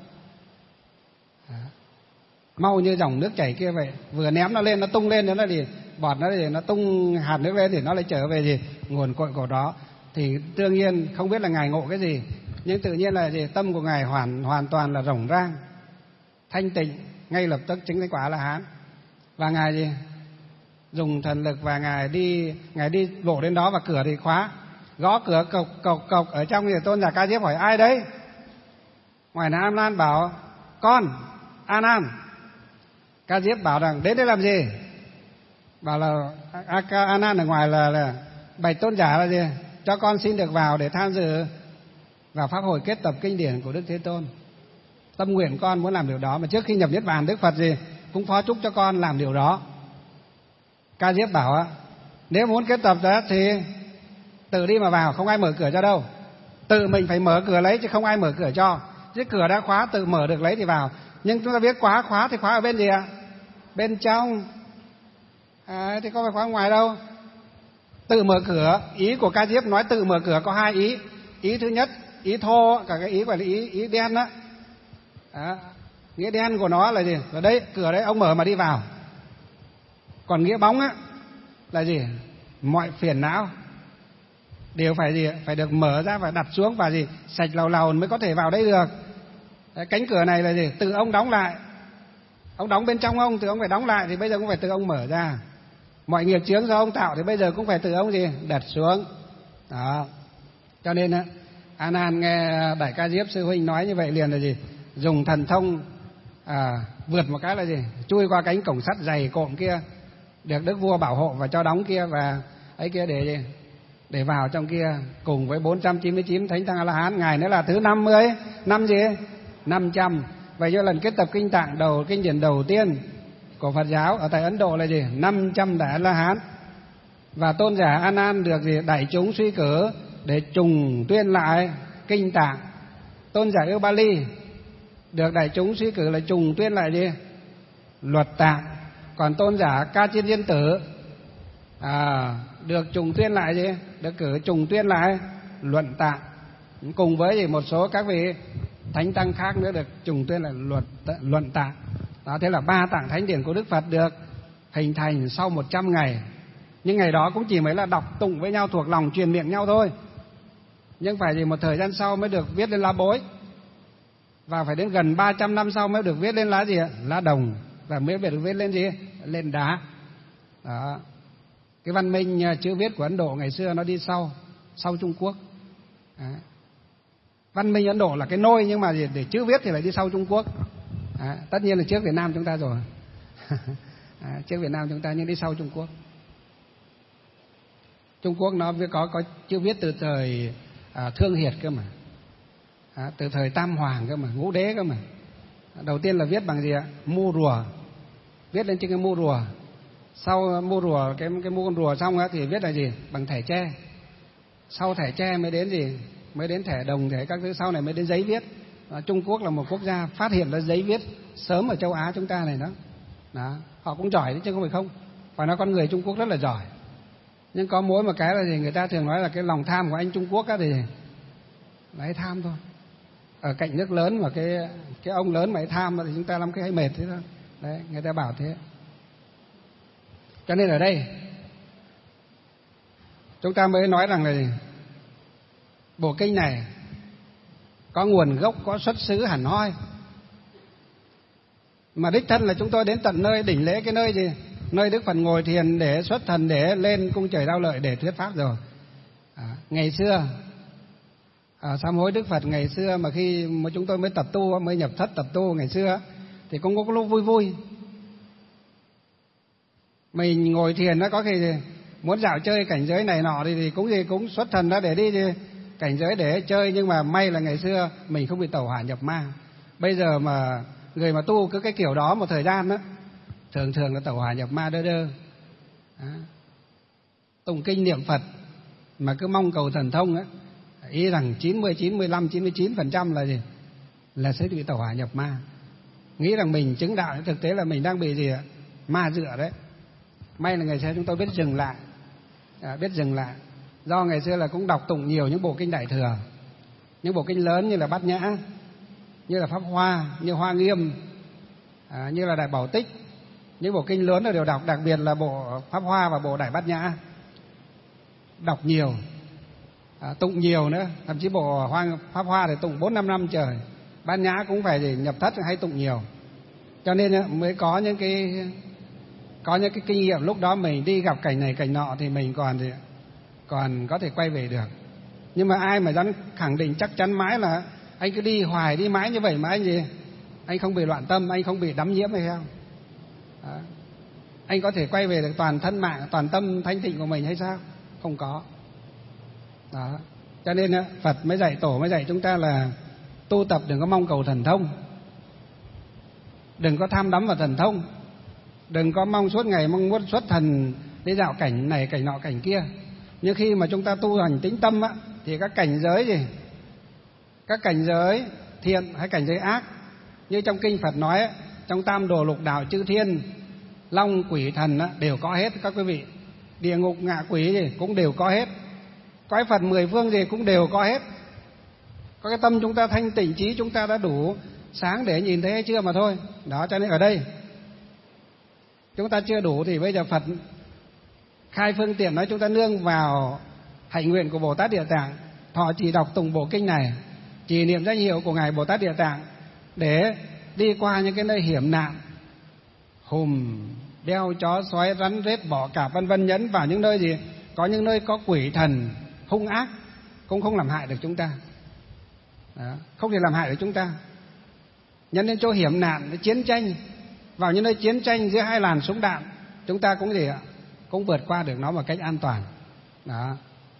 mau như dòng nước chảy kia vậy. Vừa ném nó lên, nó tung lên, nó gì bọt nó gì, nó tung hạt nước lên thì nó lại trở về gì nguồn cội của đó. Thì đương nhiên không biết là ngài ngộ cái gì, nhưng tự nhiên là gì, tâm của ngài hoàn toàn là rộng rang, thanh tịnh, ngay lập tức chứng cái quả A La Hán. Và ngài gì dùng thần lực, và ngài đi bộ đến đó, và cửa thì khóa, gõ cửa cộc ở trong. Thì Tôn giả Ca Diếp hỏi ai đấy? Ngoài A Nan bảo con A Nan. Ca Diếp bảo rằng đến đây làm gì? Bảo là A Nan ở ngoài là bạch tôn giả là gì, cho con xin được vào để tham dự vào pháp hội kết tập kinh điển của Đức Thế Tôn. Tâm nguyện con muốn làm điều đó, mà trước khi nhập niết bàn Đức Phật gì cũng phó chúc cho con làm điều đó. Ca Diếp bảo nếu muốn kết tập đó thì tự đi mà vào, không ai mở cửa cho đâu. Tự mình phải mở cửa lấy chứ không ai mở cửa cho. Chứ cửa đã khóa, tự mở được lấy thì vào. Nhưng chúng ta biết khóa thì khóa ở bên gì ạ? Bên trong. Thì không phải khóa ngoài đâu. Tự mở cửa, ý của Ca Diếp nói tự mở cửa có hai ý. Ý thứ nhất, ý thô, cả cái ý gọi là ý đen đó. Nghĩa đen của nó là gì? Là đây, cửa đấy ông mở mà đi vào. Còn nghĩa bóng á là gì? Mọi phiền não đều phải gì? Phải được mở ra và đặt xuống, và gì? Sạch lầu mới có thể vào đây được. Cánh cửa này là gì? Tự ông đóng lại. Ông đóng bên trong ông, tự ông phải đóng lại, thì bây giờ cũng phải tự ông mở ra. Mọi nghiệp chướng do ông tạo thì bây giờ cũng phải tự ông gì? Đặt xuống. Đó. Cho nên A Nan nghe Đại Ca Diếp sư huynh nói như vậy liền là gì? Dùng thần thông vượt một cái là gì? Chui qua cánh cổng sắt dày cộm kia, được Đức Vua bảo hộ và cho đóng kia, và ấy kia để gì? Để vào trong kia cùng với 499 thánh tăng A La Hán. Ngài nữa là thứ 50, năm gì? 500. Vậy cho lần kết tập kinh tạng kinh điển đầu tiên của Phật giáo ở tại Ấn Độ là gì? 500 đại A La Hán. Và tôn giả A Nan được gì? Đại chúng suy cử để trùng tuyên lại kinh tạng. Tôn giả Ưu Ba Ly được đại chúng suy cử là trùng tuyên lại gì? Luật tạng. Còn tôn giả Ca Chiên Liên Tử được trùng tuyên lại gì? Được cử trùng tuyên lại luận tạng. Cùng với gì? Một số các vị thánh tăng khác nữa được trùng tuyên là luận tạng. Đó, thế là 3 tạng thánh điển của Đức Phật được hình thành sau 100 ngày. Nhưng ngày đó cũng chỉ mới là đọc tụng với nhau, thuộc lòng, truyền miệng nhau thôi. Nhưng phải gì? Một thời gian sau mới được viết lên lá bối, và phải đến gần 300 năm sau mới được viết lên lá gì ạ? Lá đồng, và mới được viết lên gì? Lên đá. Đó. Cái văn minh chữ viết của Ấn Độ ngày xưa nó đi sau Trung Quốc. Đó. Văn minh Ấn Độ là cái nôi, nhưng mà để chữ viết thì lại đi sau Trung Quốc. Tất nhiên là trước Việt Nam chúng ta rồi. Trước Việt Nam chúng ta, nhưng đi sau Trung Quốc. Trung Quốc nó có chữ viết từ thời Thương Hiệt cơ mà, từ thời Tam Hoàng cơ mà, Ngũ Đế cơ mà. Đầu tiên là viết bằng gì ạ? Mu rùa, viết lên trên cái mu rùa. Sau mu rùa, cái mu con rùa xong thì viết là gì? Bằng thẻ tre. Sau thẻ tre mới đến gì? Mới đến thẻ đồng, thẻ các thứ, sau này mới đến giấy viết. Trung Quốc là một quốc gia phát hiện ra giấy viết sớm ở châu Á chúng ta này đó. Họ cũng giỏi đấy chứ không phải không. Và nó con người Trung Quốc rất là giỏi. Nhưng có mỗi một cái là gì? Người ta thường nói là cái lòng tham của anh Trung Quốc thì lấy tham thôi. Ở cạnh nước lớn mà cái ông lớn mà tham thì chúng ta làm cái hay mệt thế thôi. Đấy, người ta bảo thế. Cho nên ở đây chúng ta mới nói rằng là gì? Bộ kinh này có nguồn gốc, có xuất xứ hẳn hoi. Mà đích thân là chúng tôi đến tận nơi đỉnh lễ, cái nơi gì? Nơi Đức Phật ngồi thiền để xuất thần, để lên cung trời Đao Lợi để thuyết pháp rồi. Ngày xưa sám hối Đức Phật ngày xưa mà khi mà chúng tôi mới tập tu, mới nhập thất tập tu ngày xưa, thì cũng có lúc vui vui. Mình ngồi thiền nó có khi muốn dạo chơi cảnh giới này nọ thì cũng xuất thần ra để đi cảnh giới để chơi, nhưng mà may là ngày xưa mình không bị tẩu hỏa nhập ma. Bây giờ mà người mà tu cứ cái kiểu đó một thời gian đó, thường là tẩu hỏa nhập ma đơ đơ. Đó. Tụng kinh niệm Phật mà cứ mong cầu thần thông á, ý rằng 90, 95, 99% là gì? Là sẽ bị tẩu hỏa nhập ma. Nghĩ rằng mình chứng đạo, thực tế là mình đang bị gì ạ? Ma dựa đấy. May là ngày xưa chúng tôi biết dừng lại, biết dừng lại. Do ngày xưa là cũng đọc tụng nhiều những bộ kinh Đại Thừa, những bộ kinh lớn như là Bát Nhã, như là Pháp Hoa, như Hoa Nghiêm, như là Đại Bảo Tích. Những bộ kinh lớn là đều đọc, đặc biệt là bộ Pháp Hoa và bộ Đại Bát Nhã. Đọc nhiều, tụng nhiều nữa, thậm chí bộ Pháp Hoa thì tụng 4-5 năm trời. Bát Nhã cũng phải nhập thất hay tụng nhiều. Cho nên mới có những cái kinh nghiệm lúc đó mình đi gặp cảnh này cảnh nọ thì mình còn có thể quay về được. Nhưng mà ai mà dám khẳng định chắc chắn mãi là anh cứ đi hoài đi mãi như vậy mà anh không bị loạn tâm, anh không bị đắm nhiễm hay sao? Đó. Anh có thể quay về được toàn thân mạng, toàn tâm thanh tịnh của mình hay sao? Không có. Đó. Cho nên Phật mới dạy, Tổ mới dạy chúng ta là tu tập đừng có mong cầu thần thông, đừng có tham đắm vào thần thông, đừng có mong suốt ngày mong muốn xuất thần đi dạo cảnh này cảnh nọ cảnh kia. Nhưng khi mà chúng ta tu hành tĩnh tâm á, thì các cảnh giới gì, các cảnh giới thiện hay cảnh giới ác, như trong kinh Phật nói ấy, trong tam đồ lục đạo chư thiên long quỷ thần á, đều có hết các quý vị. Địa ngục ngạ quỷ gì cũng đều có hết, cõi Phật 10 phương gì cũng đều có hết. Có cái tâm chúng ta thanh tịnh, trí chúng ta đã đủ sáng để nhìn thấy hay chưa mà thôi. Đó, cho nên ở đây chúng ta chưa đủ thì bây giờ Phật khai phương tiện nói chúng ta nương vào hạnh nguyện của Bồ Tát Địa Tạng, thọ trì đọc tụng bộ kinh này, trì niệm danh hiệu của ngài Bồ Tát Địa Tạng để đi qua những cái nơi hiểm nạn, hùm đeo chó sói rắn rết bọ cạp vân vân, nhấn vào những nơi gì có những nơi có quỷ thần hung ác cũng không làm hại được chúng ta. Đó, không thể làm hại được chúng ta. Nhấn đến chỗ hiểm nạn, chiến tranh, vào những nơi chiến tranh giữa hai làn súng đạn, chúng ta cũng gì ạ, cũng vượt qua được nó một cách an toàn. Đó.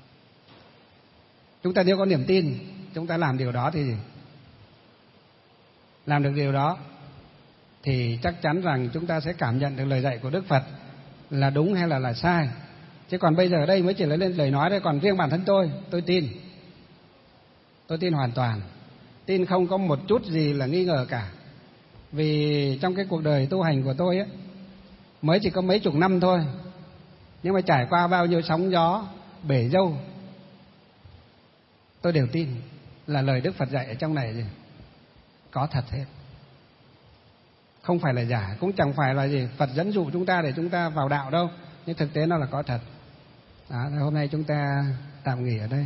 Chúng ta nếu có niềm tin, chúng ta làm điều đó thì gì? Làm được điều đó thì chắc chắn rằng chúng ta sẽ cảm nhận được lời dạy của Đức Phật là đúng hay là sai. Chứ còn bây giờ ở đây mới chỉ lên lời nói thôi. Còn riêng bản thân tôi tin. Tôi tin hoàn toàn. Tin không có một chút gì là nghi ngờ cả. Vì trong cái cuộc đời tu hành của tôi ấy, mới chỉ có mấy chục năm thôi, nhưng mà trải qua bao nhiêu sóng gió, bể dâu, tôi đều tin là lời Đức Phật dạy ở trong này gì có thật hết. Không phải là giả, cũng chẳng phải là gì Phật dẫn dụ chúng ta để chúng ta vào đạo đâu, nhưng thực tế nó là có thật. Đó, hôm nay chúng ta tạm nghỉ ở đây.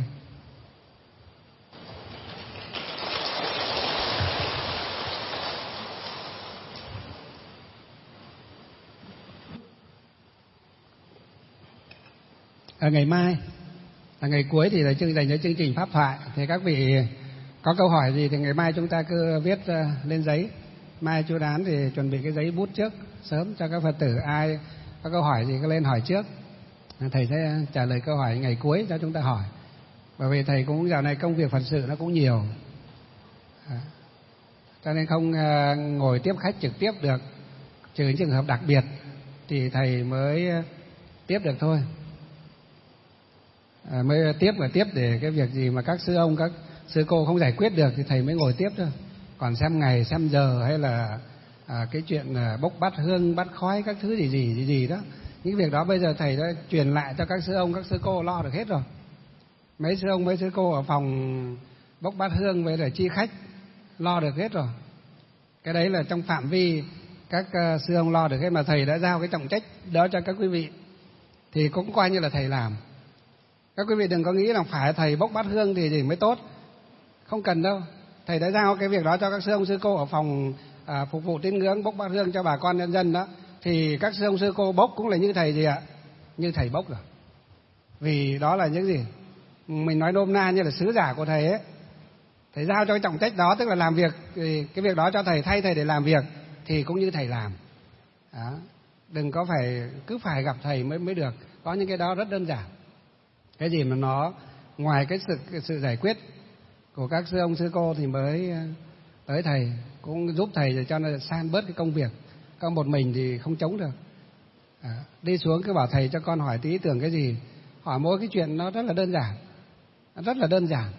Ngày mai là ngày cuối thì là dành cho chương trình pháp thoại. Thì các vị có câu hỏi gì thì ngày mai chúng ta cứ viết lên giấy. Mai chú Đán thì chuẩn bị cái giấy bút trước sớm cho các Phật tử, ai có câu hỏi gì cứ lên hỏi trước. Thầy sẽ trả lời câu hỏi ngày cuối cho chúng ta hỏi. Bởi vì thầy cũng dạo này công việc Phật sự nó cũng nhiều, cho nên không ngồi tiếp khách trực tiếp được, trừ những trường hợp đặc biệt thì thầy mới tiếp được thôi. Mới tiếp để cái việc gì mà các sư ông các sư cô không giải quyết được thì thầy mới ngồi tiếp thôi. Còn xem ngày xem giờ hay là cái chuyện bốc bát hương bát khói các thứ gì đó, những việc đó bây giờ thầy đã truyền lại cho các sư ông các sư cô lo được hết rồi. Mấy sư ông mấy sư cô ở phòng bốc bát hương với lại chi khách lo được hết rồi. Cái đấy là trong phạm vi các sư ông lo được hết, mà thầy đã giao cái trọng trách đó cho các quý vị thì cũng coi như là thầy làm. Các quý vị đừng có nghĩ là phải thầy bốc bát hương thì mới tốt, không cần đâu. Thầy đã giao cái việc đó cho các sư ông sư cô ở phòng phục vụ tín ngưỡng bốc bát hương cho bà con nhân dân đó, thì các sư ông sư cô bốc cũng là như thầy gì ạ, như thầy bốc rồi. Vì đó là những gì mình nói nôm na như là sứ giả của thầy ấy. Thầy giao cho cái trọng trách đó, tức là làm việc, cái việc đó cho thầy, thay thầy để làm việc, thì cũng như thầy làm. Đó. Đừng có cứ phải gặp thầy mới được. Có những cái đó rất đơn giản. Cái gì mà nó ngoài cái sự giải quyết của các sư ông sư cô thì mới tới thầy, cũng giúp thầy để cho nó san bớt cái công việc. Con một mình thì không chống được. Đi xuống cứ bảo thầy cho con hỏi tí ý tưởng cái gì, hỏi mỗi cái chuyện nó rất là đơn giản, rất là đơn giản.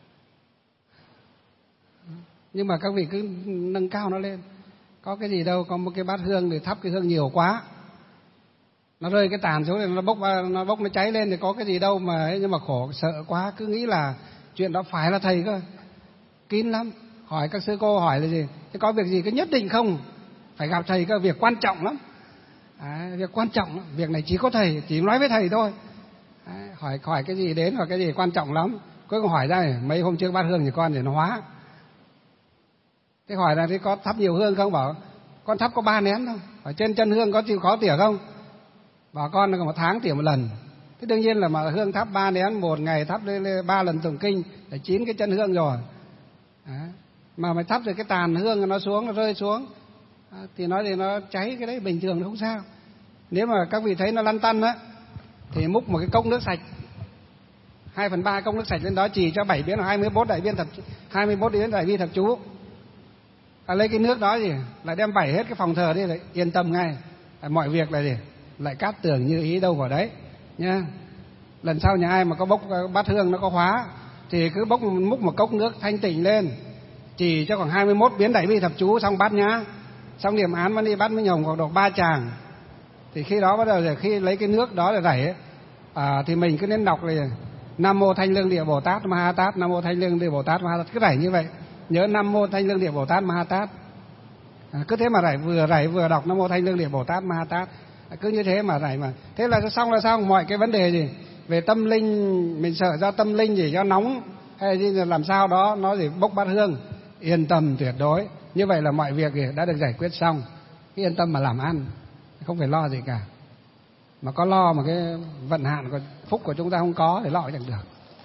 Nhưng mà các vị cứ nâng cao nó lên. Có cái gì đâu, có một cái bát hương thì thắp cái hương nhiều quá, nó rơi cái tàn xuống thì nó cháy lên thì có cái gì đâu mà ấy. Nhưng mà khổ sợ quá, cứ nghĩ là chuyện đó phải là thầy cơ, kín lắm. Hỏi các sư cô hỏi là gì, thế có việc gì cứ nhất định không phải gặp thầy cơ, việc quan trọng lắm. Việc quan trọng lắm. Việc này chỉ có thầy, chỉ nói với thầy thôi. Hỏi cái gì đến, hỏi cái gì quan trọng lắm. Cuối cùng hỏi ra mấy hôm trước bát hương thì con để nó hóa. Thế hỏi là thế có thắp nhiều hương không? Bảo con thắp có 3 nén thôi. Ở trên chân hương có chịu khó tỉa không? Bảo con là 1 tháng tỉa 1 lần. Thế đương nhiên là mà hương thắp 3 nén, 1 ngày thắp lên 3 lần tụng kinh là 9 cái chân hương rồi. Mà mày thắp rồi cái tàn hương nó xuống, nó rơi xuống thì nó cháy, cái đấy bình thường, nó không sao. Nếu mà các vị thấy nó lăn tăn á thì múc một cái cốc nước sạch, 2/3 cốc nước sạch lên đó, chỉ cho 7 biến hoặc 21 đại bi thập chú. Lấy cái nước đó gì lại đem bảy hết cái phòng thờ đi, lại yên tâm ngay. Mọi việc là gì lại cát tường như ý đâu vào đấy nhá. Lần sau nhà ai mà có bốc bát hương nó có hóa thì cứ múc một cốc nước thanh tịnh lên, chỉ cho khoảng 21 biến đại bi thập chú xong bát nhá, xong niệm án mới đi bát mới nhồng hoặc đọc 3 tràng. Thì khi đó bắt đầu là khi lấy cái nước đó để rảy thì mình cứ nên đọc là Nam mô Thanh Lương Địa Bồ Tát Ma Ha Tát, Nam mô Thanh Lương Địa Bồ Tát Ma Ha Tát, cứ rảy như vậy. Nhớ Nam mô Thanh Lương Địa Bồ Tát Ma Ha Tát. Cứ thế mà rảy vừa đọc Nam mô Thanh Lương Địa Bồ Tát Ma Ha Tát. Cứ như thế mà rảy mà. Thế là xong mọi cái vấn đề gì về tâm linh, mình sợ do tâm linh gì do nóng hay là làm sao đó nó gì bốc bát hương, yên tâm tuyệt đối. Như vậy là mọi việc đã được giải quyết xong. Cứ yên tâm mà làm ăn, không phải lo gì cả. Mà có lo mà cái vận hạn của phúc của chúng ta không có thì lo chẳng được.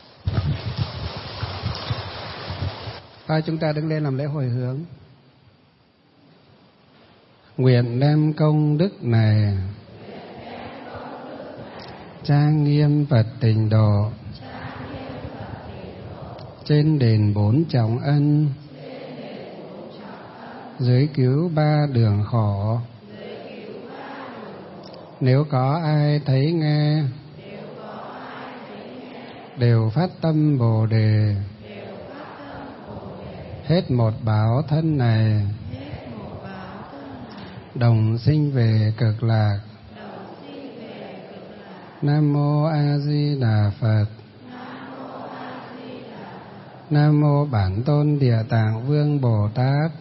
Thôi chúng ta đứng lên làm lễ hồi hướng. Nguyện đem công đức này trang nghiêm Phật Tịnh Độ, trên đền 4 trọng ân, dưới cứu 3 đường khổ. Nếu có ai thấy nghe đều phát tâm Bồ Đề, hết một báo thân này đồng sinh về Cực Lạc. Nam mô A Di Đà Phật. Nam mô Bản Tôn Địa Tạng Vương Bồ Tát.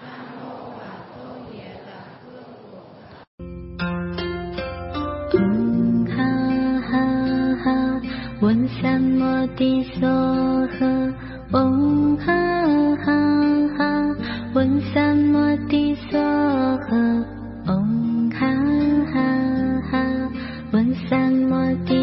One Samoti Soha, Om Ha Ha Ha. One Samoti Soha, Om Ha Ha Ha. One Samoti